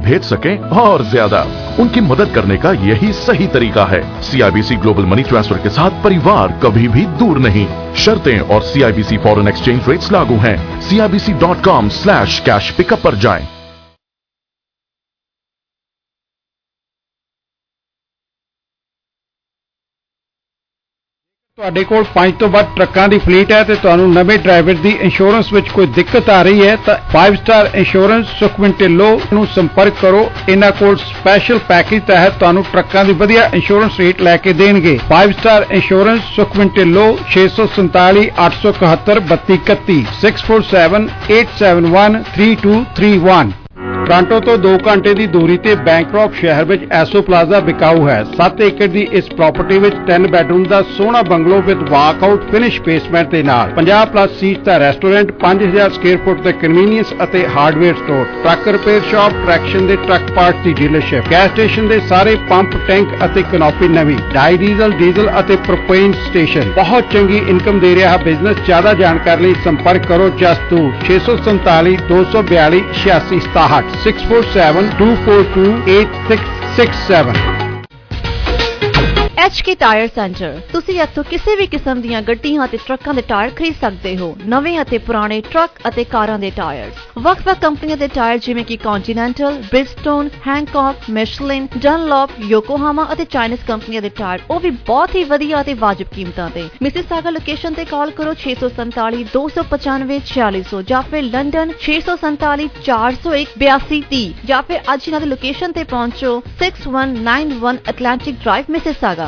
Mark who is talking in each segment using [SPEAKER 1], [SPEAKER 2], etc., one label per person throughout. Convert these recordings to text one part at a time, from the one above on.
[SPEAKER 1] भेज सकें और ज्यादा। उनकी मदद करने का यही सही तरीका है। CIBC ग्लोबल मनी ट्रांसफर के साथ परिवार कभी भी दूर नहीं। शर्तें और CIBC फॉरेन एक्सचेंज रेट्स लागू हैं। CIBC.com/cash पिकअप पर जाएं।
[SPEAKER 2] ਤੁਹਾਡੇ ਕੋਲ 5 ਤੋਂ ਵੱਧ ਟਰੱਕਾਂ ਦੀ ਫਲੀਟ ਹੈ ਤੇ ਤੁਹਾਨੂੰ ਨਵੇਂ ਡਰਾਈਵਰ ਦੀ ਇੰਸ਼ੋਰੈਂਸ ਵਿੱਚ ਕੋਈ ਦਿੱਕਤ ਆ ਰਹੀ ਹੈ ਤਾਂ 5 ਸਟਾਰ ਇੰਸ਼ੋਰੈਂਸ ਸੁਖਮਨ ਢਿੱਲੋਂ ਨੂੰ ਸੰਪਰਕ ਕਰੋ। ਇਹਨਾਂ ਕੋਲ ਸਪੈਸ਼ਲ ਪੈਕੇਜ ਤਹਿਤ ਤੁਹਾਨੂੰ ਟਰੱਕਾਂ ਦੀ ਵਧੀਆ ਇੰਸ਼ੋਰੈਂਸ ਰੇਟ ਲੈ ਕੇ ਦੇਣਗੇ। 5 star insurance Sukhman Dhillon 647 871 3231 6478713231। Toronto ਤੋਂ 2 ਘੰਟੇ ਦੀ ਦੂਰੀ ਤੇ ਬੈਂਕਰੌਕ ਸ਼ਹਿਰ ਵਿੱਚ ਐਸੋ ਪਲਾਜ਼ਾ ਵਿਕਾਊ ਹੈ। 7 ਏਕੜ ਦੀ ਇਸ ਪ੍ਰਾਪਰਟੀ ਵਿੱਚ 10 ਬੈਡਰੂਮ ਦਾ ਸੋਹਣਾ bungalow with walkout finish basement ਦੇ ਨਾਲ 50+ ਸੀਟ ਦਾ ਰੈਸਟੋਰੈਂਟ, 5000 ਸਕੁਅਰ ਫੁੱਟ ਦੇ ਕਨਵੀਨੀਅੰਸ ਅਤੇ hardware store, truck repair shop, traction ਦੇ ਟਰੱਕ ਪਾਰਟਸ ਦੀ ਡੀਲਰਸ਼ਿਪ, ਗੈਸ ਸਟੇਸ਼ਨ ਦੇ ਸਾਰੇ ਪੰਪ, ਟੈਂਕ ਅਤੇ ਕਨੋਪੀ ਨਵੀਂ, ਡਾਈ ਡੀਜ਼ਲ ਅਤੇ ਪ੍ਰੋਪੇਨ ਸਟੇਸ਼ਨ। ਬਹੁਤ ਚੰਗੀ ਇਨਕਮ ਦੇ ਰਿਹਾ ਬਿਜ਼ਨਸ। ਜ਼ਿਆਦਾ ਜਾਣਕਾਰੀ ਲਈ ਸੰਪਰਕ ਕਰੋ ਜਸਤੂਰ 647 242 8667 6472428667।
[SPEAKER 3] HK tyre centre. ਤੁਸੀਂ ਇੱਥੋਂ ਕਿਸੇ ਵੀ ਕਿਸਮ ਦੀਆਂ ਗੱਡੀਆਂ ਅਤੇ ਟਰੱਕਾਂ ਦੇ ਟਾਇਰ ਖਰੀਦ ਸਕਦੇ ਹੋ। ਨਵੇਂ ਅਤੇ ਪੁਰਾਣੇ ਟਰੱਕ ਅਤੇ ਕਾਰਾਂ ਦੇ ਟਾਇਰ, ਵੱਖ-ਵੱਖ ਕੰਪਨੀਆਂ ਦੇ ਟਾਇਰ ਜਿਵੇਂ ਕਿ ਕੌਂਟੀਨੈਂਟਲ, ਬ੍ਰਿਜਸਟੋਨ, ਹੈਂਕੌਕ, ਮਿਸ਼ਲਿਨ, ਡਨਲੌਪ, ਯੋਕੋਹਾਮਾ ਅਤੇ ਚਾਈਨੀਜ਼ ਕੰਪਨੀਆਂ ਦੇ ਟਾਇਰ, ਉਹ ਵੀ ਬਹੁਤ ਹੀ ਵਧੀਆ ਅਤੇ ਵਾਜਬ ਕੀਮਤਾਂ ਤੇ। ਮਿਸਿਸਾਗਾ ਲੋਕੇਸ਼ਨ ਤੇ ਕਾਲ ਕਰੋ 647 295 4600 ਜਾਂ ਫਿਰ ਲੰਡਨ 647 401 8230 ਜਾਂ ਫਿਰ ਅੱਜ ਇਹਨਾਂ ਦੀ ਲੋਕੇਸ਼ਨ ਤੇ ਪਹੁੰਚੋ 6191 Atlantic Drive Mississauga.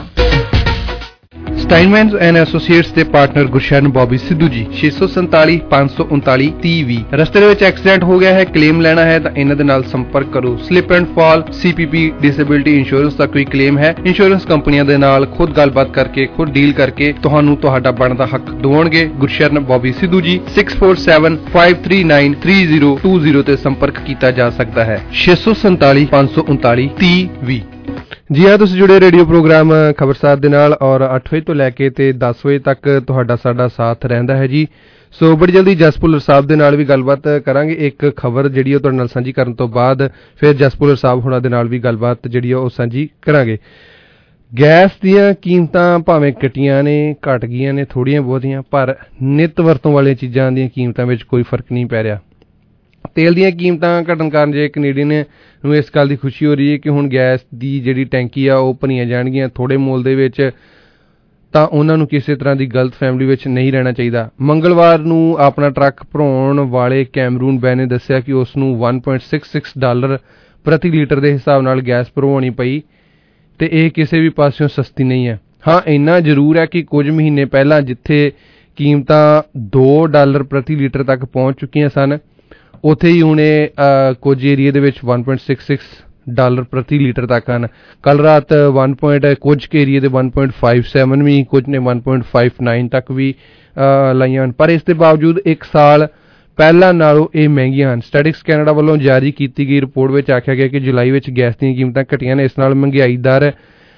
[SPEAKER 4] Steinmanns and associates ਦੇ ਪਾਰਟਨਰ ਗੁਰਸ਼ਰਨ ਬੌਬੀ ਸਿੱਧੂ ਜੀ 647 539 3020। ਰਸਤੇ ਦੇ ਵਿੱਚ ਐਕਸੀਡੈਂਟ ਹੋ ਗਿਆ ਹੈ, ਕਲੇਮ ਲੈਣਾ ਹੈ ਤਾਂ ਇਹਨਾਂ ਦੇ ਨਾਲ ਸੰਪਰਕ ਕਰੋ। Slip and fall, CPP, disability insurance ਦਾ ਕੋਈ ਕਲੇਮ ਹੈ, ਇੰਸ਼ੋਰੈਂਸ ਕੰਪਨੀਆਂ ਦੇ ਨਾਲ ਖੁਦ ਗੱਲਬਾਤ ਕਰਕੇ, ਖੁਦ ਡੀਲ ਕਰਕੇ ਤੁਹਾਨੂੰ ਤੁਹਾਡਾ ਬਣਦਾ ਹੱਕ ਦਿਵਾਉਣਗੇ। ਗੁਰਸ਼ਰਨ ਬੌਬੀ ਸਿੱਧੂ ਜੀ 647 539 3020 ਤੇ ਸੰਪਰਕ ਕੀਤਾ ਜਾ ਸਕਦਾ ਹੈ। 647 539 3020। ਜੀ ਹਾਂ, ਤੁਸੀਂ ਜੁੜੇ ਰੇਡੀਓ ਪ੍ਰੋਗਰਾਮ ਖਬਰਸਾਰ ਦੇ ਨਾਲ ਔਰ 8 ਵਜੇ ਤੋਂ ਲੈ ਕੇ ਤੇ 10 ਵਜੇ ਤੱਕ ਤੁਹਾਡਾ ਸਾਡਾ ਸਾਥ ਰਹਿੰਦਾ ਹੈ ਜੀ। ਸੋ ਬੜੀ ਜਲਦੀ ਜਸਪੁਲਰ ਸਾਹਿਬ ਦੇ ਨਾਲ ਵੀ ਗੱਲਬਾਤ ਕਰਾਂਗੇ। ਇੱਕ ਖਬਰ ਜਿਹੜੀ ਉਹ ਤੁਹਾਡੇ ਨਾਲ ਸਾਂਝੀ ਕਰਨ ਤੋਂ ਬਾਅਦ ਫਿਰ ਜਸਪੁਲਰ ਸਾਹਿਬ ਹੋਣਾ ਦੇ ਨਾਲ ਵੀ ਗੱਲਬਾਤ ਜਿਹੜੀ ਉਹ ਸਾਂਝੀ ਕਰਾਂਗੇ। ਗੈਸ ਦੀਆਂ ਕੀਮਤਾਂ ਭਾਵੇਂ ਘਟੀਆਂ ਨੇ, ਘਟ ਗਈਆਂ ਨੇ ਥੋੜ੍ਹੀਆਂ ਬਹੁਤੀਆਂ, ਪਰ ਨਿੱਤ ਵਰਤੋਂ ਵਾਲੀਆਂ ਚੀਜ਼ਾਂ ਦੀਆਂ ਕੀਮਤਾਂ ਵਿੱਚ ਕੋਈ ਫਰਕ ਨਹੀਂ ਪੈ ਰਿਹਾ। ਤੇਲ ਦੀਆਂ ਕੀਮਤਾਂ ਘਟਣ ਕਾਰਨ ਜੇ ਕੈਨੇਡੀਅਨ ਨੂੰ ਇਸ ਗੱਲ ਦੀ ਖੁਸ਼ੀ ਹੋ ਰਹੀ ਹੈ ਕਿ ਹੁਣ ਗੈਸ ਦੀ ਜਿਹੜੀ ਟੈਂਕੀ ਆ ਉਹ ਭਰੀਆਂ ਜਾਣਗੀਆਂ ਥੋੜ੍ਹੇ ਮੁੱਲ ਦੇ ਵਿੱਚ, ਤਾਂ ਉਹਨਾਂ ਨੂੰ ਕਿਸੇ ਤਰ੍ਹਾਂ ਦੀ ਗਲਤ ਫੈਮਿਲੀ ਵਿੱਚ ਨਹੀਂ ਰਹਿਣਾ ਚਾਹੀਦਾ। ਮੰਗਲਵਾਰ ਨੂੰ ਆਪਣਾ ਟਰੱਕ ਭਰਾਉਣ ਵਾਲੇ ਕੈਮਰੂਨ ਬੈਨ ਨੇ ਦੱਸਿਆ ਕਿ ਉਸ ਨੂੰ $1.66 ਪ੍ਰਤੀ ਲੀਟਰ ਦੇ ਹਿਸਾਬ ਨਾਲ ਗੈਸ ਭਰਵਾਉਣੀ ਪਈ ਤੇ ਇਹ ਕਿਸੇ ਵੀ ਪਾਸਿਓਂ ਸਸਤੀ ਨਹੀਂ ਹੈ। ਹਾਂ, ਇੰਨਾ ਜ਼ਰੂਰ ਹੈ ਕਿ ਕੁਝ ਮਹੀਨੇ ਪਹਿਲਾਂ ਜਿੱਥੇ ਕੀਮਤਾਂ $2 ਪ੍ਰਤੀ ਲੀਟਰ ਤੱਕ ਪਹੁੰਚ ਚੁੱਕੀਆਂ ਸਨ, ਉੱਥੇ ਹੀ ਹੁਣ ਕੁਝ ਏਰੀਏ ਦੇ ਵਿੱਚ $1.66 ਪ੍ਰਤੀ ਲੀਟਰ ਤੱਕ ਹਨ। ਕੱਲ੍ਹ ਰਾਤ ਕੁਝ ਕੁ ਏਰੀਏ ਦੇ 1.57 ਵੀ, ਕੁਝ ਨੇ 1.59 ਤੱਕ ਵੀ ਲਾਈਆਂ ਹਨ। ਪਰ ਇਸ ਦੇ ਬਾਵਜੂਦ ਇੱਕ ਸਾਲ ਪਹਿਲਾਂ ਨਾਲੋਂ ਇਹ ਮਹਿੰਗੀਆਂ ਹਨ। ਸਟੈਟਿਕਸ ਕੈਨੇਡਾ ਵੱਲੋਂ ਜਾਰੀ ਕੀਤੀ ਗਈ ਰਿਪੋਰਟ ਵਿੱਚ ਆਖਿਆ ਗਿਆ ਕਿ ਜੁਲਾਈ ਵਿੱਚ ਗੈਸ ਦੀਆਂ ਕੀਮਤਾਂ ਘਟੀਆਂ ਨੇ। ਇਸ ਨਾਲ ਮਹਿੰਗਾਈ ਦਰ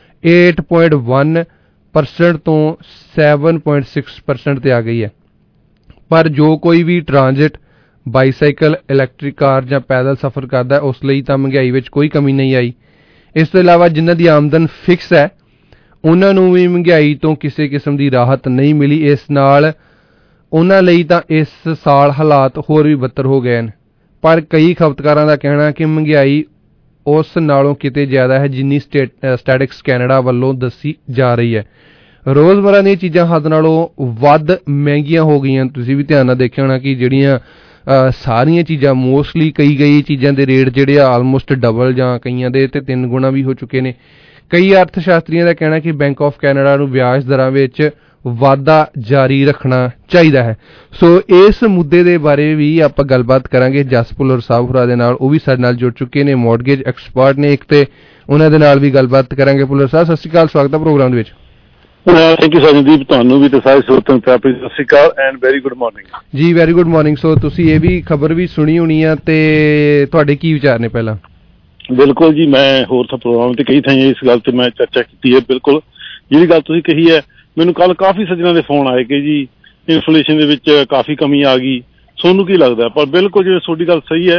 [SPEAKER 4] 8.1% ਤੋਂ 7.6% ਤੇ ਆ ਗਈ ਹੈ। ਪਰ ਜੋ ਕੋਈ ਵੀ ਟਰਾਂਜ਼ਿਟ, ਬਾਈਸਾਈਕਲ, ਇਲੈਕਟ੍ਰਿਕ ਕਾਰ ਜਾਂ ਪੈਦਲ ਸਫ਼ਰ ਕਰਦਾ ਉਸ ਲਈ ਤਾਂ ਮਹਿੰਗਾਈ ਵਿੱਚ ਕੋਈ ਕਮੀ ਨਹੀਂ ਆਈ। ਇਸ ਤੋਂ ਇਲਾਵਾ ਜਿਨ੍ਹਾਂ ਦੀ ਆਮਦਨ ਫਿਕਸ ਹੈ ਉਹਨਾਂ ਨੂੰ ਵੀ ਮਹਿੰਗਾਈ ਤੋਂ ਕਿਸੇ ਕਿਸਮ ਦੀ ਰਾਹਤ ਨਹੀਂ ਮਿਲੀ। ਇਸ ਨਾਲ ਉਹਨਾਂ ਲਈ ਤਾਂ ਇਸ ਸਾਲ ਹਾਲਾਤ ਹੋਰ ਵੀ ਬੱਤਰ ਹੋ ਗਏ ਹਨ। ਪਰ ਕਈ ਖਪਤਕਾਰਾਂ ਦਾ ਕਹਿਣਾ ਕਿ ਮਹਿੰਗਾਈ ਉਸ ਨਾਲੋਂ ਕਿਤੇ ਜ਼ਿਆਦਾ ਹੈ ਜਿੰਨੀ ਸਟੈਟਿਕਸ ਕੈਨੇਡਾ ਵੱਲੋਂ ਦੱਸੀ ਜਾ ਰਹੀ ਹੈ। ਰੋਜ਼ਮਰਾ ਦੀਆਂ ਚੀਜ਼ਾਂ ਹੱਦ ਨਾਲੋਂ ਵੱਧ ਮਹਿੰਗੀਆਂ ਹੋ ਗਈਆਂ। ਤੁਸੀਂ ਵੀ ਧਿਆਨ ਨਾਲ ਦੇਖਿਆ ਹੋਣਾ ਕਿ ਜਿਹੜੀਆਂ ਸਾਰੀਆਂ ਚੀਜ਼ਾਂ ਮੋਸਟਲੀ ਕਈ ਚੀਜ਼ਾਂ ਦੇ ਰੇਟ ਜਿਹੜੇ ਆ ਆਲਮੋਸਟ ਡਬਲ ਜਾਂ ਕਈਆਂ ਦੇ ਤੇ 3 ਗੁਣਾ ਵੀ ਹੋ ਚੁੱਕੇ ਨੇ। ਕਈ ਅਰਥ ਸ਼ਾਸਤਰੀਆਂ ਦਾ ਕਹਿਣਾ ਕਿ ਬੈਂਕ ਆਫ ਕੈਨੇਡਾ ਨੂੰ ਵਿਆਜ ਦਰਾਂ ਵਿੱਚ ਵਾਧਾ ਜਾਰੀ ਰੱਖਣਾ ਚਾਹੀਦਾ ਹੈ। ਸੋ ਇਸ ਮੁੱਦੇ ਦੇ ਬਾਰੇ ਵੀ ਆਪਾਂ ਗੱਲਬਾਤ ਕਰਾਂਗੇ ਜਸ ਭੁੱਲਰ ਸਾਹਿਬ ਹੋਰਾਂ ਦੇ ਨਾਲ। ਉਹ ਵੀ ਸਾਡੇ ਨਾਲ ਜੁੜ ਚੁੱਕੇ ਨੇ, ਮੌਰਗੇਜ ਐਕਸਪਰਟ ਨੇ ਇੱਕ, ਤੇ ਉਹਨਾਂ ਦੇ ਨਾਲ ਵੀ ਗੱਲਬਾਤ ਕਰਾਂਗੇ। ਭੁੱਲਰ ਸਾਹਿਬ ਸਤਿ ਸ਼੍ਰੀ ਅਕਾਲ, ਸਵਾਗਤ ਹੈ ਪ੍ਰੋਗਰਾਮ ਦੇ ਵਿੱਚ।
[SPEAKER 5] ਥੈਂਕ ਯੂ ਸੰਦੀਪ, ਤੁਹਾਨੂੰ ਵੀ ਤੇ ਸਾਰੇ ਸਰੋਤਿਆਂ ਨੂੰ ਪਿਆਰ ਭਰੀ Sat Sri Akal and very good morning
[SPEAKER 4] ਜੀ। Very good morning. ਸੋ ਤੁਸੀਂ ਇਹ ਵੀ ਖਬਰ ਵੀ ਸੁਣੀ ਹੋਣੀ ਆ ਤੇ ਤੁਹਾਡੇ ਕੀ ਵਿਚਾਰ ਨੇ ਪਹਿਲਾਂ?
[SPEAKER 5] ਬਿਲਕੁਲ ਜੀ, ਮੈਂ ਹੋਰ ਤਾਂ ਪ੍ਰੋਗਰਾਮ ਤੇ ਕਈ ਥਾਈਂ ਇਸ ਗੱਲ ਤੇ ਮੈਂ ਚਰਚਾ ਕੀਤੀ ਹੈ। ਬਿਲਕੁਲ ਜਿਹੜੀ ਗੱਲ ਤੁਸੀਂ ਕਹੀ ਹੈ, ਮੈਨੂੰ ਕੱਲ ਕਾਫੀ ਸੱਜਣਾਂ ਦੇ ਫੋਨ ਆਏ ਕਿ ਜੀ ਇਨਫਲੇਸ਼ਨ ਦੇ ਵਿੱਚ ਕਾਫੀ ਕਮੀ ਆ ਗਈ, ਤੁਹਾਨੂੰ ਕੀ ਲੱਗਦਾ? ਪਰ ਬਿਲਕੁਲ ਜਿਵੇਂ ਤੁਹਾਡੀ ਗੱਲ ਸਹੀ ਹੈ,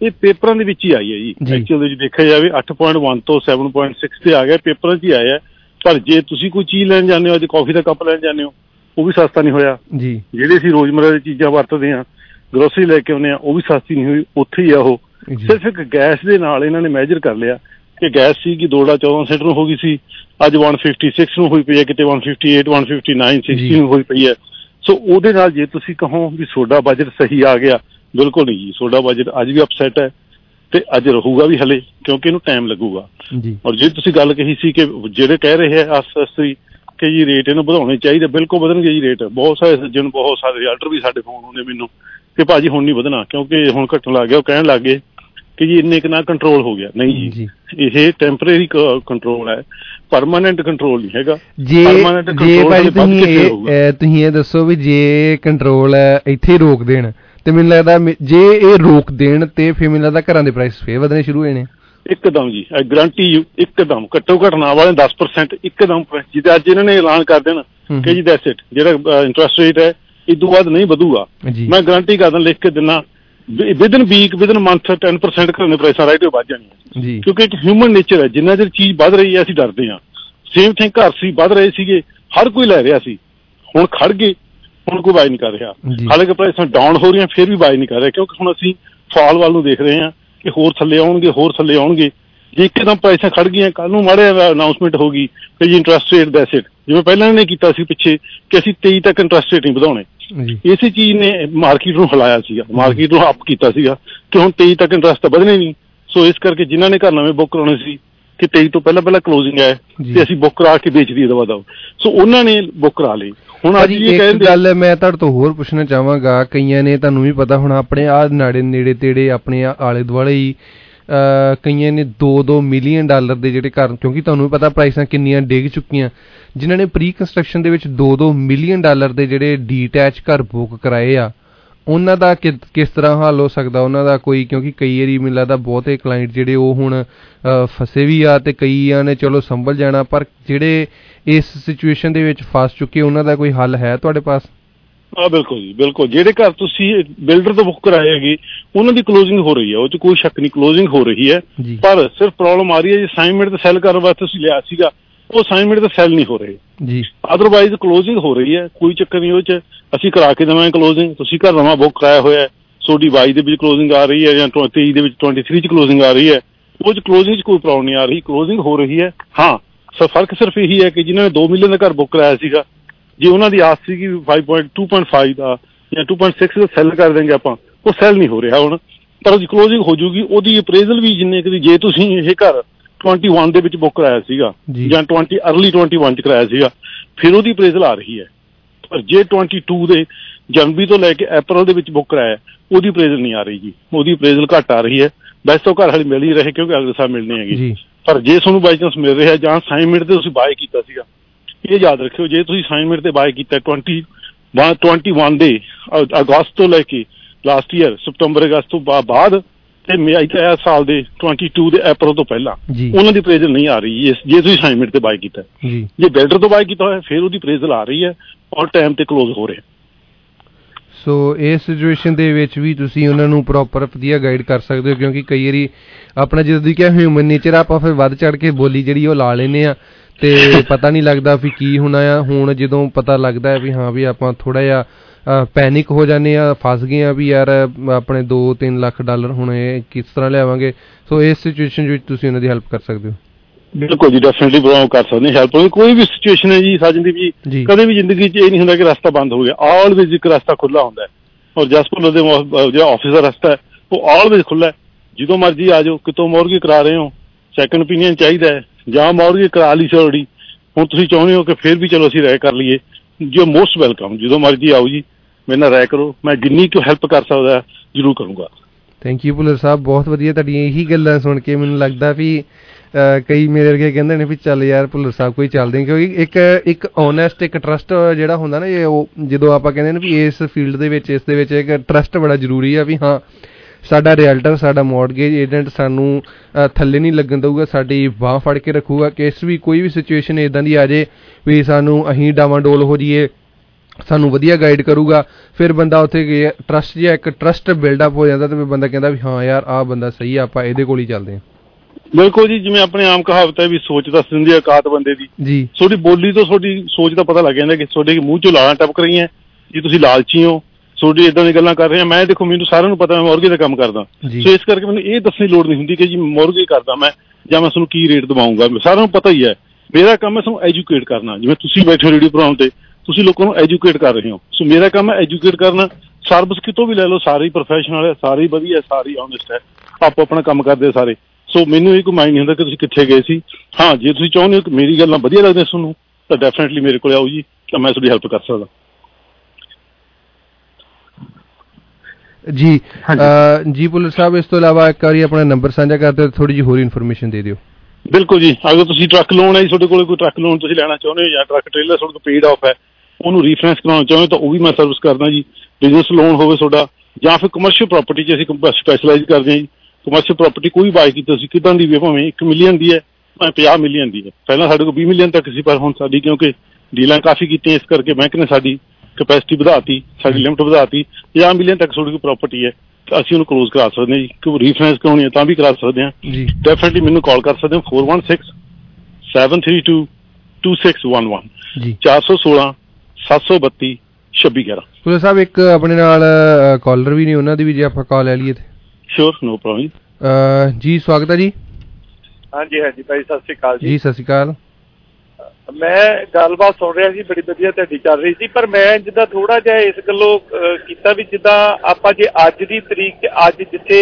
[SPEAKER 5] ਇਹ ਪੇਪਰਾਂ ਦੇ ਵਿੱਚ ਹੀ ਆਈ ਹੈ ਜੀ। ਐਕਚੁਅਲ ਦੇ ਵਿੱਚ ਦੇਖਿਆ ਜਾਵੇ 8.1 ਤੋਂ 7.6 ਤੇ ਆ ਗਿਆ, ਪੇਪਰਾਂ 'ਚ ਹੀ ਆਇਆ। ਪਰ ਜੇ ਤੁਸੀਂ ਕੋਈ ਚੀਜ਼ ਲੈਣ ਜਾਂਦੇ ਹੋ, ਅੱਜ ਕੌਫੀ ਦਾ ਕੱਪ ਲੈਣ ਜਾਂਦੇ ਹੋ, ਉਹ ਵੀ ਸਸਤਾ ਨਹੀਂ ਹੋਇਆ ਜੀ। ਜਿਹੜੇ ਅਸੀਂ ਰੋਜ਼ਮਰਾ ਦੀਆਂ ਚੀਜ਼ਾਂ ਵਰਤਦੇ ਹਾਂ, ਗਰੋਸਰੀ ਲੈ ਕੇ ਆਉਂਦੇ ਹਾਂ, ਉਹ ਵੀ ਸਸਤੀ ਨਹੀਂ ਹੋਈ, ਉੱਥੇ ਹੀ ਆ ਉਹ। ਸਿਰਫ ਇੱਕ ਗੈਸ ਦੇ ਨਾਲ ਇਹਨਾਂ ਨੇ ਮੈਜਰ ਕਰ ਲਿਆ ਕਿ ਗੈਸ ਸੀ ਕਿ $2.14 ਨੂੰ ਹੋ ਗਈ ਸੀ, ਅੱਜ 156 ਨੂੰ ਹੋਈ ਪਈ ਹੈ, ਕਿਤੇ 158, 159, 60 ਨੂੰ ਹੋਈ ਪਈ ਹੈ। ਸੋ ਉਹਦੇ ਨਾਲ ਜੇ ਤੁਸੀਂ ਕਹੋ ਵੀ ਤੁਹਾਡਾ ਬਜਟ ਸਹੀ ਆ ਗਿਆ, ਬਿਲਕੁਲ ਨਹੀਂ ਜੀ। ਤੁਹਾਡਾ ਬਜਟ ਅੱਜ ਵੀ ਅਪਸੈਟ ਹੈ ਤੇ ਅੱਜ ਰਹੂਗਾ ਵੀ ਹਲੇ, ਕਿਉਂਕਿ ਇਹਨੂੰ ਟਾਈਮ ਲੱਗੂਗਾ। ਔਰ ਜੇ ਤੁਸੀਂ ਗੱਲ ਕਹੀ ਸੀ ਕਿ ਜਿਹੜੇ ਕਹਿ ਰਹੇ ਹੈ ਅਸਤਰੀ ਕਿ ਜੀ ਰੇਟ ਇਹਨੂੰ ਵਧਾਉਣੇ ਚਾਹੀਦੇ, ਬਿਲਕੁਲ ਵਧਣਗੇ ਜੀ ਰੇਟ। ਬਹੁਤ ਸਾਰੇ ਸੱਜਣ, ਬਹੁਤ ਸਾਰੇ ਰਿਜ਼ਲਟਰ ਵੀ ਸਾਡੇ ਫੋਨ ਆਉਂਦੇ ਮੈਨੂੰ ਕਿ ਭਾਜੀ ਹੁਣ ਨਹੀਂ ਵਧਣਾ, ਕਿਉਂਕਿ ਹੁਣ ਘਟਣ ਲੱਗ ਗਿਆ। ਉਹ ਕਹਿਣ ਲੱਗ ਗਏ ਕਿ ਜੀ ਇੰਨੇ ਕੁ ਨਾਲ ਕੰਟਰੋਲ ਹੋ ਗਿਆ। ਨਹੀਂ ਜੀ, ਇਹ ਟੈਂਪਰੇਰੀ ਕੰਟਰੋਲ ਹੈ, ਪਰਮਾਨੈਂਟ ਕੰਟਰੋਲ ਨਹੀਂ ਹੈਗਾ।
[SPEAKER 4] ਤੁਸੀਂ ਇਹ ਦੱਸੋ ਵੀ ਜੇ ਕੰਟਰੋਲ ਇੱਥੇ ਰੋਕ ਦੇਣ ਤੇ ਮੈਨੂੰ ਲੱਗਦਾ ਜੇ ਇਹ ਰੋਕ ਦੇਣ ਤੇ ਫਿਰ ਮੈਨੂੰ ਲੱਗਦਾ ਘਰਾਂ ਦੇ ਪ੍ਰਾਈਸ ਫੇਰ ਵਧਣੇ ਸ਼ੁਰੂ ਹੋਏ ਨੇ
[SPEAKER 5] ਇੱਕਦਮ ਜੀ। ਗਰੰਟੀ ਇੱਕਦਮ, ਘੱਟੋ ਘੱਟ ਨਾ ਵਾਲੇ 10% ਇੱਕਦਮ। ਜਿੱਦਾਂ ਅੱਜ ਇਹਨਾਂ ਨੇ ਐਲਾਨ ਕਰ ਦੇਣ ਕਿ ਜੀ ਦੈਟਸ ਇਟ, ਜਿਹੜਾ ਇੰਟਰਸਟ ਰੇਟ ਹੈ ਇਹ ਤੋਂ ਬਾਅਦ ਨਹੀਂ ਵਧੂਗਾ, ਮੈਂ ਗਰੰਟੀ ਕਰਦਾ, ਲਿਖ ਕੇ ਦਿੰਦਾ, ਵਿਦਨ ਵੀਕ ਵਿਦਨ ਮੰਥ 10% ਘਰਾਂ ਦੇ ਪ੍ਰਾਈਸਾਂ ਰਾਈਟ ਵੱਧ ਜਾਣੀਆਂ। ਕਿਉਂਕਿ ਇੱਕ ਹਿਊਮਨ ਨੇਚਰ ਹੈ, ਜਿੰਨਾ ਚਿਰ ਚੀਜ਼ ਵੱਧ ਰਹੀ ਹੈ ਅਸੀਂ ਡਰਦੇ ਹਾਂ। ਸੇਮ ਥਿੰਗ ਘਰ ਸੀ, ਵੱਧ ਰਹੇ ਸੀਗੇ, ਹਰ ਕੋਈ ਲੈ ਰਿਹਾ ਸੀ, ਹੁਣ ਖੜ ਗਏ, ਹੁਣ ਕੋਈ ਬਾਈ ਨਹੀਂ ਕਰ ਰਿਹਾ। ਹਾਲਾਂਕਿ ਪ੍ਰਾਈਸਾਂ ਡਾਊਨ ਹੋ ਰਹੀਆਂ ਫਿਰ ਵੀ ਬਾਈ ਨਹੀਂ ਕਰ ਰਿਹਾ, ਕਿਉਂਕਿ ਹੁਣ ਅਸੀਂ ਫਾਲ ਵੱਲ ਨੂੰ ਦੇਖ ਰਹੇ ਹਾਂ ਕਿ ਹੋਰ ਥੱਲੇ ਆਉਣਗੇ, ਹੋਰ ਥੱਲੇ ਆਉਣਗੇ। ਜੇ ਇੱਕਦਮ ਪ੍ਰਾਈਸਾਂ ਖੜ ਗਈਆਂ, ਕੱਲ ਨੂੰ ਮਾੜੇ ਅਨਾਊਂਸਮੈਂਟ ਹੋ ਗਈ ਕਿ ਜੀ ਇੰਟਰਸਟ ਰੇਟ ਦੈਟਸ ਇਟ, ਜਿਵੇਂ ਪਹਿਲਾਂ ਇਹਨੇ ਕੀਤਾ ਸੀ ਪਿੱਛੇ ਕਿ ਅਸੀਂ 23 ਤੱਕ ਇੰਟਰਸਟ ਰੇਟ ਨਹੀਂ ਵਧਾਉਣੇ। ਇਸੇ ਚੀਜ਼ ਨੇ ਮਾਰਕੀਟ ਨੂੰ ਹਿਲਾਇਆ ਸੀਗਾ, ਮਾਰਕੀਟ ਨੂੰ ਅਪ ਕੀਤਾ ਸੀਗਾ ਕਿ ਹੁਣ 23 ਤੱਕ ਇੰਟਰਸਟ ਤਾਂ ਵਧਣੇ ਨਹੀਂ। ਸੋ ਇਸ ਕਰਕੇ ਜਿਨ੍ਹਾਂ ਨੇ ਘਰ ਨਵੇਂ ਬੁੱਕ ਕਰਾਉਣੇ ਸੀ ਕਿ 23 ਤੋਂ ਪਹਿਲਾਂ ਕਲੋਜ਼ਿੰਗ ਹੈ ਤੇ ਅਸੀਂ ਬੁੱਕ ਕਰਾ ਕੇ ਵੇਚ ਦਈਏ ਦਵਾ ਦਓ, ਸੋ ਉਹਨਾਂ ਨੇ ਬੁੱਕ ਕਰਾ ਲਈ। ਹੁਣ ਅੱਜ
[SPEAKER 4] ਇੱਕ ਗੱਲ ਮੈਂ ਤੁਹਾਡੇ ਤੋਂ ਹੋਰ ਪੁੱਛਣਾ ਚਾਹਾਂਗਾ, ਕਈਆਂ ਨੇ, ਤੁਹਾਨੂੰ ਵੀ ਪਤਾ ਹੁਣ ਆਪਣੇ ਆਹ ਨੇੜੇ ਤੇੜੇ ਆਪਣੇ ਆਲੇ ਦੁਆਲੇ ਹੀ ਕਈਆਂ ਨੇ $2 ਮਿਲੀਅਨ ਦੇ ਜਿਹੜੇ ਘਰ, ਕਿਉਂਕਿ ਤੁਹਾਨੂੰ ਵੀ ਪਤਾ ਪ੍ਰਾਈਸਾਂ ਕਿੰਨੀਆਂ ਡਿੱਗ ਚੁੱਕੀਆਂ, ਜਿਨ੍ਹਾਂ ਨੇ ਪ੍ਰੀ ਕੰਸਟਰਕਸ਼ਨ ਦੇ ਵਿੱਚ $2 ਮਿਲੀਅਨ ਦੇ ਜਿਹੜੇ ਡੀਟੈਚ ਘਰ ਬੁੱਕ ਕਰਾਏ ਆ, ਉਹਨਾਂ ਦਾ ਕਿਸ ਤਰ੍ਹਾਂ ਹੱਲ ਹੋ ਸਕਦਾ ਉਹਨਾਂ ਦਾ ਕੋਈ? ਕਿਉਂਕਿ ਕਈ ਵਾਰੀ ਮੈਨੂੰ ਲੱਗਦਾ ਬਹੁਤੇ ਕਲਾਇੰਟ ਜਿਹੜੇ ਉਹ ਹੁਣ ਫਸੇ ਵੀ ਆ ਤੇ ਕਈਆਂ ਨੇ ਚਲੋ ਸੰਭਲ ਜਾਣਾ, ਪਰ ਜਿਹੜੇ ਇਸ ਸਿਚੁਏਸ਼ਨ ਦੇ ਵਿੱਚ ਫਸ ਚੁੱਕੇ ਉਹਨਾਂ ਦਾ ਕੋਈ ਹੱਲ ਹੈ ਤੁਹਾਡੇ ਪਾਸ?
[SPEAKER 5] ਬਿਲਕੁਲ ਜੀ, ਬਿਲਕੁਲ। ਜਿਹੜੇ ਘਰ ਤੁਸੀਂ ਬਿਲਡਰ ਤੋਂ ਬੁੱਕ ਕਰਾਏ ਹੈਗੇ ਉਹਨਾਂ ਦੀ ਕਲੋਜ਼ਿੰਗ ਹੋ ਰਹੀ ਹੈ, ਉਹ 'ਚ ਕੋਈ ਸ਼ੱਕ ਨਹੀਂ, ਕਲੋਜ਼ਿੰਗ ਹੋ ਰਹੀ ਹੈ। ਪਰ ਸਿਰਫ ਪ੍ਰੋਬਲਮ ਆ ਰਹੀ ਹੈ ਜੀ ਅਸਾਈਨਮੈਂਟ ਤੇ ਸੈਲ ਕਰਨ ਵਾਸਤੇ ਤੁਸੀਂ ਲਿਆ ਸੀਗਾ, ਉਹ ਅਸਾਈਨਮੈਂਟ ਤੇ ਸੈਲ ਨਹੀਂ ਹੋ ਰਹੇ ਜੀ। ਅਦਰਵਾਈਜ਼ ਕਲੋਜ਼ਿੰਗ ਹੋ ਰਹੀ ਹੈ, ਕੋਈ ਚੱਕਰ ਨਹੀਂ ਉਹ 'ਚ, ਅਸੀਂ ਕਰਾ ਕੇ ਦੇਵਾਂਗੇ ਕਲੋਜ਼ਿੰਗ। ਤੁਸੀਂ ਘਰ ਨਵਾਂ ਬੁੱਕ ਕਰਾਇਆ ਹੋਇਆ, ਤੁਹਾਡੀ 22 ਦੇ ਵਿੱਚ ਕਲੋਜ਼ਿੰਗ ਆ ਰਹੀ ਹੈ ਜਾਂ 23 ਦੇ ਵਿੱਚ 23 'ਚ ਕਲੋਜ਼ਿੰਗ ਆ ਰਹੀ ਹੈ, ਉਹ 'ਚ ਕਲੋਜ਼ਿੰਗ 'ਚ ਕੋਈ ਪ੍ਰੋਬਲਮ ਨਹੀਂ ਆ ਰਹੀ, ਕਲੋਜ਼ਿੰਗ ਹੋ ਰਹੀ ਹੈ। ਹਾਂ, ਫਰਕ ਸਿਰਫ ਇਹੀ ਹੈ ਕਿ ਜਿਨ੍ਹਾਂ ਨੇ $2 ਮਿਲੀਅਨ ਦਾ ਘਰ ਬੁੱਕ ਕਰਾਇਆ ਸੀਗਾ, ਜੇ ਉਹਨਾਂ ਦੀ ਆਸ ਸੀਗੀ 2.5 ਦਾ ਜਾਂ 2.6 ਦਾ ਸੈੱਲ ਕਰ ਦੇਂਗੇ ਆਪਾਂ, ਉਹ ਸੈੱਲ ਨਹੀਂ ਹੋ ਰਿਹਾ ਹੁਣ, ਪਰ ਉਹਦੀ ਕਲੋਜ਼ਿੰਗ ਹੋ ਜੂਗੀ। ਉਹਦੀ ਅਪਰੇਜ਼ਲ ਵੀ ਜਿੰਨੇ ਕਿ ਜੇ ਤੁਸੀਂ ਇਹ ਘਰ 21 ਦੇ ਵਿੱਚ ਬੁੱਕ ਕਰਾਇਆ ਸੀਗਾ ਜਾਂ ਅਰਲੀ 21 'ਚ ਕਰਾਇਆ ਸੀਗਾ, ਫਿਰ ਉਹਦੀ ਅਪਰੇਜ਼ਲ ਆ ਰਹੀ ਹੈ। ਪਰ ਜੇ 22 ਦੇ ਜਨਵਰੀ ਤੋਂ ਲੈ ਕੇ ਅਪ੍ਰੈਲ ਦੇ ਵਿੱਚ ਬੁੱਕ ਕਰਾਇਆ, ਉਹਦੀ ਅਪਰੇਜ਼ਲ ਨਹੀਂ ਆ ਰਹੀ ਜੀ, ਉਹਦੀ ਅਪਰੇਜ਼ਲ ਘੱਟ ਆ ਰਹੀ ਹੈ। ਵੈਸੇ ਤਾਂ ਘਰ ਹਾਲੇ ਮਿਲ ਹੀ ਰਹੇ ਕਿਉਂਕਿ ਅਗਲੇ ਸਾਲ ਮਿਲਣੇ ਹੈਗੇ, ਪਰ ਜੇ ਤੁਹਾਨੂੰ ਬਾਈ ਚਾਂਸ ਮਿਲ ਰਿਹਾ ਜਾਂ ਅਸਾਈਨਮੈਂਟ ਤੇ ਤੁਸੀਂ ਬਾਏ ਕੀਤਾ ਸੀਗਾ, ਇਹ ਯਾਦ ਰੱਖਿਓ, ਜੇ ਤੁਸੀਂ ਅਸਾਈਨਮੈਂਟ ਤੇ ਬਾਏ ਕੀਤਾ 21 ਦੇ ਅਗਸਤ ਤੋਂ ਲੈ ਕੇ ਲਾਸਟ ਈਅਰ ਸਤੰਬਰ ਅਗਸਤ ਤੋਂ ਬਾਅਦ ਤੇ ਮਈ ਇਸ ਸਾਲ ਦੇ 22 ਦੇ ਅਪ੍ਰੈਲ ਤੋਂ ਪਹਿਲਾਂ, ਉਹਨਾਂ ਦੀ ਅਪਰੇਜ਼ਲ ਨਹੀਂ ਆ ਰਹੀ ਜੇ ਤੁਸੀਂ ਅਸਾਈਨਮੈਂਟ ਤੇ ਬਾਏ ਕੀਤਾ। ਜੇ ਬਿਲਡਰ ਤੋਂ ਬਾਏ ਕੀਤਾ ਹੋਇਆ ਫਿਰ ਉਹਦੀ ਅਪਰੇਜ਼ਲ ਆ ਰਹੀ ਹੈ ਔਰ ਟਾਈਮ ਤੇ ਕਲੋਜ਼ ਹੋ ਰਿਹਾ।
[SPEAKER 4] ਸੋ ਇਸ ਸਿਚੁਏਸ਼ਨ ਦੇ ਵਿੱਚ ਵੀ ਤੁਸੀਂ ਉਹਨਾਂ ਨੂੰ ਪ੍ਰੋਪਰ ਵਧੀਆ ਗਾਈਡ ਕਰ ਸਕਦੇ ਹੋ, ਕਿਉਂਕਿ ਕਈ ਵਾਰੀ ਆਪਣਾ ਜਦੋਂ ਦੀ ਕਿਹਾ ਹਿਊਮਨ ਨੇਚਰ ਆਪਾਂ ਫਿਰ ਵੱਧ ਚੜ ਕੇ ਬੋਲੀ ਜਿਹੜੀ ਉਹ ਲਾ ਲੈਂਦੇ ਆ ਤੇ ਪਤਾ ਨਹੀਂ ਲੱਗਦਾ ਵੀ ਕੀ ਹੋਣਾ ਆ। ਹੁਣ ਜਦੋਂ ਪਤਾ ਲੱਗਦਾ ਹੈ ਵੀ ਹਾਂ ਵੀ ਆਪਾਂ ਥੋੜਾ ਜਿਹਾ ਪੈਨਿਕ ਹੋ ਜਾਂਦੇ ਆ, ਫਸ ਗਏ ਆ ਵੀ ਯਾਰ ਆਪਣੇ $2-3 ਲੱਖ ਹੁਣ ਇਹ ਕਿਸ ਤਰ੍ਹਾਂ ਲਿਆਵਾਂਗੇ। ਸੋ ਇਸ ਸਿਚੁਏਸ਼ਨ ਵਿੱਚ ਤੁਸੀਂ ਉਹਨਾਂ ਦੀ ਹੈਲਪ ਕਰ ਸਕਦੇ ਹੋ।
[SPEAKER 5] ਬਿਲਕੁਲ ਜੀ, ਡੈਫੀਨਿਟਲੀ ਕਰ ਸਕਦੇ ਹੈਲਪ। ਕੋਈ ਵੀ ਸਿਚੁਏਸ਼ਨ ਹੈ ਜੀ ਸਾਜਨਦੀਪ ਜੀ, ਕਦੇ ਵੀ ਜ਼ਿੰਦਗੀ 'ਚ ਇਹ ਨਹੀਂ ਹੁੰਦਾ ਕਿ ਰਸਤਾ ਬੰਦ ਹੋ ਗਿਆ, ਆਲਵੇਜ਼ ਇੱਕ ਰਸਤਾ ਖੁੱਲ੍ਹਾ ਹੁੰਦਾ ਹੈ। ਔਰ ਜਸਪੁਰ ਦੇ ਜਿਹੜਾ ਆਫਿਸ ਦਾ ਰਸਤਾ ਹੈ ਉਹ ਆਲਵੇਜ਼ ਖੁੱਲ੍ਹਾ ਹੈ, ਜਦੋਂ ਮਰਜ਼ੀ ਆ ਜਾਓ। ਕਿਤੋਂ ਮੌਰਗੇਜ ਕਰਾ ਰਹੇ ਹੋ, ਸੈਕੰਡ ਓਪੀਨੀਅਨ ਚਾਹੀਦਾ ਹੈ ਜਾਂ ਮੌਰਗੇਜ ਕਰਾ ਲਈ ਸੀ ਆਲਰੇਡੀ, ਹੁਣ ਤੁਸੀਂ ਚਾਹੁੰਦੇ ਹੋ ਕਿ ਫਿਰ ਵੀ ਚਲੋ ਅਸੀਂ ਰਾਏ ਕਰ ਲਈਏ, ਜੋ ਮੋਸਟ ਵੈਲਕਮ, ਜਦੋਂ ਮਰਜ਼ੀ ਆਓ ਜੀ, ਮੇਰੇ ਨਾਲ ਰਾਏ ਕਰੋ, ਮੈਂ ਜਿੰਨੀ ਕੁ ਹੈਲਪ ਕਰ ਸਕਦਾ ਜ਼ਰੂਰ ਕਰੂੰਗਾ।
[SPEAKER 4] ਥੈਂਕ ਯੂ ਭੁੱਲਰ ਸਾਹਿਬ, ਬਹੁਤ ਵਧੀਆ ਤੁਹਾਡੀਆਂ ਇਹੀ ਗੱਲਾਂ ਸੁਣ ਕੇ ਮੈਨੂੰ ਲੱਗਦਾ ਵੀ ਕਈ ਮੇਰੇ ਵਰਗੇ ਕਹਿੰਦੇ ਨੇ ਵੀ ਚੱਲ ਯਾਰ ਭੁੱਲਰ ਸਾਹਿਬ ਕੋਈ ਚੱਲਦੇ, ਕਿਉਂਕਿ ਇੱਕ ਓਨੈਸਟ ਇੱਕ ਟਰਸਟ ਜਿਹੜਾ ਹੁੰਦਾ ਨਾ, ਉਹ ਜਦੋਂ ਆਪਾਂ ਕਹਿੰਦੇ ਨੇ ਵੀ ਇਸ ਫੀਲਡ ਦੇ ਵਿੱਚ, ਇਸ ਦੇ ਵਿੱਚ ਇੱਕ ਟਰਸਟ ਬੜਾ ਜ਼ਰੂਰੀ ਆ ਵੀ ਹਾਂ ਸਾਡਾ ਰਿਐਲਟਰ, ਸਾਡਾ ਮੌਰਗੇਜ ਏਜੰਟ ਸਾਨੂੰ ਥੱਲੇ ਨਹੀਂ ਲੱਗਣ ਦਊਗਾ, ਸਾਡੀ ਬਾਂਹ ਫੜ ਕੇ ਰੱਖੂਗਾ। ਕੋਈ ਵੀ ਸਿਚੁਏਸ਼ਨ ਇੱਦਾਂ ਦੀ ਆ ਜੇ ਵੀ ਸਾਨੂੰ ਅਸੀਂ ਡਾਵਾਂਡੋਲ ਹੋ ਜਾਈਏ, ਸਾਨੂੰ ਵਧੀਆ ਗਾਈਡ ਕਰੂਗਾ, ਫਿਰ ਬੰਦਾ ਉੱਥੇ ਟਰਸਟ ਜਿਹਾ ਇੱਕ ਟਰਸਟ ਬਿਲਡਅਪ ਹੋ ਜਾਂਦਾ ਤੇ ਫਿਰ ਬੰਦਾ ਕਹਿੰਦਾ ਵੀ ਹਾਂ ਯਾਰ ਆਹ ਬੰਦਾ ਸਹੀ ਆ, ਆਪਾਂ ਇਹਦੇ ਕੋਲ ਹੀ ਚੱਲਦੇ ਹਾਂ।
[SPEAKER 5] ਬਿਲਕੁਲ ਜੀ, ਜਿਵੇਂ ਆਪਣੇ ਆਮ ਕਹਾਵਤ ਹੈ ਵੀ ਸੋਚ ਦੱਸ ਦਿੰਦੀ ਹੈ ਔਕਾਤ ਬੰਦੇ ਦੀ ਜੀ। ਤੁਹਾਡੀ ਬੋਲੀ ਤੋਂ ਤੁਹਾਡੀ ਸੋਚ ਦਾ ਪਤਾ ਲੱਗ ਜਾਂਦਾ ਕਿ ਤੁਹਾਡੇ ਮੂੰਹ ਚੋਂ ਲਾਲਾਂ ਟਪਕ ਰਹੀਆਂ, ਜੀ ਤੁਸੀਂ ਲਾਲਚੀ ਹੋ, ਤੁਹਾਡੀ ਏਦਾਂ ਦੀਆਂ ਗੱਲਾਂ ਕਰ ਰਹੇ ਆ। ਮੈਂ ਦੇਖੋ ਮੈਨੂੰ ਸਾਰਿਆਂ ਨੂੰ ਪਤਾ ਮੈਂ ਮੋਰਗੇ ਦਾ ਕੰਮ ਕਰਦਾ, ਸੋ ਇਸ ਕਰਕੇ ਮੈਨੂੰ ਇਹ ਦੱਸਣ ਦੀ ਲੋੜ ਨਹੀਂ ਹੁੰਦੀ ਕਿ ਜੀ ਮੋਰਗੇ ਕਰਦਾ ਮੈਂ ਜਾਂ ਮੈਂ ਤੁਹਾਨੂੰ ਕੀ ਰੇਟ ਦਵਾਊਂਗਾ, ਸਾਰਿਆਂ ਨੂੰ ਪਤਾ ਹੀ ਹੈ। ਮੇਰਾ ਕੰਮ ਹੈ ਤੁਹਾਨੂੰ ਐਜੂਕੇਟ ਕਰਨਾ, ਜਿਵੇਂ ਤੁਸੀਂ ਬੈਠੇ ਹੋ ਰੇਡੀਓ ਪ੍ਰੋਗਰਾਮ ਤੇ ਤੁਸੀਂ ਲੋਕਾਂ ਨੂੰ ਐਜੂਕੇਟ ਕਰ ਰਹੇ ਹੋ, ਸੋ ਮੇਰਾ ਕੰਮ ਹੈ ਐਜੂਕੇਟ ਕਰਨਾ। ਸਰਵਿਸ ਕਿਤੋਂ ਵੀ ਲੈ ਲਓ, ਸਾਰੇ ਹੀ ਪ੍ਰੋਫੈਸ਼ਨਲ ਹੈ, ਸਾਰੇ ਹੀ ਵਧੀਆ, ਸਾਰੇ ਹੀ ਓਨੈਸਟ ਹੈ, ਆਪੋ ਆਪਣਾ ਕੰਮ ਕਰਦੇ ਸਾਰੇ। ਸੋ ਮੈਨੂੰ ਇਹ ਕੋਈ ਮਾਇੰਡ ਨਹੀਂ ਹੁੰਦਾ ਕਿ ਤੁਸੀਂ ਕਿੱਥੇ ਗਏ ਸੀ। ਹਾਂ, ਜੇ ਤੁਸੀਂ ਚਾਹੁੰਦੇ ਹੋ ਕਿ ਮੇਰੀ ਗੱਲਾਂ ਵਧੀਆ ਲੱਗਦੀਆਂ ਤੁਹਾਨੂੰ ਤਾਂ ਡੈਫੀਨੇਟਲੀ ਮੇਰੇ ਕੋਲ ਆਓ ਜੀ, ਤਾਂ ਮੈਂ ਤੁਹਾਡੀ ਹੈਲਪ ਕਰ ਸਕਦਾ
[SPEAKER 4] ਜੀ। ਜੀ ਭੁੱਲਰ ਸਾਹਿਬ, ਇਸ ਤੋਂ ਇਲਾਵਾ ਇੱਕ ਵਾਰੀ ਆਪਣਾ ਨੰਬਰ ਸਾਂਝਾ ਕਰਦੇ, ਥੋੜੀ ਜਿਹੀ ਹੋਰ ਇਨਫੋਰਮੇਸ਼ਨ ਦੇ ਦਿਓ।
[SPEAKER 5] ਬਿਲਕੁਲ ਜੀ, ਅਗਰ ਤੁਸੀਂ ਟਰੱਕ ਲੋਨ ਹੈ ਜੀ, ਤੁਹਾਡੇ ਕੋਲ ਕੋਈ ਟਰੱਕ ਲੋਨ ਤੁਸੀਂ ਲੈਣਾ ਚਾਹੁੰਦੇ ਹੋ ਜਾਂ ਟਰੱਕ ਟ੍ਰੇਲਰ ਤੁਹਾਡੇ ਕੋਲ ਪੇਡ ਆਫ ਹੈ, ਉਹਨੂੰ ਰੀਫਾਈਨੈਂਸ ਕਰਾਉਣਾ ਚਾਹੁੰਦੇ ਤਾਂ ਉਹ ਵੀ ਮੈਂ ਸਰਵਿਸ ਕਰਦਾ ਜੀ। ਬਿਜ਼ਨਸ ਲੋਨ ਹੋਵੇ ਤੁਹਾਡਾ ਜਾਂ ਫਿਰ ਕਮਰਸ਼ੀਅਲ ਪ੍ਰਾਪਰਟੀ 'ਚ ਅਸੀਂ ਸਪੈਸ਼ਲਾਈਜ਼ ਕਰਦੇ ਹਾਂ ਜੀ। ਕਮਰਸ਼ੀਅਲ ਪ੍ਰਾਪਰਟੀ ਕੋਈ ਬਾਏ ਕੀਤੀ ਤੁਸੀਂ ਕਿੱਦਾਂ ਦੀ ਵੀ, ਭਾਵੇਂ 1 ਮਿਲੀਅਨ ਦੀ ਹੈ ਭਾਵੇਂ 50 ਮਿਲੀਅਨ ਦੀ ਹੈ। ਪਹਿਲਾਂ ਸਾਡੇ ਕੋਲ 20 ਮਿਲੀਅਨ ਤੱਕ ਸੀ, ਪਰ ਹੁਣ ਸਾਡੀ ਕਿਉਂਕਿ ਡੀਲਾਂ ਕਾਫੀ ਕੀਤੀਆਂ ਇਸ ਕਰਕੇ ਬੈਂਕ ਨੇ ਸਾਡੀ ਕਪੈਸਿਟੀ ਵਧਾਤੀ, ਸਾਡੀ ਲਿਮਟ ਵਧਾਤੀ। 50 ਮਿਲੀਅਨ ਤੱਕ ਤੁਹਾਡੀ ਕੋਈ ਪ੍ਰਾਪਰਟੀ ਹੈ ਤਾਂ ਅਸੀਂ ਉਹਨੂੰ ਕਲੋਜ਼ ਕਰਾ ਸਕਦੇ ਹਾਂ ਜੀ। ਕਿ ਰੀਫਾਈਨੈਂਸ ਕਰਾਉਣੀ ਹੈ ਤਾਂ ਵੀ ਕਰਾ ਸਕਦੇ ਹਾਂ। ਡੈਫੀਨੇਟਲੀ ਮੈਨੂੰ ਕਾਲ ਕਰ ਸਕਦੇ ਹੋ 416-732-2611 416-732-2611।
[SPEAKER 4] ਭੁੱਲਰ ਸਾਹਿਬ, ਇੱਕ ਆਪਣੇ ਨਾਲ ਕਾਲਰ ਵੀ ਨੇ, ਉਹਨਾਂ ਦੀ ਵੀ ਜੇ ਆਪਾਂ ਕਾਲ ਲੈ ਲਈਏ ਤੇ।
[SPEAKER 5] ਸ਼ੋਰ, ਨੋ ਪ੍ਰੋਬਲਮ
[SPEAKER 4] ਜੀ। ਸਵਾਗਤ ਹੈ ਜੀ।
[SPEAKER 6] ਹਾਂਜੀ ਹਾਂਜੀ ਭਾਈ, ਸਤਿ ਸ਼੍ਰੀ ਅਕਾਲ ਜੀ।
[SPEAKER 4] ਸਤਿ ਸ਼੍ਰੀ ਅਕਾਲ।
[SPEAKER 6] ਮੈਂ ਗੱਲਬਾਤ ਸੁਣ ਰਿਹਾ ਸੀ, ਬੜੀ ਵਧੀਆ ਤੁਹਾਡੀ ਚੱਲ ਰਹੀ ਸੀ, ਪਰ ਮੈਂ ਜਿੱਦਾਂ ਥੋੜਾ ਜਿਹਾ ਇਸ ਗੱਲੋਂ ਕੀਤਾ ਵੀ ਜਿੱਦਾਂ ਆਪਾਂ ਜੇ ਅੱਜ ਦੀ ਤਰੀਕ 'ਚ ਅੱਜ ਜਿੱਥੇ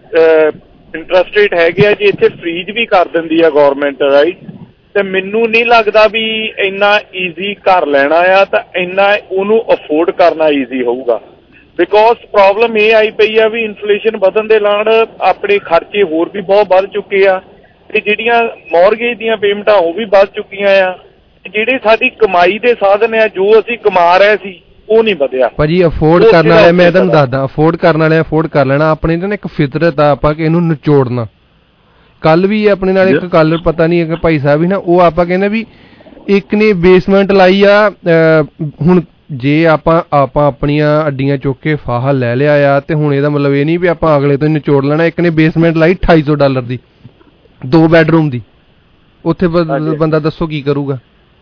[SPEAKER 6] ਇੰਟਰਸਟ ਰੇਟ ਹੈਗੇ ਆ ਜੀ, ਇੱਥੇ ਫਰੀਜ਼ ਵੀ ਕਰ ਦਿੰਦੀ ਆ ਗੌਰਮੈਂਟ, ਰਾਈਟ, ਤੇ ਮੈਨੂੰ ਨਹੀਂ ਲੱਗਦਾ ਵੀ ਇੰਨਾ ਈਜ਼ੀ ਘਰ ਲੈਣਾ ਆ ਤਾਂ ਇੰਨਾ ਉਹਨੂੰ ਅਫੋਰਡ ਕਰਨਾ ਈਜ਼ੀ ਹੋਊਗਾ। ਬਿਕੋਜ਼ ਪ੍ਰੋਬਲਮ ਇਹ ਆਈ ਪਈ ਆ ਵੀ ਇਨਫਲੇਸ਼ਨ ਵਧਣ ਦੇ ਨਾਲ ਆਪਣੇ ਖਰਚੇ ਹੋਰ ਵੀ ਬਹੁਤ ਵੱਧ ਚੁੱਕੇ ਆ ਤੇ ਜਿਹੜੀਆਂ ਮੌਰਗੇਜ ਦੀਆਂ ਪੇਮੈਂਟਾਂ ਉਹ ਵੀ ਵੱਧ ਚੁੱਕੀਆਂ ਆ। ਜਿਹੜੇ ਸਾਡੀ ਕਮਾਈ ਦੇ ਸਾਧਨ ਆ, ਜੋ ਅਸੀਂ ਕਮਾ ਰਹੇ ਸੀ, ਉਹ ਨਹੀਂ ਵਧਿਆ
[SPEAKER 4] ਭਾਜੀ। ਅਫੋਰਡ ਕਰਨ ਵਾਲੇ, ਮੈਂ ਤੁਹਾਨੂੰ ਦੱਸਦਾ, ਅਫੋਰਡ ਕਰਨ ਵਾਲੇ ਅਫੋਰਡ ਕਰ ਲੈਣਾ। ਆਪਣੇ ਤਾਂ ਇੱਕ ਫਿਤਰਤ ਆ, ਆਪਾਂ ਕਿ ਇਹਨੂੰ ਨਿਚੋੜਨਾ। ਕੱਲ ਵੀ ਆਪਣੇ ਨਾਲ ਇੱਕ ਕਾਲਰ, ਪਤਾ ਨਹੀਂ ਇੱਕ ਭਾਈ ਸਾਹਿਬ ਹੀ ਨਾ, ਉਹ ਆਪਾਂ ਕਹਿੰਦੇ ਵੀ ਇੱਕ ਨੇ ਬੇਸਮੈਂਟ ਲਾਈ ਆ। ਹੁਣ ਜੇ ਆਪਾਂ ਆਪਣੀਆਂ ਅੱਡੀਆਂ ਚੁੱਕ ਕੇ ਫਾਹਾ ਲੈ ਲਿਆ ਆ ਤੇ ਹੁਣ ਇਹਦਾ ਮਤਲਬ ਇਹ ਨਹੀਂ ਵੀ ਆਪਾਂ ਅਗਲੇ ਤੋਂ ਨਿਚੋੜ ਲੈਣਾ। ਇੱਕ ਨੇ ਬੇਸਮੈਂਟ ਲਾਈ $250 ਦੀ, 2 ਬੈਡਰੂਮ ਦੀ, ਉੱਥੇ ਬੰਦਾ ਦੱਸੋ ਕੀ ਕਰੂਗਾ।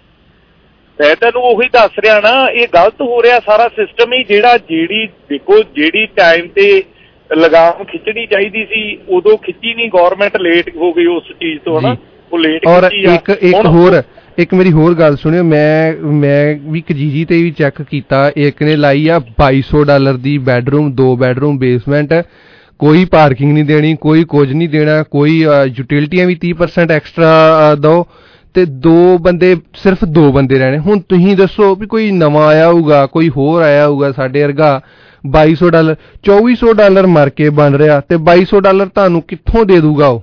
[SPEAKER 6] ਮੈਂ ਤੈਨੂੰ ਉਹੀ ਦੱਸ ਰਿਹਾ ਨਾ, ਇਹ ਗਲਤ ਹੋ ਰਿਹਾ ਸਾਰਾ ਸਿਸਟਮ ਹੀ। ਜਿਹੜੀ ਟਾਈਮ ਤੇ ਲਗਾਮ ਖਿੱਚਣੀ ਚਾਹੀਦੀ ਸੀ ਉਦੋਂ ਖਿੱਚੀ ਨਹੀਂ, ਗੌਰਮੈਂਟ ਲੇਟ ਹੋ ਗਈ ਉਸ ਚੀਜ਼ ਤੋਂ, ਹਨਾ, ਉਹ ਲੇਟ ਖਿੱਚੀ ਆ।
[SPEAKER 4] ਇੱਕ ਮੇਰੀ ਹੋਰ ਗੱਲ ਸੁਣਿਓ, ਮੈਂ ਵੀ ਕਜੀਜੀ ਤੇ ਵੀ ਚੈੱਕ ਕੀਤਾ। ਇੱਕ ਨੇ ਲਾਈ ਆ $2200 ਦੀ ਬੈਡਰੂਮ, 2 ਬੈਡਰੂਮ ਬੇਸਮੈਂਟ, ਕੋਈ ਪਾਰਕਿੰਗ ਨਹੀਂ ਦੇਣੀ, ਕੋਈ ਕੁਝ ਨਹੀਂ ਦੇਣਾ, ਕੋਈ ਯੂਟਿਲਿਟੀਆਂ ਵੀ 30% ਐਕਸਟਰਾ ਦਿਓ ਤੇ 2 ਬੰਦੇ, ਸਿਰਫ 2 ਬੰਦੇ ਰਹਿਣੇ। ਹੁਣ ਤੁਸੀਂ ਦੱਸੋ ਵੀ ਕੋਈ ਨਵਾਂ ਆਇਆ ਹੋਊਗਾ, ਕੋਈ ਹੋਰ ਆਇਆ ਹੋਊਗਾ ਸਾਡੇ ਵਰਗਾ, $2200 $2400 ਮਰ ਕੇ ਬਣ ਰਿਹਾ ਤੇ $2200 ਤੁਹਾਨੂੰ ਕਿੱਥੋਂ ਦੇ ਦੂਗਾ ਉਹ।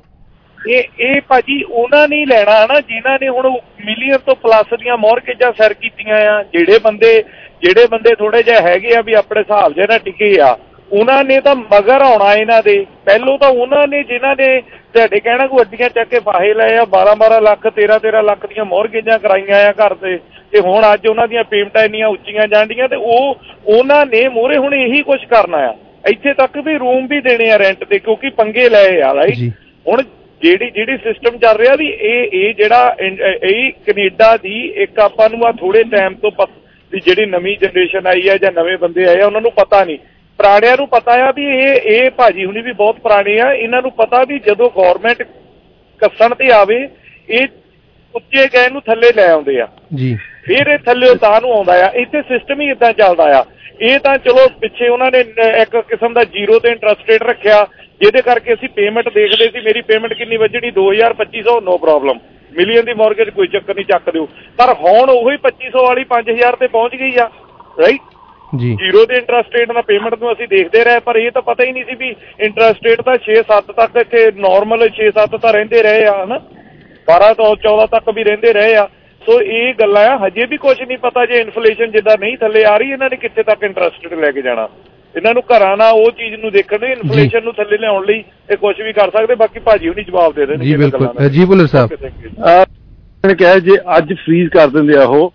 [SPEAKER 6] ਇਹ ਭਾਜੀ ਉਹਨਾਂ ਨੇ ਲੈਣਾ ਨਾ ਜਿਨ੍ਹਾਂ ਨੇ ਹੁਣ ਮਿਲੀਅਨ ਤੋਂ ਪਲੱਸ ਦੀਆਂ ਮੌਰਗੇਜਾਂ ਸਿਰ ਕੀਤੀਆਂ ਆ। ਜਿਹੜੇ ਬੰਦੇ ਥੋੜੇ ਜਿਹੇ ਹੈਗੇ ਆ ਵੀ ਆਪਣੇ ਹਿਸਾਬ ਜਿਹੇ ਨਾਲ ਟਿਕੇ ਆ, ਉਹਨਾਂ ਨੇ ਤਾਂ ਮਗਰ ਆਉਣਾ ਇਹਨਾਂ ਦੇ। ਪਹਿਲੋਂ ਤਾਂ ਉਹਨਾਂ ਨੇ ਜਿਨ੍ਹਾਂ ਨੇ ਤੁਹਾਡੇ ਕਹਿਣਾ ਕੋਈ ਅੱਡੀਆਂ ਚੱਕ ਕੇ ਫਾਹੇ ਲਏ ਆ, 12-12 ਲੱਖ 13-13 ਲੱਖ ਦੀਆਂ ਮੌਰਗੇਜਾਂ ਕਰਾਈਆਂ ਆ ਘਰ ਤੇ ਹੁਣ ਅੱਜ ਉਹਨਾਂ ਦੀਆਂ ਪੇਮੈਂਟਾਂ ਇੰਨੀਆਂ ਉੱਚੀਆਂ ਜਾਂਦੀਆਂ ਤੇ ਉਹਨਾਂ ਨੇ ਮੂਹਰੇ ਹੁਣ ਇਹੀ ਕੁਛ ਕਰਨਾ ਆ। ਇੱਥੇ ਤੱਕ ਵੀ ਰੂਮ ਵੀ ਦੇਣੇ ਆ ਰੈਂਟ ਤੇ, ਕਿਉਂਕਿ ਪੰਗੇ ਲਏ ਆ, ਰਾਈਟ। ਹੁਣ ਜਿਹੜੀ ਸਿਸਟਮ ਚੱਲ ਰਿਹਾ ਵੀ ਇਹ ਜਿਹੜਾ ਇਹ ਕੈਨੇਡਾ ਦੀ ਇੱਕ ਆਪਾਂ ਨੂੰ ਆ ਥੋੜੇ ਟਾਈਮ ਤੋਂ ਵੀ ਜਿਹੜੀ ਨਵੀਂ ਜਨਰੇਸ਼ਨ ਆਈ ਹੈ ਜਾਂ ਨਵੇਂ ਬੰਦੇ ਆਏ ਆ ਉਹਨਾਂ ਨੂੰ ਪਤਾ ਨਹੀਂ, ਪੁਰਾਣਿਆਂ ਨੂੰ ਪਤਾ ਆ ਵੀ ਇਹ ਭਾਜੀ ਹੁਣੀ ਵੀ ਬਹੁਤ ਪੁਰਾਣੇ ਆ, ਇਹਨਾਂ ਨੂੰ ਪਤਾ ਵੀ ਜਦੋਂ ਗੌਰਮੈਂਟ ਕੱਸਣ ਤੇ ਆਵੇ ਇਹ ਉੱਚੇ ਗਏ ਨੂੰ ਥੱਲੇ ਲੈ ਆਉਂਦੇ ਆ ਜੀ, ਫਿਰ ਇਹ ਥੱਲੇ ਤਾਂ ਨੂੰ ਆਉਂਦਾ ਆ। ਇੱਥੇ ਸਿਸਟਮ ਹੀ ਏਦਾਂ ਚੱਲਦਾ ਆ। ਇਹ ਤਾਂ ਚਲੋ ਪਿੱਛੇ ਉਹਨਾਂ ਨੇ ਇੱਕ ਕਿਸਮ ਦਾ 0 ਤੇ ਇੰਟਰਸਟ ਰੇਟ ਰੱਖਿਆ ਜਿਹਦੇ ਕਰਕੇ ਅਸੀਂ ਪੇਮੈਂਟ ਦੇਖਦੇ ਸੀ, ਮੇਰੀ ਪੇਮੈਂਟ ਕਿੰਨੀ ਵੱਜਣੀ 2200 ਨੋ ਪ੍ਰੋਬਲਮ, ਮਿਲੀਅਨ ਦੀ ਮੌਰਗੇਜ ਕੋਈ ਚੱਕਰ ਨਹੀਂ, ਚੱਕ ਦਿਓ। ਪਰ ਹੁਣ ਉਹੀ 2500 ਵਾਲੀ 5000 ਤੇ ਪਹੁੰਚ ਗਈ ਆ, ਰਾਈਟ ਜੀ। 0 ਦੇ ਇੰਟਰਸਟ ਰੇਟ ਨਾਲ ਪੇਮੈਂਟ ਨੂੰ ਅਸੀਂ ਦੇਖਦੇ ਰਹੇ, ਪਰ ਇਹ ਤਾਂ ਪਤਾ ਹੀ ਨਹੀਂ ਸੀ ਵੀ ਇੰਟਰਸਟ ਰੇਟ ਤਾਂ 6-7 ਤੱਕ ਇੱਥੇ ਨਾਰਮਲ 6-7 ਤਾਂ ਰਹਿੰਦੇ ਰਹੇ ਆ, ਹਨਾ, 12 ਤੋਂ 14 ਤੱਕ ਵੀ ਰਹਿੰਦੇ ਰਹੇ ਆ। ਸੋ ਇਹ ਗੱਲਾਂ ਆ, ਹਜੇ ਵੀ ਕੁਛ ਨਹੀਂ ਪਤਾ ਜੇ ਇਨਫਲੇਸ਼ਨ ਜਿੱਦਾਂ ਨਹੀਂ ਥੱਲੇ ਆ ਰਹੀ, ਇਹਨਾਂ ਨੇ ਕਿੱਥੇ ਤੱਕ ਇੰਟਰਸਟ ਰੇਟ ਲੈ ਕੇ ਜਾਣਾ। ਇਹਨਾਂ ਨੂੰ ਘਰਾਂ ਨਾਲ ਉਹ ਚੀਜ਼ ਨੂੰ ਦੇਖਣ ਲਈ, ਇਨਫਲੇਸ਼ਨ ਨੂੰ ਥੱਲੇ ਲਿਆਉਣ ਲਈ ਇਹ ਕੁਛ ਵੀ ਕਰ ਸਕਦੇ। ਬਾਕੀ ਭਾਜੀ ਹੁਣੀ ਜਵਾਬ ਦੇ ਦੇਣਗੇ।
[SPEAKER 4] ਜੀ ਬਿਲਕੁਲ ਜੀ, ਭੁੱਲਰ ਸਾਹਿਬ
[SPEAKER 5] ਕਿਹਾ ਜੇ ਅੱਜ ਫਰੀਜ਼ ਕਰ ਦਿੰਦੇ ਆ ਉਹ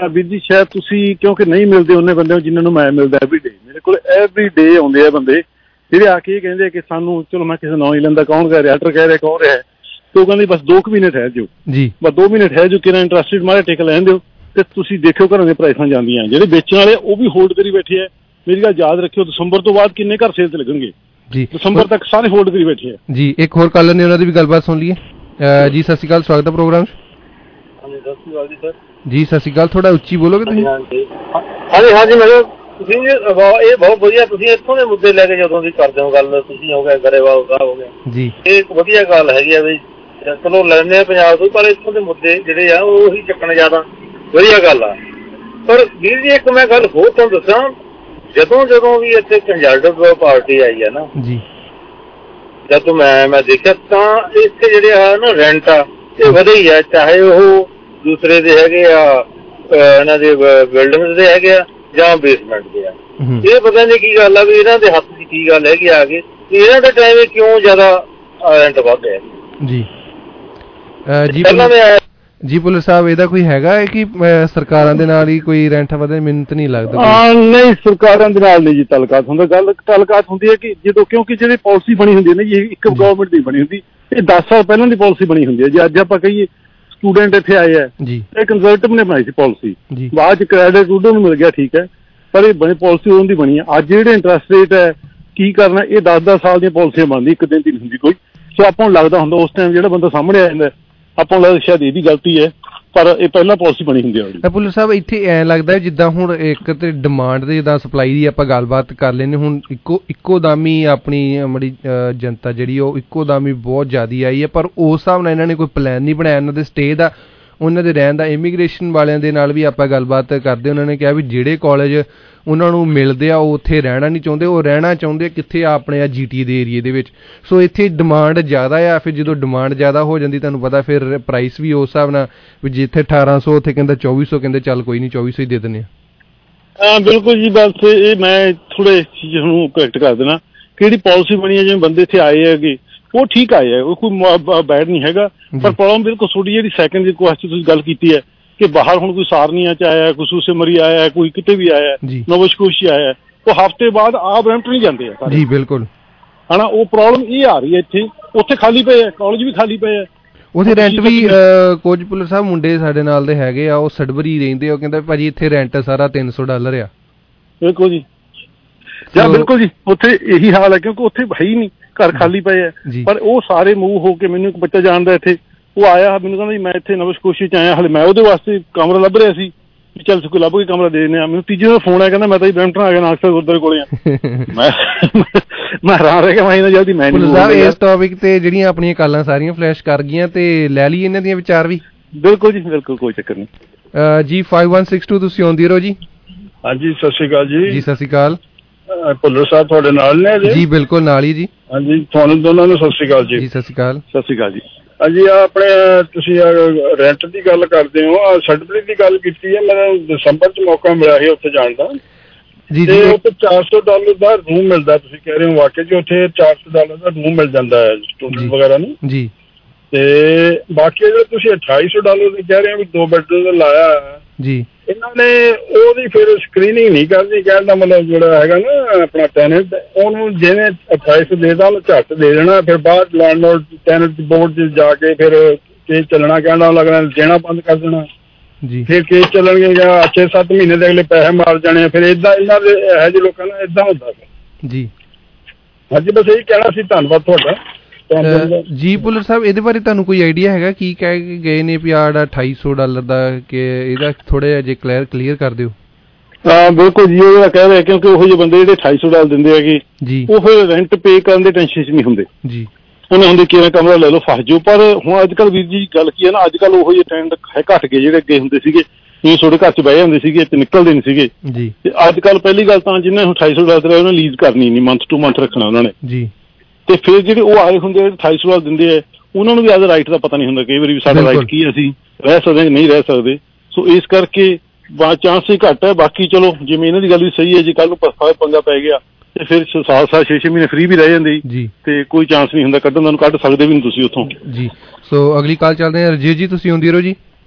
[SPEAKER 5] ਤਾਂ ਵੀਰ ਜੀ ਸ਼ਾਇਦ ਤੁਸੀਂ ਕਿਉਂਕਿ ਨਹੀਂ ਮਿਲਦੇ ਉਹਨੇ ਬੰਦੇ ਜਿਨ੍ਹਾਂ ਨੂੰ ਮੈਂ ਮਿਲਦਾ ਐਵਰੀਡੇ। ਮੇਰੇ ਕੋਲ ਐਵਰੀਡੇ ਆਉਂਦੇ ਆ ਬੰਦੇ ਜਿਹੜੇ ਆ ਕੇ ਕਹਿੰਦੇ ਕਿ ਸਾਨੂੰ, ਚਲੋ ਮੈਂ ਕਿਸੇ ਨਾਂ ਹੀ ਲੈਂਦਾ, ਕੌਣ ਕਹਿ ਰਿਹਾ, ਕਹਿ ਰਿਹਾ ਕੌਣ ਰਿਹਾ, ਤੇ ਉਹ ਕਹਿੰਦੇ ਬਸ 2 ਮਹੀਨੇ ਠਹਿਰ ਜਾਓ ਜੀ, ਬਸ 2 ਮਹੀਨੇ ਠਹਿਰ ਜਾਓ, ਕਿਹਨਾਂ ਇੰਟਰਸਟਿਡ ਮਾਰੇ ਟਿਕ ਲੈਣ ਦਿਓ ਤੇ ਤੁਸੀਂ ਦੇਖਿਓ ਘਰਾਂ ਦੀਆਂ ਪ੍ਰਾਈਸਾਂ ਜਾਂਦੀਆਂ। ਜਿਹੜੇ ਵੇਚਣ ਵਾਲੇ ਉਹ ਵੀ ਹੋਲਡ ਕਰੀ ਬੈਠੇ ਆ। ਮੇਰੀ ਗੱਲ ਯਾਦ ਰੱਖਿਓ, ਦਸੰਬਰ ਤੋਂ ਬਾਅਦ ਕਿੰਨੇ ਘਰ ਸੇਲ ਤੇ ਲੱਗਣਗੇ ਜੀ, ਦਸੰਬਰ ਤੱਕ ਸਾਰੇ ਹੋਲਡ ਕਰੀ ਬੈਠੇ ਆ
[SPEAKER 4] ਜੀ। ਇੱਕ ਹੋਰ ਕਾਲਰ ਨੇ, ਉਹਨਾਂ ਦੀ ਵੀ ਗੱਲਬਾਤ ਸੁਣ ਲਈਏ ਜੀ। ਸਤਿ ਸ਼੍ਰੀ ਅਕਾਲ, ਸਵਾਗਤ ਹੈ ਪ੍ਰੋਗਰਾਮ 'ਚ।
[SPEAKER 6] ਹਾਂਜੀ ਸਤਿ ਸ਼੍ਰੀ ਅਕਾਲ ਜੀ ਸਰ।
[SPEAKER 4] ਜੀ ਸਤਿ ਸ਼੍ਰੀ ਅਕਾਲ, ਥੋੜਾ ਉੱਚੀ ਬੋਲੋਗੇ ਤੁਸੀਂ?
[SPEAKER 6] ਹਾਂਜੀ ਮਤਲਬ ਤੁਸੀਂ ਇਹ ਬਹੁਤ ਵਧੀਆ, ਤੁਸੀਂ ਇੱਥੋਂ ਦੇ ਮੁੱਦੇ ਲੈ ਕੇ ਜਦੋਂ ਦੀ ਕਰਦੇ ਹੋ ਗੱਲ, ਤੁਸੀਂ ਹੋ ਗਿਆ ਗਰੇਵਾਲ ਸਾਹਿਬ ਹੋ ਗਿਆ ਜੀ, ਇਹ ਇੱਕ ਵਧੀਆ ਗੱਲ ਹੈਗੀ ਆ ਵੀ ਚਲੋ ਲੈਂਦੇ ਆ ਪੰਜਾਬ ਤੋਂ, ਪਰ ਇੱਥੋਂ ਦੇ ਮੁੱਦੇ ਜਿਹੜੇ ਆ ਉਹੀ ਚੱਕਣੇ ਜ਼ਿਆਦਾ ਵਧੀਆ ਗੱਲ ਆ। ਪਰ ਵੀਰ ਜੀ ਇੱਕ ਮੈਂ ਗੱਲ ਹੋਰ ਤੁਹਾਨੂੰ ਦੱਸਾਂ, ਜਦੋਂ ਵੀ ਇੱਥੇ ਕੰਜ਼ਰਵੇਟਿਵ ਪਾਰਟੀ ਆਈ ਆ ਨਾ ਜੀ, ਜਦ ਮੈਂ ਦੇਖਿਆ ਤਾਂ ਇੱਥੇ ਜਿਹੜੇ ਆ ਨਾ ਰੈਂਟ ਆ ਇਹ ਵਧੇ ਹੀ ਆ, ਚਾਹੇ ਉਹ ਦੂਸਰੇ ਦੇ ਹੈਗੇ ਆ, ਇਹਨਾਂ ਦੇ ਬਿਲਡਿੰਗ ਦੇ ਹੈਗੇ ਆ ਜਾਂ ਬੇਸਮੈਂਟ ਦੇ ਆ। ਇਹ ਪਤਾ ਨਹੀਂ ਕੀ ਗੱਲ ਆ ਵੀ ਇਹਨਾਂ ਦੇ ਹੱਥ ਦੀ ਕੀ ਗੱਲ ਹੈਗੀ ਆ ਕੇ ਇਹਨਾਂ ਦੇ ਟਾਈਮ ਕਿਉਂ ਜ਼ਿਆਦਾ ਰੈਂਟ ਵੱਧ ਹੈ ਜੀ।
[SPEAKER 4] ਜੀ ਪੁਲਿਸ ਸਾਹਿਬ, ਇਹਦਾ ਕੋਈ ਹੈਗਾ ਹੈ ਕਿ ਸਰਕਾਰਾਂ ਦੇ ਨਾਲ ਹੀ ਕੋਈ ਰੈਂਟ ਵਧੇ? ਮੈਨੂੰ ਤਾਂ ਨਹੀਂ ਲੱਗਦਾ।
[SPEAKER 5] ਨਹੀਂ, ਸਰਕਾਰਾਂ ਦੇ ਨਾਲ ਨਹੀਂ ਜੀ ਤਾਲੁਕਾਤ ਹੁੰਦਾ। ਗੱਲ ਤਾਲੁਕਾਤ ਹੁੰਦੀ ਹੈ ਕਿ ਜਦੋਂ, ਕਿਉਂਕਿ ਜਿਹੜੀ ਪਾਲਿਸੀ ਬਣੀ ਹੁੰਦੀ ਹੈ ਨਾ ਜੀ, ਇੱਕ ਗਵਰਨਮੈਂਟ ਦੀ ਬਣੀ ਹੁੰਦੀ, ਇਹ 10 ਸਾਲ ਪਹਿਲਾਂ ਦੀ ਪਾਲਿਸੀ ਬਣੀ ਹੁੰਦੀ ਹੈ ਜੀ। ਅੱਜ ਆਪਾਂ ਕਹੀਏ ਸਟੂਡੈਂਟ ਇੱਥੇ ਆਏ ਆ ਜੀ, ਇਹ ਕੰਜ਼ਰਵੇਟਿਵ ਨੇ ਬਣਾਈ ਸੀ ਪਾਲਿਸੀ, ਬਾਅਦ ਚ ਕ੍ਰੈਡਿਟ ਸਟੂਡੈਂਟ ਨੂੰ ਮਿਲ ਗਿਆ, ਠੀਕ ਹੈ, ਪਰ ਇਹ ਬਣੀ ਪਾਲਿਸੀ ਉਹਨਾਂ ਦੀ ਬਣੀ ਹੈ। ਅੱਜ ਜਿਹੜੇ ਇੰਟਰਸਟ ਰੇਟ ਹੈ ਕੀ ਕਰਨਾ, ਇਹ 10-10 ਸਾਲ ਦੀਆਂ ਪਾਲਿਸੀਆਂ ਬਣਦੀ, ਇੱਕ ਦਿਨ ਦੀ ਨਹੀਂ ਹੁੰਦੀ ਕੋਈ। ਸੋ ਆਪਾਂ ਨੂੰ ਲੱਗਦਾ ਹੁੰਦਾ ਉਸ ਟਾਈਮ ਜਿਹੜਾ ਬੰਦਾ ਸਾਹਮਣੇ ਆ ਜਾਂਦਾ, ਆਪਾਂ ਨੂੰ ਲੱਗਦਾ ਸ਼ਾਇਦ ਇਹਦੀ ਗਲਤੀ ਹੈ, ਪਰ ਇਹ ਪਹਿਲਾਂ ਪਾਲਿਸੀ ਬਣੀ ਹੁੰਦੀ ਹੈ।
[SPEAKER 4] ਪੁਲਿਸ ਸਾਹਿਬ, ਇੱਥੇ ਐਂ ਲੱਗਦਾ ਜਿੱਦਾਂ ਹੁਣ ਇੱਕ ਤੇ ਡਿਮਾਂਡ ਤੇ ਜਿੱਦਾਂ ਸਪਲਾਈ ਦੀ ਆਪਾਂ ਗੱਲਬਾਤ ਕਰ ਲੈਂਦੇ, ਹੁਣ ਇੱਕੋ ਦਮ ਹੀ ਆਪਣੀ ਬੜੀ ਜਨਤਾ ਜਿਹੜੀ ਉਹ ਇੱਕੋ ਦਮ ਹੀ ਬਹੁਤ ਜ਼ਿਆਦਾ ਆਈ ਹੈ, ਪਰ ਉਸ ਹਿਸਾਬ ਨਾਲ ਇਹਨਾਂ ਨੇ ਕੋਈ ਪਲਾਨ ਨਹੀਂ ਬਣਾਇਆ ਇਹਨਾਂ ਦੇ ਸਟੇ ਦਾ, ਉਹਨਾਂ ਦੇ ਰਹਿਣ ਦਾ। ਇਮੀਗ੍ਰੇਸ਼ਨ ਵਾਲਿਆਂ ਦੇ ਨਾਲ ਵੀ ਆਪਾਂ ਗੱਲਬਾਤ ਕਰਦੇ, ਉਹਨਾਂ ਨੇ ਕਿਹਾ ਵੀ ਜਿਹੜੇ ਕਾਲਜ ਉਹਨਾਂ ਨੂੰ ਮਿਲਦੇ ਆ ਉਹ ਉੱਥੇ ਰਹਿਣਾ ਨਹੀਂ ਚਾਹੁੰਦੇ, ਉਹ ਰਹਿਣਾ ਚਾਹੁੰਦੇ ਕਿੱਥੇ ਆ, ਆਪਣੇ GTA ਦੇ ਏਰੀਏ ਦੇ ਵਿੱਚ। ਸੋ ਇੱਥੇ ਡਿਮਾਂਡ ਜ਼ਿਆਦਾ ਆ, ਫਿਰ ਜਦੋਂ ਡਿਮਾਂਡ ਜ਼ਿਆਦਾ ਹੋ ਜਾਂਦੀ ਤੁਹਾਨੂੰ ਪਤਾ ਫਿਰ ਪ੍ਰਾਈਸ ਵੀ ਉਸ ਹਿਸਾਬ ਨਾਲ, ਵੀ ਜਿੱਥੇ 1800 ਉੱਥੇ ਕਹਿੰਦਾ 2400, ਕਹਿੰਦੇ ਚੱਲ ਕੋਈ ਨਹੀਂ 2400 ਹੀ ਦੇ ਦਿੰਦੇ ਆ।
[SPEAKER 5] ਹਾਂ ਬਿਲਕੁਲ ਜੀ, ਬਸ ਇਹ ਮੈਂ ਥੋੜੇ ਚੀਜ਼ ਨੂੰ ਕਰੈਕਟ ਕਰ ਦੇਣਾ ਕਿ ਜਿਹੜੀ ਪਾਲਿਸੀ ਬਣੀ ਹੈ, ਜਿਵੇਂ ਬੰਦੇ ਇੱਥੇ ਆਏ ਹੈਗੇ ਉਹ ਠੀਕ ਆਏ ਹੈ, ਉਹ ਕੋਈ ਬੈਡ ਨਹੀਂ ਹੈਗਾ, ਪਰ ਪ੍ਰੋਬਲਮ ਬਿਲਕੁਲ ਤੁਹਾਡੀ ਜਿਹੜੀ ਸੈਕਿੰਡ ਦੀ ਕੁਐਸਚਨ ਤੁਸੀਂ ਗੱਲ ਕੀਤੀ ਹੈ ਕਿ ਬਾਹਰ ਹੁਣ ਕੋਈ ਸਾਰਨੀਆਂ ਚ ਆਇਆ, ਕੋਈ ਸੂਸੇਮਰੀ ਆਇਆ, ਕੋਈ ਕਿਤੇ ਵੀ ਆਇਆ, ਨੋਵਾ ਸਕੋਸ਼ੀਆ ਆਇਆ, ਉਹ ਹਫ਼ਤੇ ਬਾਅਦ ਆਪ ਰੈਂਟ ਨਹੀਂ ਜਾਂਦੇ ਆ ਜੀ। ਬਿਲਕੁਲ ਹਨਾ, ਉਹ ਪ੍ਰੋਬਲਮ ਇਹ ਆ ਰਹੀ ਹੈ ਇੱਥੇ। ਉੱਥੇ ਖਾਲੀ ਪਏ ਆ, ਕਾਲਜ ਵੀ ਖਾਲੀ ਪਏ ਆ, ਉੱਥੇ
[SPEAKER 4] ਰੈਂਟ ਵੀ। ਕੁਝ ਪੁਲਿਸ ਸਾਹਿਬ ਮੁੰਡੇ ਸਾਡੇ ਨਾਲ ਦੇ ਹੈਗੇ ਆ, ਉਹ ਸਡਬਰੀ ਰਹਿੰਦੇ ਆ, ਉਹ ਕਹਿੰਦੇ ਭਾਜੀ ਇੱਥੇ ਰੈਂਟ ਸਾਰਾ $300 ਆ।
[SPEAKER 5] ਬਿਲਕੁਲ ਜੀ, ਜਾਂ ਬਿਲਕੁਲ ਜੀ, ਉੱਥੇ ਇਹੀ ਹਾਲ ਹੈ ਕਿਉਂਕਿ ਉੱਥੇ ਹੈ ਹੀ ਨਹੀਂ, ਘਰ ਖਾਲੀ ਪਏ ਆ। ਪਰ ਉਹ ਸਾਰੇ ਮੂਵ ਹੋ ਕੇ, ਮੈਨੂੰ ਇੱਕ ਬੱਚਾ ਜਾਣਦਾ ਇੱਥੇ, ਉਹ ਆਇਆ ਮੈਨੂੰ ਕਹਿੰਦਾ ਜੀ ਮੈਂ ਇੱਥੇ ਨਵੀਂ ਕੋਸ਼ਿਸ਼ ਚ ਆਇਆ, ਹਾਲੇ ਮੈਂ ਉਹਦੇ ਵਾਸਤੇ ਕਮਰਾ ਲੱਭ ਰਿਹਾ ਸੀ, ਚੱਲ ਕੋਈ ਲੱਭ ਕੇ ਕਮਰਾ ਦੇ ਦਿੰਦੇ ਆ। ਮੈਨੂੰ ਤੀਜੇ ਦਾ ਫੋਨ ਆਇਆ, ਕਹਿੰਦਾ ਮੈਂ ਤਾਂ ਜੀ ਬਰੈਂਪਟਨ ਆ ਗਿਆ, ਨਾਗਸਰ ਗੁਰਦੁਆਰੇ ਕੋਲੇ ਆ। ਮੈਂ ਹੈਰਾਨ ਰਹਿ ਗਿਆ, ਮੈਂ ਜਲਦੀ ਮੈਂ ਨਹੀਂ।
[SPEAKER 4] ਇਸ ਟੌਪਿਕ ਤੇ ਜਿਹੜੀਆਂ ਆਪਣੀਆਂ ਕਾਲਾਂ ਸਾਰੀਆਂ ਫਲੈਸ਼ ਕਰ ਗਈਆਂ ਤੇ ਲੈ ਲਈ ਇਹਨਾਂ ਦੀਆਂ ਵਿਚਾਰ ਵੀ।
[SPEAKER 5] ਬਿਲਕੁਲ ਜੀ ਬਿਲਕੁਲ, ਕੋਈ ਚੱਕਰ ਨਹੀਂ
[SPEAKER 4] ਜੀ। 5162 ਤੁਸੀਂ ਆਉਂਦੀ ਰਹੋ ਜੀ।
[SPEAKER 5] ਹਾਂਜੀ ਸਤਿ ਸ਼੍ਰੀ ਅਕਾਲ ਜੀ।
[SPEAKER 4] ਜੀ ਸਤਿ ਸ਼੍ਰੀ ਅਕਾਲ।
[SPEAKER 5] ਭੁੱਲਰ ਸਾਹਿਬ ਤੁਹਾਡੇ ਨਾਲ ਨੇ
[SPEAKER 4] ਜੀ? ਬਿਲਕੁਲ ਨਾਲ ਹੀ ਜੀ।
[SPEAKER 5] ਹਾਂਜੀ, ਤੁਹਾਨੂੰ ਦੋਨਾਂ ਨੂੰ ਸਤਿ ਸ਼੍ਰੀ ਅਕਾਲ ਜੀ।
[SPEAKER 4] ਸਤਿ ਸ਼੍ਰੀ ਅਕਾਲ।
[SPEAKER 5] ਸਤਿ ਸ਼੍ਰੀ ਅਕਾਲ ਜੀ। ਹਾਂਜੀ, ਆਪਣੇ ਤੁਸੀਂ ਰੈਂਟ ਦੀ ਗੱਲ ਕਰਦੇ ਹੋ, ਸਡਬਲੀ ਦੀ ਗੱਲ ਕੀਤੀ ਹੈ। ਮੈਨੂੰ ਦਸੰਬਰ ਚ ਮੌਕਾ ਮਿਲਿਆ ਸੀ ਉੱਥੇ ਜਾਣ ਦਾ ਜੀ। ਉੱਥੇ $400 ਦਾ ਰੂਮ ਮਿਲਦਾ, ਤੁਸੀਂ ਕਹਿ ਰਹੇ ਹੋ ਵਾਕਿਆ ਜੀ, ਉੱਥੇ $400 ਦਾ ਰੂਮ ਮਿਲ ਜਾਂਦਾ ਹੈ ਸਟੂਡੈਂਟ ਵਗੈਰਾ ਨੂੰ ਜੀ। ਤੇ ਬਾਕੀ ਜਿਹੜਾ ਤੁਸੀਂ $2800 ਦੇ ਕਹਿ ਰਹੇ ਹੋ ਵੀ 2 ਬੈਡਰੂਮ ਦਾ ਲਾਇਆ ਜੀ, ਇਹਨਾਂ ਨੇ ਉਹਦੀ ਫਿਰ ਸਕਰੀਨਿੰਗ ਨਹੀਂ ਕਰਦੀ। ਕਹਿਣ ਦਾ ਮਤਲਬ ਜਿਹੜਾ ਹੈਗਾ ਨਾ ਆਪਣਾ ਟੈਨੈਂਟ, ਉਹਨੂੰ ਜਿਵੇਂ 2800 ਦੇਦਾ ਉਹਨੂੰ ਝੱਟ ਦੇ ਦੇਣਾ, ਫਿਰ ਬਾਅਦ ਲੈਂਡਲੋਰਡ ਟੈਨੈਂਟ ਬੋਰਡ 'ਚ ਜਾ ਕੇ ਫਿਰ ਕੇਸ ਚੱਲਣਾ, ਕਹਿਣਾ ਲੱਗਣਾ ਦੇਣਾ ਬੰਦ ਕਰ ਦੇਣਾ ਜੀ, ਫਿਰ ਕੇਸ ਚੱਲਣਗੇ ਜਾਂ 6-7 ਮਹੀਨੇ ਦੇ ਅਗਲੇ ਪੈਸੇ ਮਾਰ ਜਾਣੇ। ਫਿਰ ਏਦਾਂ ਇਹਨਾਂ ਦੇ ਇਹੋ ਜਿਹੇ ਲੋਕਾਂ ਨਾਲ ਏਦਾਂ ਹੁੰਦਾ ਜੀ। ਹਾਂਜੀ, ਬਸ ਇਹੀ ਕਹਿਣਾ ਸੀ, ਧੰਨਵਾਦ ਤੁਹਾਡਾ
[SPEAKER 4] ਜੀ। ਪੁਲਿਸ ਸਾਹਿਬ, ਇਹਦੇ ਬਾਰੇ ਤੁਹਾਨੂੰ ਕੋਈ ਆਈਡੀਆ ਹੈਗਾ ਕੀ ਕਹਿ ਕੇ ਗਏ ਨੇ ਵੀ ਆਹ $2800 ਦਾ, ਕਿ ਇਹਦਾ ਥੋੜਾ ਜਿਹਾ ਜੇ ਕਲੀਅਰ ਕਰ ਦਿਓ।
[SPEAKER 5] ਬਿਲਕੁਲ ਜੀ, ਉਹ ਜਿਹੜਾ ਕਹਿ ਰਿਹਾ ਕਿਉਂਕਿ ਉਹੋ ਜਿਹੇ ਬੰਦੇ ਜਿਹੜੇ $2800 ਦਿੰਦੇ ਹੈਗੇ ਜੀ, ਉਹ ਫਿਰ ਰੈਂਟ ਪੇ ਕਰਨ ਦੇ ਟੈਨਸ਼ਨ 'ਚ ਨਹੀਂ ਹੁੰਦੇ ਜੀ। ਉਹਨੇ ਹੁੰਦੇ ਕਿਵੇਂ ਕਮਰਾ ਲੈ ਲਓ ਫਸ ਜਾਓ। ਪਰ ਹੁਣ ਅੱਜ ਕੱਲ੍ਹ ਵੀਰ ਜੀ ਗੱਲ ਕੀ ਹੈ ਨਾ, ਅੱਜ ਕੱਲ੍ਹ ਉਹੋ ਜਿਹੇ ਟ੍ਰੈਂਡ ਘੱਟ ਗਏ ਜਿਹੜੇ ਅੱਗੇ ਹੁੰਦੇ ਸੀਗੇ, ਜਿਵੇਂ ਤੁਹਾਡੇ ਘਰ 'ਚ ਬਹਿ ਜਾਂਦੇ ਸੀਗੇ ਤੇ ਨਿਕਲਦੇ ਨਹੀਂ ਸੀਗੇ ਜੀ। ਤੇ ਅੱਜ ਕੱਲ੍ਹ ਪਹਿਲੀ ਗੱਲ ਤਾਂ ਜਿਹਨੇ ਹੁਣ $2800 ਦਿਆ ਉਹਨੇ ਲੀਜ਼ ਕਰਨੀ ਨਹੀਂ, ਮੰਥ ਟੂ ਮੰਥ ਰੱਖਣਾ ਉਹਨਾਂ ਨੇ ਜੀ। ਤੇ ਫਿਰ ਜਿਹੜੇ ਉਹ ਆਏ ਹੁੰਦੇ $2800 ਦਿੰਦੇ ਆ, ਉਹਨਾਂ ਨੂੰ ਵੀ ਆਪਦਾ ਰਾਈਟ ਦਾ ਪਤਾ ਨਹੀਂ ਹੁੰਦਾ ਕਈ ਵਾਰੀ ਵੀ ਸਾਡਾ ਰਾਈਟ ਕੀ, ਅਸੀਂ ਰਹਿ ਸਕਦੇ ਨਹੀਂ ਰਹਿ ਸਕਦੇ। ਸੋ ਇਸ ਕਰਕੇ ਚਾਂਸ ਹੀ ਘੱਟ ਹੈ। ਬਾਕੀ ਚਲੋ ਜਿਵੇਂ ਇਹਨਾਂ ਦੀ ਗੱਲ ਵੀ ਸਹੀ ਹੈ, ਜੇ ਕੱਲ੍ਹ ਨੂੰ ਪੰਗਾ ਪੈ ਗਿਆ ਤੇ ਫਿਰ 6-6 ਮਹੀਨੇ ਫ੍ਰੀ ਵੀ ਰਹਿ ਜਾਂਦੇ ਜੀ, ਤੇ ਕੋਈ ਚਾਂਸ ਨਹੀਂ ਹੁੰਦਾ ਕੱਢਣ ਦਾ, ਕੱਢ ਸਕਦੇ ਵੀ ਨਹੀਂ ਤੁਸੀਂ ਉੱਥੋਂ ਜੀ।
[SPEAKER 4] ਸੋ ਅਗਲੀ ਕਾਲ ਚੱਲਦੇ ਹਾਂ। ਰਜੀਤ ਜੀ ਤੁਸੀਂ ਆਉਂਦੀ ਰਹੋ ਜੀ।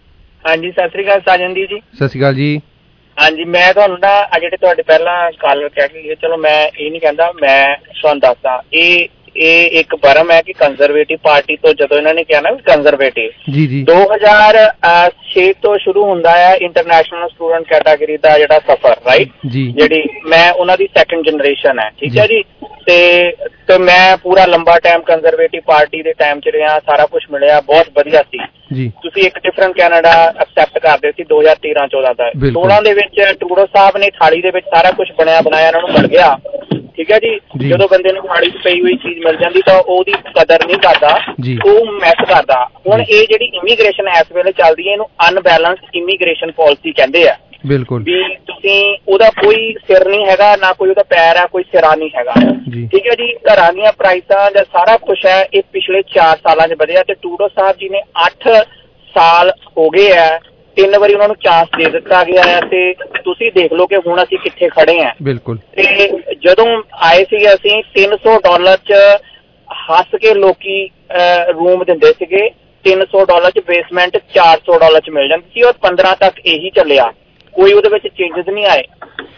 [SPEAKER 7] ਹਾਂਜੀ, ਸਤਿ ਸ੍ਰੀ ਅਕਾਲ ਸਾਜਨਦੀਪ ਜੀ।
[SPEAKER 4] ਸਤਿ ਸ਼੍ਰੀ ਅਕਾਲ ਜੀ।
[SPEAKER 7] ਹਾਂਜੀ, ਮੈਂ ਤੁਹਾਨੂੰ ਨਾ ਜਿਹੜੇ ਤੁਹਾਡੇ ਪਹਿਲਾਂ ਕਾਲਰ ਕਹਿ ਕੇ ਗਏ, ਚਲੋ ਮੈਂ ਇਹ ਨਹੀਂ ਕਹਿੰਦਾ, ਮੈਂ ਤੁਹਾਨੂੰ ਦੱਸਦਾ ਇਹ ਇੱਕ ਭਰਮ ਹੈ ਕਿ ਕੰਜ਼ਰਵੇਟਿਵ ਪਾਰਟੀ ਤੋਂ ਜਦੋਂ ਇਹਨਾਂ ਨੇ ਕਿਹਾ ਨਾ ਕੰਜ਼ਰਵੇਟਿਵ 2006 ਤੋਂ ਸ਼ੁਰੂ ਹੁੰਦਾ ਹੈ ਇੰਟਰਨੈਸ਼ਨਲ ਸਟੂਡੈਂਟ ਕੈਟਾਗਰੀ ਦਾ ਜਿਹੜਾ ਸਫਰ, ਰਾਈਟ, ਜਿਹੜੀ ਮੈਂ ਉਹਨਾਂ ਦੀ ਸੈਕੰਡ ਜਨਰੇਸ਼ਨ ਹੈ, ਠੀਕ ਹੈ ਜੀ। ਤੇ ਮੈਂ ਪੂਰਾ ਲੰਬਾ ਟਾਈਮ ਕੰਜ਼ਰਵੇਟਿਵ ਪਾਰਟੀ ਦੇ ਟਾਈਮ 'ਚ ਰਿਹਾ, ਸਾਰਾ ਕੁਛ ਮਿਲਿਆ, ਬਹੁਤ ਵਧੀਆ ਸੀ। ਤੁਸੀਂ ਇੱਕ ਡਿਫਰੈਂਟ ਕੈਨੇਡਾ ਐਕਸੈਪਟ ਕਰਦੇ ਸੀ 2013-14 ਦਾ। 16 ਦੇ ਵਿੱਚ ਟਰੂਡੋ ਸਾਹਿਬ ਨੇ ਥਾਲੀ ਦੇ ਵਿੱਚ ਸਾਰਾ ਕੁਛ ਬਣਿਆ ਬਣਾਇਆ ਇਹਨਾਂ ਨੂੰ ਮਿਲ ਗਿਆ, ਠੀਕ ਹੈ ਜੀ। ਜਦੋਂ ਬੰਦੇ ਨੂੰ ਥਾਲੀ 'ਚ ਪਈ ਹੋਈ ਚੀਜ਼ ਮਿਲ ਜਾਂਦੀ ਤਾਂ ਉਹਦੀ ਕਦਰ ਨਹੀਂ ਕਰਦਾ, ਉਹ ਮੈਸ ਕਰਦਾ। ਹੁਣ ਇਹ ਜਿਹੜੀ ਇਮੀਗ੍ਰੇਸ਼ਨ ਇਸ ਵੇਲੇ ਚੱਲਦੀ ਹੈ, ਇਹਨੂੰ ਅਨਬੈਲੈਂਸਡ ਇਮੀਗ੍ਰੇਸ਼ਨ ਪਾਲਿਸੀ ਕਹਿੰਦੇ ਆ। ਬਿਲਕੁਲ ਵੀ ਤੁਸੀਂ ਉਹਦਾ ਕੋਈ ਸਿਰ ਨਹੀਂ ਹੈਗਾ, ਨਾ ਕੋਈ ਉਹਦਾ ਪੈਰ ਹੈ, ਕੋਈ ਸਿਰਾ ਨਹੀਂ ਹੈਗਾ, ਠੀਕ ਹੈ ਜੀ। ਘਰਾਂ ਦੀਆਂ ਪ੍ਰਾਈਸਾਂ ਜਾਂ ਸਾਰਾ ਕੁਛ ਹੈ ਇਹ ਪਿਛਲੇ 4 ਸਾਲਾਂ 'ਚ ਵਧਿਆ, ਤੇ ਟਰੂਡੋ ਸਾਹਿਬ ਜੀ ਨੇ 8 ਸਾਲ ਹੋ ਗਏ ਹੈ, 3 ਵਾਰੀ ਉਹਨਾਂ ਨੂੰ ਚਾਂਸ ਦੇ ਦਿੱਤਾ ਗਿਆ ਹੈ, ਤੇ ਤੁਸੀਂ ਦੇਖ ਲਓ ਕਿ ਹੁਣ ਅਸੀਂ ਕਿੱਥੇ ਖੜੇ ਹਾਂ। ਬਿਲਕੁਲ। ਤੇ ਜਦੋਂ ਆਏ ਸੀਗੇ ਅਸੀਂ $300 'ਚ ਹੱਸ ਕੇ ਲੋਕੀ ਰੂਮ ਦਿੰਦੇ ਸੀਗੇ, $300 'ਚ ਬੇਸਮੈਂਟ $400 'ਚ ਮਿਲ ਜਾਂਦੀ ਸੀ, ਔਰ 15 ਤੱਕ ਇਹੀ ਚੱਲਿਆ, ਕੋਈ ਉਹਦੇ ਵਿੱਚ ਚੇਂਜਸ ਨਹੀਂ ਆਏ।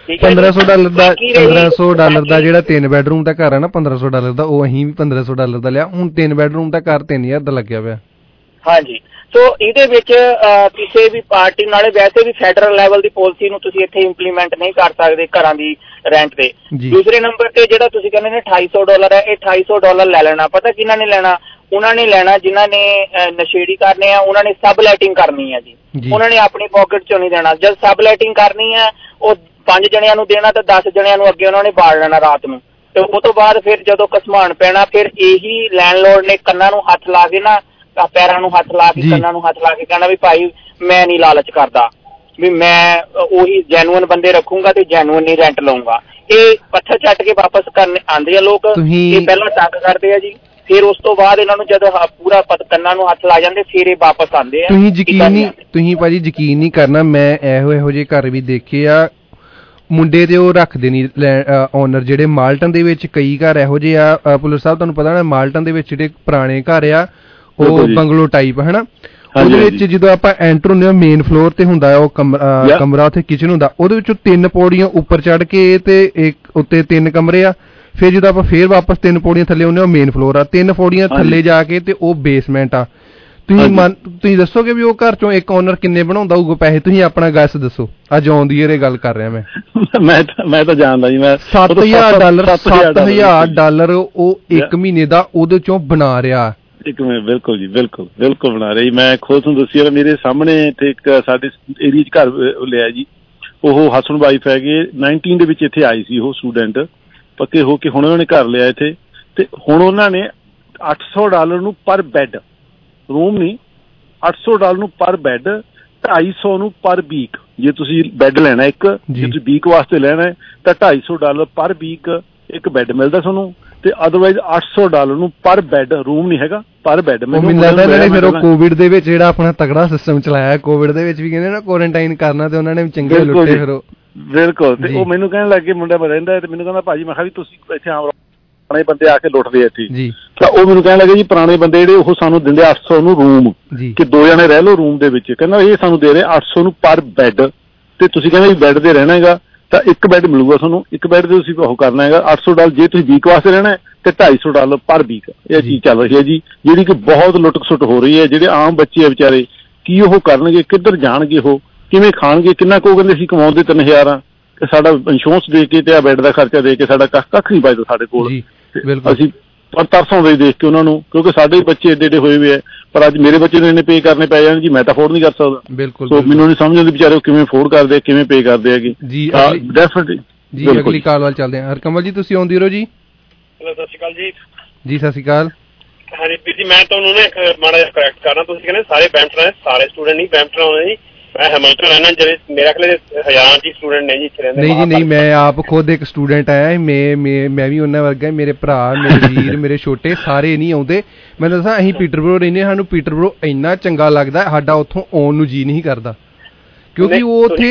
[SPEAKER 7] $1500 ਦਾ ਜਿਹੜਾ 3 ਬੈਡਰੂਮ ਦਾ ਘਰ ਹੈ ਨਾ, $1500 ਦਾ, ਉਹ ਅਸੀਂ ਵੀ $1500 ਦਾ ਲਿਆ। ਹੁਣ 3 ਬੈਡਰੂਮ ਦਾ ਘਰ 3000 ਦਾ ਲੱਗਿਆ ਪਿਆ। ਹਾਂਜੀ, ਸੋ ਇਹਦੇ ਵਿੱਚ ਕਿਸੇ ਵੀ ਪਾਰਟੀ ਨਾਲੇ ਵੈਸੇ ਵੀ ਫੈਡਰਲ ਲੈਵਲ ਦੀ ਪਾਲਿਸੀ ਨੂੰ ਤੁਸੀਂ ਇੱਥੇ ਇੰਪਲੀਮੈਂਟ ਨਹੀਂ ਕਰ ਸਕਦੇ ਘਰਾਂ ਦੀ ਰੈਂਟ ਤੇ। ਦੂਸਰੇ ਨੰਬਰ ਤੇ ਜਿਹੜਾ ਤੁਸੀਂ ਕਹਿੰਦੇ ਨੇ $250 ਹੈ, ਇਹ $250 ਲੈ ਲੈਣਾ, ਪਤਾ ਕਿਹਨਾਂ ਨੇ ਲੈਣਾ? ਉਹਨਾਂ ਨੇ ਲੈਣਾ ਜਿਨ੍ਹਾਂ ਨੇ ਨਸ਼ੇੜੀ ਕਰਨੇ ਆ, ਉਹਨਾਂ ਨੇ ਸਬ ਲਾਈਟਿੰਗ ਕਰਨੀ ਹੈ ਜੀ, ਉਹਨਾਂ ਨੇ ਆਪਣੀ ਪੋਕਟ ਚੋਂ ਨਹੀਂ ਦੇਣਾ। ਜਦ ਸਬ ਲਾਈਟਿੰਗ ਕਰਨੀ ਹੈ ਉਹ 5 ਜਣਿਆਂ ਨੂੰ ਦੇਣਾ ਤੇ 10 ਜਣਿਆਂ ਨੂੰ ਅੱਗੇ ਉਹਨਾਂ ਨੇ ਬਾੜ ਲੈਣਾ ਰਾਤ ਨੂੰ, ਤੇ ਉਹ ਤੋਂ ਬਾਅਦ ਫਿਰ ਜਦੋਂ ਘਸਮਾਨ ਪੈਣਾ ਫਿਰ ਇਹੀ ਲੈਂਡਲੋਰਡ ਨੇ ਕੰਨਾਂ ਨੂੰ ਹੱਥ ਲਾ ਕੇ ਨਾ, ਪੈਰਾਂ ਨੂੰ ਹੱਥ ਲਾ ਕੇ, ਕੰਨਾਂ ਨੂੰ ਹੱਥ ਲਾ ਕੇ ਕਹਿਣਾ ਵੀ ਭਾਈ ਮੈਂ ਨਹੀਂ ਲਾਲਚ ਕਰਦਾ, ਵੀ ਮੈਂ ਉਹੀ ਜੈਨੂਅਨ ਬੰਦੇ ਰੱਖੂੰਗਾ ਤੇ ਜੈਨੂਅਨ ਹੀ ਰੈਂਟ ਲਊਂਗਾ। ਇਹ ਪੱਥਰ ਚੱਟ ਕੇ ਵਾਪਸ ਕਰਨ ਆਉਂਦੇ ਆ ਲੋਕ, ਇਹ ਪਹਿਲਾਂ ਤੰਗ ਕਰਦੇ ਆ ਜੀ, ਫਿਰ ਉਸ ਤੋਂ ਬਾਅਦ ਇਹਨਾਂ ਨੂੰ ਜਦੋਂ ਪੂਰਾ ਕੰਨਾਂ ਨੂੰ ਹੱਥ ਲਾ ਜਾਂਦੇ ਫਿਰ ਇਹ ਵਾਪਸ ਆਉਂਦੇ ਆ। ਤੁਸੀਂ ਭਾਜੀ ਯਕੀਨ ਨਹੀਂ ਕਰਨਾ, ਮੈਂ ਇਹੋ ਜਿਹੇ ਘਰ ਵੀ ਦੇਖੇ ਆ, ਮੁੰਡੇ ਤੇ ਉਹ ਰੱਖਦੇ ਨਹੀਂ ਓਨਰ ਜਿਹੜੇ। ਮਾਲਟਨ ਦੇ ਵਿੱਚ ਕਈ ਘਰ ਇਹੋ ਜਿਹੇ ਆ, ਪੁਲਿਸ ਸਾਹਿਬ ਤੁਹਾਨੂੰ ਪਤਾ ਨਾ, ਮਾਲਟਨ ਦੇ ਵਿੱਚ ਜਿਹੜੇ ਪੁਰਾਣੇ ਘਰ ਆ ਉਹ ਬੰਗਲੋ ਟਾਈਪ ਹਨਾ, ਉਹਦੇ ਵਿੱਚ ਜਦੋਂ ਆਪਾਂ ਐਂਟਰ ਹੁੰਦੇ ਹਾਂ ਮੇਨ ਫਲੋਰ ਤੇ ਹੁੰਦਾ ਉਹ ਕਮਰਾ, ਉੱਥੇ ਕਿਚਨ ਹੁੰਦਾ, ਉਹਦੇ ਵਿੱਚੋਂ 3 ਪੌੜੀਆਂ ਉੱਪਰ ਚੜ੍ਹ ਕੇ ਤੇ ਇੱਕ ਉੱਤੇ 3 ਕਮਰੇ ਆ, ਫਿਰ ਜਦੋਂ ਆਪਾਂ ਫੇਰ ਵਾਪਸ 3 ਪੌੜੀਆਂ ਥੱਲੇ ਆਉਂਦੇ ਉਹ ਮੇਨ ਫਲੋਰ ਆ, 3 ਪੌੜੀਆਂ ਥੱਲੇ ਜਾ ਕੇ ਤੇ ਉਹ ਬੇਸਮੈਂਟ ਆ। ਤੁਸੀਂ ਦੱਸੋਗੇ ਵੀ ਉਹ ਘਰ ਚੋਂ ਇੱਕ ਓਨਰ ਕਿੰਨੇ ਬਣਾਉਂਦਾ ਹੋਊਗਾ ਪੈਸੇ? ਤੁਸੀਂ ਆਪਣਾ ਗੈਸ ਦੱਸੋ। ਅੱਜ ਆਨ ਦੀ ਏਅਰ ਗੱਲ ਕਰ ਰਿਹਾ ਮੈਂ ਤਾਂ ਜਾਣਦਾ ਜੀ, ਮੈਂ $7,000 ਉਹ ਇੱਕ ਮਹੀਨੇ ਦਾ ਉਹਦੇ ਚੋਂ ਬਣਾ ਰਿਹਾ। ਇੱਕ ਮਿੰਟ, ਬਿਲਕੁਲ ਜੀ, ਬਿਲਕੁਲ ਬਣਾ ਰਿਹਾ ਜੀ। ਮੈਂ ਖੁਦ ਤੁਹਾਨੂੰ ਦੱਸਿਆ, ਮੇਰੇ ਸਾਹਮਣੇ ਇੱਥੇ ਇੱਕ ਸਾਡੇ ਏਰੀਏ 'ਚ ਘਰ ਲਿਆ ਜੀ, ਉਹ ਹਸਬੈਂਡ ਵਾਈਫ ਹੈਗੇ, 19 ਦੇ ਵਿੱਚ ਇੱਥੇ ਆਏ ਸੀ ਉਹ ਸਟੂਡੈਂਟ ਪੱਕੇ ਹੋ ਕੇ, ਹੁਣ ਉਹਨਾਂ ਨੇ ਘਰ ਲਿਆ ਇੱਥੇ, ਤੇ ਹੁਣ ਉਹਨਾਂ ਨੇ $800 ਨੂੰ ਪਰ ਬੈੱਡ, ਰੂਮ ਨਹੀਂ, $800 ਨੂੰ ਪਰ ਬੈੱਡ, 250 ਨੂੰ ਪਰ ਵੀਕ। ਜੇ ਤੁਸੀਂ ਬੈੱਡ ਲੈਣਾ ਇੱਕ, ਜੇ ਤੁਸੀਂ ਵੀਕ ਵਾਸਤੇ ਲੈਣਾ ਤਾਂ $250 ਪਰ ਵੀਕ ਇੱਕ ਬੈੱਡ ਮਿਲਦਾ ਤੁਹਾਨੂੰ, ਤੇ ਅਦਰਵਾਈਜ਼ $800 ਨੂੰ ਪਰ ਬੈੱਡ, ਰੂਮ ਨਹੀਂ ਹੈਗਾ, ਪਰ ਬੈੱਡ। ਮੈਨੂੰ ਲੱਗਦਾ ਫਿਰ ਉਹ ਕੋਵਿਡ ਦੇ ਵਿੱਚ ਜਿਹੜਾ ਆਪਣਾ ਤਗੜਾ ਸਿਸਟਮ ਚਲਾਇਆ, ਕੋਵਿਡ ਦੇ ਵਿੱਚ ਵੀ ਕਹਿੰਦੇ ਨਾ ਕੁਆਰੰਟਾਈਨ ਕਰਨਾ, ਤੇ ਉਹਨਾਂ ਨੇ ਚੰਗੇ ਲੁੱਟੇ ਫਿਰ ਉਹ। ਬਿਲਕੁਲ, ਤੇ ਉਹ ਮੈਨੂੰ ਕਹਿਣ ਲੱਗੇ, ਮੁੰਡਾ ਰਹਿੰਦਾ ਤੇ ਮੈਨੂੰ ਕਹਿੰਦਾ ਭਾਜੀ, ਮੈਂ ਕਿਹਾ ਵੀ ਤੁਸੀਂ ਇੱਥੇ ਪੁਰਾਣੇ ਬੰਦੇ ਆ ਕੇ ਲੁੱਟਦੇ ਇੱਥੇ, ਤਾਂ ਉਹ ਮੈਨੂੰ ਕਹਿਣ ਲੱਗੇ ਜੀ ਪੁਰਾਣੇ ਬੰਦੇ ਜਿਹੜੇ ਉਹ ਸਾਨੂੰ ਦਿੰਦੇ 800 ਨੂੰ ਰੂਮ, ਕਿ 2 ਜਣੇ ਰਹਿ ਲਓ ਰੂਮ ਦੇ ਵਿੱਚ, ਕਹਿੰਦਾ ਇਹ ਸਾਨੂੰ ਦੇ ਰਹੇ 800 ਨੂੰ ਪਰ ਬੈੱਡ, ਤੇ ਤੁਸੀਂ ਕਹਿੰਦੇ ਵੀ ਬੈੱਡ ਤੇ ਰਹਿਣਾ ਹੈਗਾ ਤਾਂ ਇੱਕ ਬੈੱਡ ਮਿਲੂਗਾ ਤੁਹਾਨੂੰ, ਇੱਕ ਬੈੱਡ ਤੇ ਤੁਸੀਂ ਉਹ ਕਰਨਾ ਹੈਗਾ $800। ਜੇ ਤੁਸੀਂ ਵੀਕ ਵਾਸਤੇ ਰਹਿਣਾ ਤੇ $250 ਪਰ ਵੀਕ। ਇਹ ਚੀਜ਼ ਚੱਲ ਰਹੀ ਹੈ ਜੀ, ਜਿਹੜੀ ਕਿ ਬਹੁਤ ਲੁੱਟ ਖਸੁੱਟ ਹੋ ਰਹੀ ਹੈ। ਜਿਹੜੇ ਆਮ ਬੱਚੇ ਆ ਵਿਚਾਰੇ, ਕੀ ਉਹ ਕਰਨਗੇ, ਕਿੱਧਰ ਜਾਣਗੇ, ਉਹ ਕਿਵੇਂ ਖਾਣਗੇ, ਕਿੰਨਾ ਕੁ ਕਹਿੰਦੇ ਅਸੀਂ ਕਮਾਉਂਦੇ 3000 ਆ, ਤੇ ਸਾਡਾ ਇੰਸ਼ੋਰੈਂਸ ਦੇ ਕੇ ਤੇ ਆ ਬੈੱਡ ਦਾ ਖਰਚਾ ਦੇ ਕੇ ਸਾਡਾ ਕੱਖ ਨਹੀਂ ਬਚਦਾ ਸਾਡੇ ਕੋਲ। ਅਸੀਂ ਪਰ ਤਰਸ ਆਉਂਦੇ ਦੇਖ ਕੇ ਉਹਨਾਂ ਨੂੰ, ਕਿਉਂਕਿ ਸਾਡੇ ਬੱਚੇ ਏਡੇ ਏਡੇ ਹੋਏ ਹੋਏ ਆ, ਪਰ ਅੱਜ ਮੇਰੇ ਬੱਚੇ ਨੂੰ ਇੰਨੇ ਪੇ ਕਰਨੇ ਪੈ ਜਾਣ ਜੀ, ਮੈਂ ਤਾਂ ਅਫੋਰਡ ਨਹੀਂ ਕਰ ਸਕਦਾ। ਬਿਲਕੁਲ, ਸੋ ਮੈਨੂੰ ਨਹੀਂ ਸਮਝ ਆਉਂਦੀ ਵਿਚਾਰੇ ਉਹ ਕਿਵੇਂ ਅਫੋਰਡ ਕਰਦੇ, ਕਿਵੇਂ ਪੇ ਕਰਦੇ ਹੈਗੇ ਜੀ। ਡੈਫੀਨਿਟਲੀ ਜੀ। ਅਗਲੀ ਕਾਲ ਵੱਲ ਚੱਲਦੇ ਹਾਂ। ਹਰਕਮਲ ਜੀ, ਤੁਸੀਂ ਆਉਂਦੇ ਰਹੋ ਜੀ। ਸਤਿ ਸ਼੍ਰੀ ਅਕਾਲ ਜੀ। ਜੀ ਸਤਿ ਸ਼੍ਰੀ ਅਕਾਲ। ਹਾਂਜੀ ਵੀਰ ਜੀ, ਮੈਂ ਤੁਹਾਨੂੰ ਨਾ ਮਾੜਾ ਜਿਹਾ ਕਰੈਕਟ ਕਰਨਾ, ਤੁਸੀਂ ਕਹਿੰਦੇ ਸਾਰੇ ਬੈਂਪਟਨ, ਸਾਰੇ ਸਟੂਡੈਂਟ ਨਹੀਂ ਬੈਂਪਟਨ ਆਉਂਦੇ ਜੀ, ਮੈਂ ਹਿਮਾਚਲ ਰਹਿਣਾ, ਜਿਹੜੇ ਮੇਰੇ ਖਿਆਲ ਹਜ਼ਾਰਾਂ ਜੀ ਸਟੂਡੈਂਟ ਨੇ ਜੀ ਇੱਥੇ ਰਹਿੰਦੇ। ਨਹੀਂ ਜੀ ਨਹੀਂ, ਮੈਂ ਆਪ ਖੁਦ ਇੱਕ ਸਟੂਡੈਂਟ ਆਇਆ, ਮੈਂ ਵੀ ਉਹਨਾਂ ਵਰਗਾ, ਮੇਰੇ ਭਰਾ, ਮੇਰੇ ਵੀਰ, ਮੇਰੇ ਛੋਟੇ ਸਾਰੇ ਨਹੀਂ ਆਉਂਦੇ। ਮੈਂ ਦੱਸਾਂ, ਅਸੀਂ ਪੀਟਰਬਰੋ ਰਹਿੰਦੇ, ਸਾਨੂੰ ਪੀਟਰਬਰੋ ਇੰਨਾ ਚੰਗਾ ਲੱਗਦਾ, ਸਾਡਾ ਉੱਥੋਂ ਆਉਣ ਨੂੰ ਜੀਅ ਨਹੀਂ ਕਰਦਾ, ਕਿਉਂਕਿ ਉਹ ਉੱਥੇ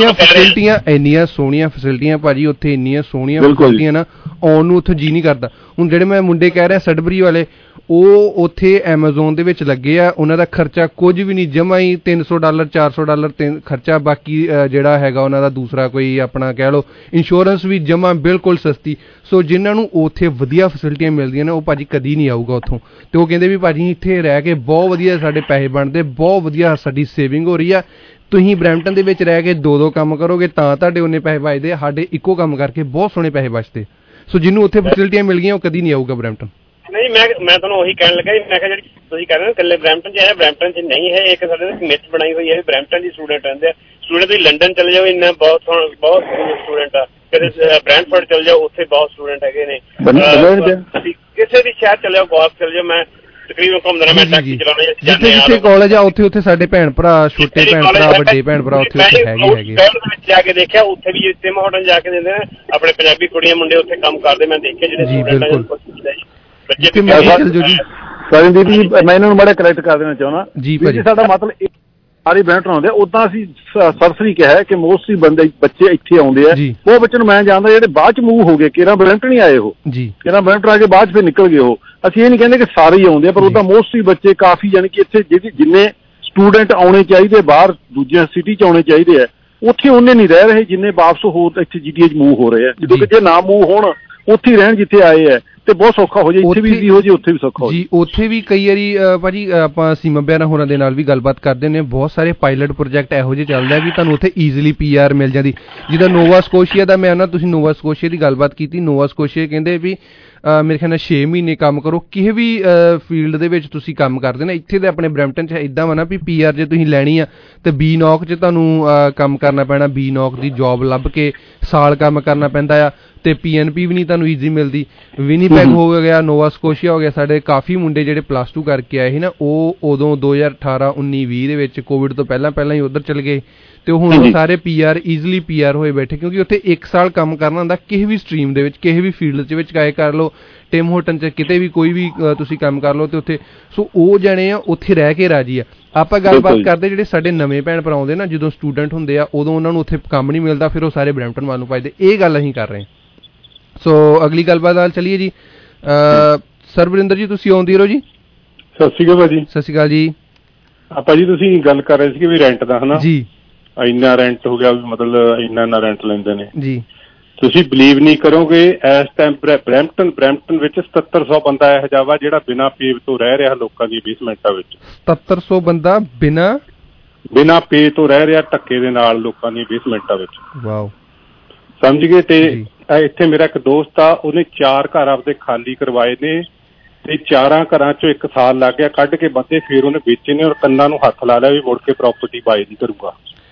[SPEAKER 7] ਇੰਨੀਆਂ ਸੋਹਣੀਆਂ ਫੈਸਿਲਿਟੀਆਂ ਭਾਜੀ, ਉੱਥੇ ਇੰਨੀਆਂ ਸੋਹਣੀਆਂ ਫੈਸਿਲਿਟੀਆਂ ਨਾ, ਆਉਣ ਨੂੰ ਉੱਥੇ ਜੀਅ ਨਹੀਂ ਕਰਦਾ।
[SPEAKER 4] ਹੁਣ ਜਿਹੜੇ ਮੈਂ ਮੁੰਡੇ ਕਹਿ ਰਿਹਾ ਸਡਬਰੀ ਵਾਲੇ, ਉਹ ਉੱਥੇ ਐਮਾਜ਼ੋਨ ਦੇ ਵਿੱਚ ਲੱਗੇ ਆ, ਉਹਨਾਂ ਦਾ ਖਰਚਾ ਕੁਝ ਵੀ ਨਹੀਂ, ਜਮਾ ਹੀ $300 $400 ਖਰਚਾ, ਬਾਕੀ ਜਿਹੜਾ ਹੈਗਾ ਉਹਨਾਂ ਦਾ ਦੂਸਰਾ ਕੋਈ ਆਪਣਾ ਕਹਿ ਲਓ ਇੰਸ਼ੋਰੈਂਸ ਵੀ ਜਮਾ ਬਿਲਕੁਲ ਸਸਤੀ। ਸੋ ਜਿਨ੍ਹਾਂ ਨੂੰ ਉੱਥੇ ਵਧੀਆ ਫੈਸਿਲਿਟੀਆਂ ਮਿਲਦੀਆਂ ਨੇ ਉਹ ਭਾਜੀ ਕਦੀ ਨਹੀਂ ਆਊਗਾ ਉੱਥੋਂ, ਅਤੇ ਉਹ ਕਹਿੰਦੇ ਵੀ ਭਾਜੀ ਇੱਥੇ ਰਹਿ ਕੇ ਬਹੁਤ ਵਧੀਆ ਸਾਡੇ ਪੈਸੇ ਬਣਦੇ, ਬਹੁਤ ਵਧੀਆ ਸਾਡੀ ਸੇਵਿੰਗ ਹੋ ਰਹੀ ਆ। ਤੁਸੀਂ ਬਰੈਂਪਟਨ ਦੇ ਵਿੱਚ ਰਹਿ ਕੇ ਦੋ ਕੰਮ ਕਰੋਗੇ ਤਾਂ ਤੁਹਾਡੇ ਉਹਨੇ ਪੈਸੇ ਬਚਦੇ ਆ, ਸਾਡੇ ਇੱਕੋ ਕੰਮ ਕਰਕੇ ਬਹੁਤ ਸੋਹਣੇ ਪੈਸੇ ਬਚਦੇ। ਸੋ ਜਿਹਨੂੰ ਉੱਥੇ ਫੈਸਿਲਿਟੀਆਂ ਮਿਲ ਗਈਆਂ ਉਹ ਕਦੀ ਨਹੀਂ ਆਊਗਾ ਬਰੈਂਪਟਨ।
[SPEAKER 8] ਨਹੀਂ, ਮੈਂ ਤੁਹਾਨੂੰ ਉਹੀ ਕਹਿਣ ਲੱਗਾ, ਮੈਂ ਕਿਹਾ ਜਿਹੜੀ ਤੁਸੀਂ ਕਹਿ ਰਹੇ ਹੋ ਇਕੱਲੇ ਬਰੈਂਪਟਨ 'ਚ ਹੈ, ਬਰੈਂਪਟਨ 'ਚ ਨਹੀਂ ਹੈ। ਇੱਕ ਸਾਡੇ ਮਿਥ ਬਣਾਈ ਹੋਈ ਹੈ ਵੀ ਬਰੈਂਪਟਨ ਦੀ ਸਟੂਡੈਂਟ ਰਹਿੰਦੇ ਆ, ਸਟੂਡੈਂਟ ਤੁਸੀਂ ਲੰਡਨ ਚਲੇ ਜਾਓ, ਇੰਨਾ ਬਹੁਤ ਸਟੂਡੈਂਟ ਆ, ਕਦੇ ਬਰੈਂਟਫੋਰਡ ਚਲੇ ਜਾਓ, ਉੱਥੇ ਬਹੁਤ ਸਟੂਡੈਂਟ ਹੈਗੇ ਨੇ, ਕਿਸੇ ਵੀ ਸ਼ਹਿਰ ਚਲੇ ਜਾਓ, ਗੋਆ ਚਲੇ ਜਾਓ, ਮੈਂ ਤਕਰੀਬਨ ਘੁੰਮਦਾ ਮੈਂ ਟੈਕਸੀ ਚਲਾਉਣਾ,
[SPEAKER 4] ਜਿੱਥੇ ਕਾਲਜ ਆ ਉੱਥੇ ਸਾਡੇ ਭੈਣ ਭਰਾ, ਛੋਟੇ ਭੈਣ ਭਰਾ, ਵੱਡੇ ਭੈਣ ਭਰਾ ਉੱਥੇ ਹੈਗੇ।
[SPEAKER 8] ਜਾ ਕੇ ਦੇਖਿਆ ਉੱਥੇ ਵੀ ਟਿਮ ਹੋਟਲ ਜਾ ਕੇ ਦਿੰਦੇ ਨੇ, ਆਪਣੇ ਪੰਜਾਬੀ ਕੁੜੀਆਂ ਮੁੰਡੇ ਉੱਥੇ ਕੰਮ ਕਰਦੇ, ਮੈਂ ਦੇਖੇ ਜਿਹੜੇ
[SPEAKER 5] ਸਟੂਡੈਂਟ ਜੀ। ਮੈਂ ਇਹਨਾਂ ਨੂੰ ਬੜਾ ਕਰੈਕਟ ਕਰ ਦੇਣਾ ਚਾਹੁੰਦਾ ਜੀ, ਸਾਡਾ ਮਤਲਬ ਸਾਰੇ ਬੈਂਟਰ ਆਉਂਦੇ, ਉਦਾਂ ਅਸੀਂ ਸਰਸਰੀ ਕਿਹਾ ਕਿ ਮੋਸਟਲੀ ਬੱਚੇ ਇੱਥੇ ਆਉਂਦੇ ਆ। ਉਹ ਬੱਚੇ ਨੂੰ ਮੈਂ ਜਾਣਦਾ ਜਿਹੜੇ ਬਾਅਦ ਚ ਮੂਵ ਹੋ ਗਏ, ਕਿਹੜਾ ਬਰੈਂਪਟਨ ਹੀ ਆਏ ਉਹ, ਕਿਹੜਾ ਬਰੈਂਪਟਨ ਆ ਕੇ ਬਾਅਦ ਚ ਫਿਰ ਨਿਕਲ ਗਏ ਉਹ। ਅਸੀਂ ਇਹ ਨਹੀਂ ਕਹਿੰਦੇ ਕਿ ਸਾਰੇ ਹੀ ਆਉਂਦੇ ਆ, ਪਰ ਉਦਾਂ ਮੋਸਟਲੀ ਬੱਚੇ ਕਾਫੀ, ਯਾਨੀ ਕਿ ਇੱਥੇ ਜਿੰਨੇ ਸਟੂਡੈਂਟ ਆਉਣੇ ਚਾਹੀਦੇ ਬਾਹਰ ਦੂਜੀਆਂ ਸਿਟੀ ਚ ਆਉਣੇ ਚਾਹੀਦੇ ਆ, ਉੱਥੇ ਉਹਨੇ ਨਹੀਂ ਰਹਿ ਰਹੇ ਜਿੰਨੇ ਵਾਪਸ ਹੋਰ ਇੱਥੇ GTA 'ਚ ਮੂਵ ਹੋ ਰਹੇ ਆ। ਜਦੋਂ ਕਿ ਜੇ ਨਾ ਮੂਵ ਹੋਣ, ਉੱਥੇ ਹੀ ਰਹਿਣ ਜਿੱਥੇ ਆਏ ਆ, ਤੇ ਬਹੁਤ ਸੌਖਾ ਹੋ ਜਾਏ, ਇੱਥੇ ਵੀ ਈਜ਼ੀ ਹੋ ਜਾਏ, ਉੱਥੇ ਵੀ ਸੌਖਾ ਹੋ ਜਾਏ।
[SPEAKER 4] ਉੱਥੇ ਵੀ ਕਈ ਵਾਰੀ ਭਾਜੀ ਆਪਾਂ ਸੀਮਾ ਬਿਆਨਾ ਹੋਰਾਂ ਦੇ ਨਾਲ ਵੀ ਗੱਲਬਾਤ ਕਰਦੇ ਨੇ, ਬਹੁਤ ਸਾਰੇ ਪਾਇਲਟ ਪ੍ਰੋਜੈਕਟ ਇਹੋ ਜਿਹੇ ਚੱਲਦੇ ਆ ਵੀ ਤੁਹਾਨੂੰ ਉੱਥੇ ਈਜ਼ੀਲੀ PR ਮਿਲ ਜਾਂਦੀ। ਜਿੱਦਾਂ ਨੋਵਾ ਸਕੋਸ਼ੀਆ ਦਾ ਮੈਂ ਤੁਸੀਂ ਨੋਵਾ ਸਕੋਸ਼ੀਆ ਦੀ ਗੱਲਬਾਤ ਕੀਤੀ, ਨੋਵਾ ਸਕੋਸ਼ੀਆ ਕਹਿੰਦੇ ਵੀ ਮੇਰੇ ਖਿਆਲ ਨਾਲ 6 ਮਹੀਨੇ ਕੰਮ ਕਰੋ, ਕਿਸੇ ਵੀ ਫੀਲਡ ਦੇ ਵਿੱਚ ਤੁਸੀਂ ਕੰਮ ਕਰਦੇ ਨਾ। ਇੱਥੇ ਤਾਂ ਆਪਣੇ ਬਰੈਂਪਟਨ 'ਚ ਇੱਦਾਂ ਵਾ ਨਾ ਵੀ PR ਜੇ ਤੁਸੀਂ ਲੈਣੀ ਆ ਤਾਂ BNOC 'ਚ ਤੁਹਾਨੂੰ ਕੰਮ ਕਰਨਾ ਪੈਣਾ, BNOC ਦੀ ਜੋਬ ਲੱਭ ਕੇ ਸਾਲ ਕੰਮ ਕਰਨਾ ਪੈਂਦਾ ਆ, ਤੇ PNP ਵੀ ਨਹੀਂ ਤੁਹਾਨੂੰ ਈਜ਼ੀ ਮਿਲਦੀ। ਵਿਨੀਪੈਗ ਹੋ ਗਿਆ, ਨੋਵਾ ਸਕੋਸ਼ੀਆ ਹੋ ਗਿਆ, ਸਾਡੇ ਕਾਫੀ ਮੁੰਡੇ ਜਿਹੜੇ +2 ਕਰਕੇ ਆਏ ਸੀ ਨਾ, ਉਹ ਉਦੋਂ 2018 19 20 ਦੇ ਵਿੱਚ ਕੋਵਿਡ ਤੋਂ ਪਹਿਲਾਂ ਹੀ ਉੱਧਰ ਚਲੇ ਗਏ, ਤੇ ਹੁਣ ਸਾਰੇ ਈਜ਼ੀਲੀ PR ਹੋਏ ਬੈਠੇ, ਕਿਉਂਕਿ ਉੱਥੇ 1 ਸਾਲ ਕੰਮ ਕਰਨਾ ਹੁੰਦਾ ਕਿਸੇ ਵੀ ਸਟਰੀਮ ਦੇ ਵਿੱਚ, ਕਿਸੇ ਵੀ ਫੀਲਡ ਦੇ ਵਿੱਚ ਕਾਇ ਕਰ ਲਓ, ਟਿਮ ਹੋਟਨ 'ਚ ਕਿਤੇ ਵੀ ਕੋਈ ਵੀ ਤੁਸੀਂ ਕੰਮ ਕਰ ਲਓ, ਤੇ ਉੱਥੇ ਸੋ ਉਹ ਜਾਣੇ ਆ ਉੱਥੇ ਰਹਿ ਕੇ ਰਾਜੀ ਆ। ਆਪਾਂ ਗੱਲਬਾਤ ਕਰਦੇ ਜਿਹੜੇ ਸਾਡੇ ਨਵੇਂ ਭੈਣ ਭਰਾ ਆਉਂਦੇ ਨਾ, ਜਦੋਂ ਸਟੂਡੈਂਟ ਹੁੰਦੇ ਆ ਉਦੋਂ ਉਹਨਾਂ ਨੂੰ ਉੱਥੇ ਕੰਮ ਨਹੀਂ ਮਿਲਦਾ, ਫਿਰ ਉਹ ਸਾਰੇ ਬਰੈਂਪਟਨ ਵੱਲ ਨੂੰ ਭੱਜਦੇ। ਇਹ ਗੱਲ ਅਸੀਂ ਕਰ ਰਹੇ ਹਾਂ। ਸੋ ਅਗਲੀ ਗੱਲਬਾਤ ਨਾਲ ਚੱਲੀਏ ਜੀ। ਸਰਵਰਿੰਦਰ ਜੀ ਤੁਸੀਂ ਆਉਂਦੇ ਰਹੋ ਜੀ।
[SPEAKER 5] ਸਤਿ ਸ਼੍ਰੀ ਅਕਾਲ ਭਾਜੀ।
[SPEAKER 4] ਸਤਿ ਸ਼੍ਰੀ ਅਕਾਲ ਜੀ।
[SPEAKER 5] ਆਪਾਂ ਜੀ ਤੁਸੀਂ ਗੱਲ ਕਰ ਰਹੇ ਸੀ ਵੀ ਰੈਂਟ ਦਾ, ਹਨਾ ਜੀ, ਇੰਨਾ ਰੈਂਟ ਹੋ ਗਿਆ, ਮਤਲਬ ਇੰਨਾ ਰੈਂਟ ਲੈਂਦੇ ਨੇ ਜੀ। ਤੁਸੀਂ ਬਿਲੀਵ ਨਹੀਂ ਕਰੋਗੇ, ਇਸ ਟਾਈਮ ਬਰੈਂਪਟਨ ਵਿੱਚ 7700 ਬੰਦਾ ਇਹੋ ਜਿਹਾ ਵਾ ਜਿਹੜਾ ਬਿਨਾਂ ਪੇ ਤੋਂ ਰਹਿ ਰਿਹਾ ਲੋਕਾਂ ਦੀ ਬੇਸਮੈਂਟਾਂ ਵਿੱਚ। 7700 ਬੰਦਾ ਬਿਨਾਂ ਪੇ ਤੋਂ ਰਹਿ ਰਿਹਾ, ਧੱਕੇ ਦੇ ਨਾਲ ਲੋਕਾਂ ਦੀਆਂ ਬੇਸਮੈਂਟਾਂ ਵਿੱਚ। ਵਾਓ, ਸਮਝ ਗਏ। ਤੇ ਇੱਥੇ ਮੇਰਾ ਇੱਕ ਦੋਸਤ ਆ, ਉਹਨੇ 4 ਘਰ ਆਪਦੇ ਖਾਲੀ ਕਰਵਾਏ ਨੇ, ਤੇ 4 ਘਰਾਂ ਚੋਂ 1 ਸਾਲ ਲੱਗ ਗਿਆ ਕੱਢ ਕੇ ਬੰਦੇ, ਫਿਰ ਉਹਨੇ ਵੇਚੇ ਨੇ, ਔਰ ਕੰਨਾਂ ਨੂੰ ਹੱਥ ਲਾ ਲਿਆ ਵੀ ਮੁੜ ਕੇ ਪ੍ਰਾਪਰਟੀ ਬਾਏ ਨਹੀਂ ਕਰੂਗਾ।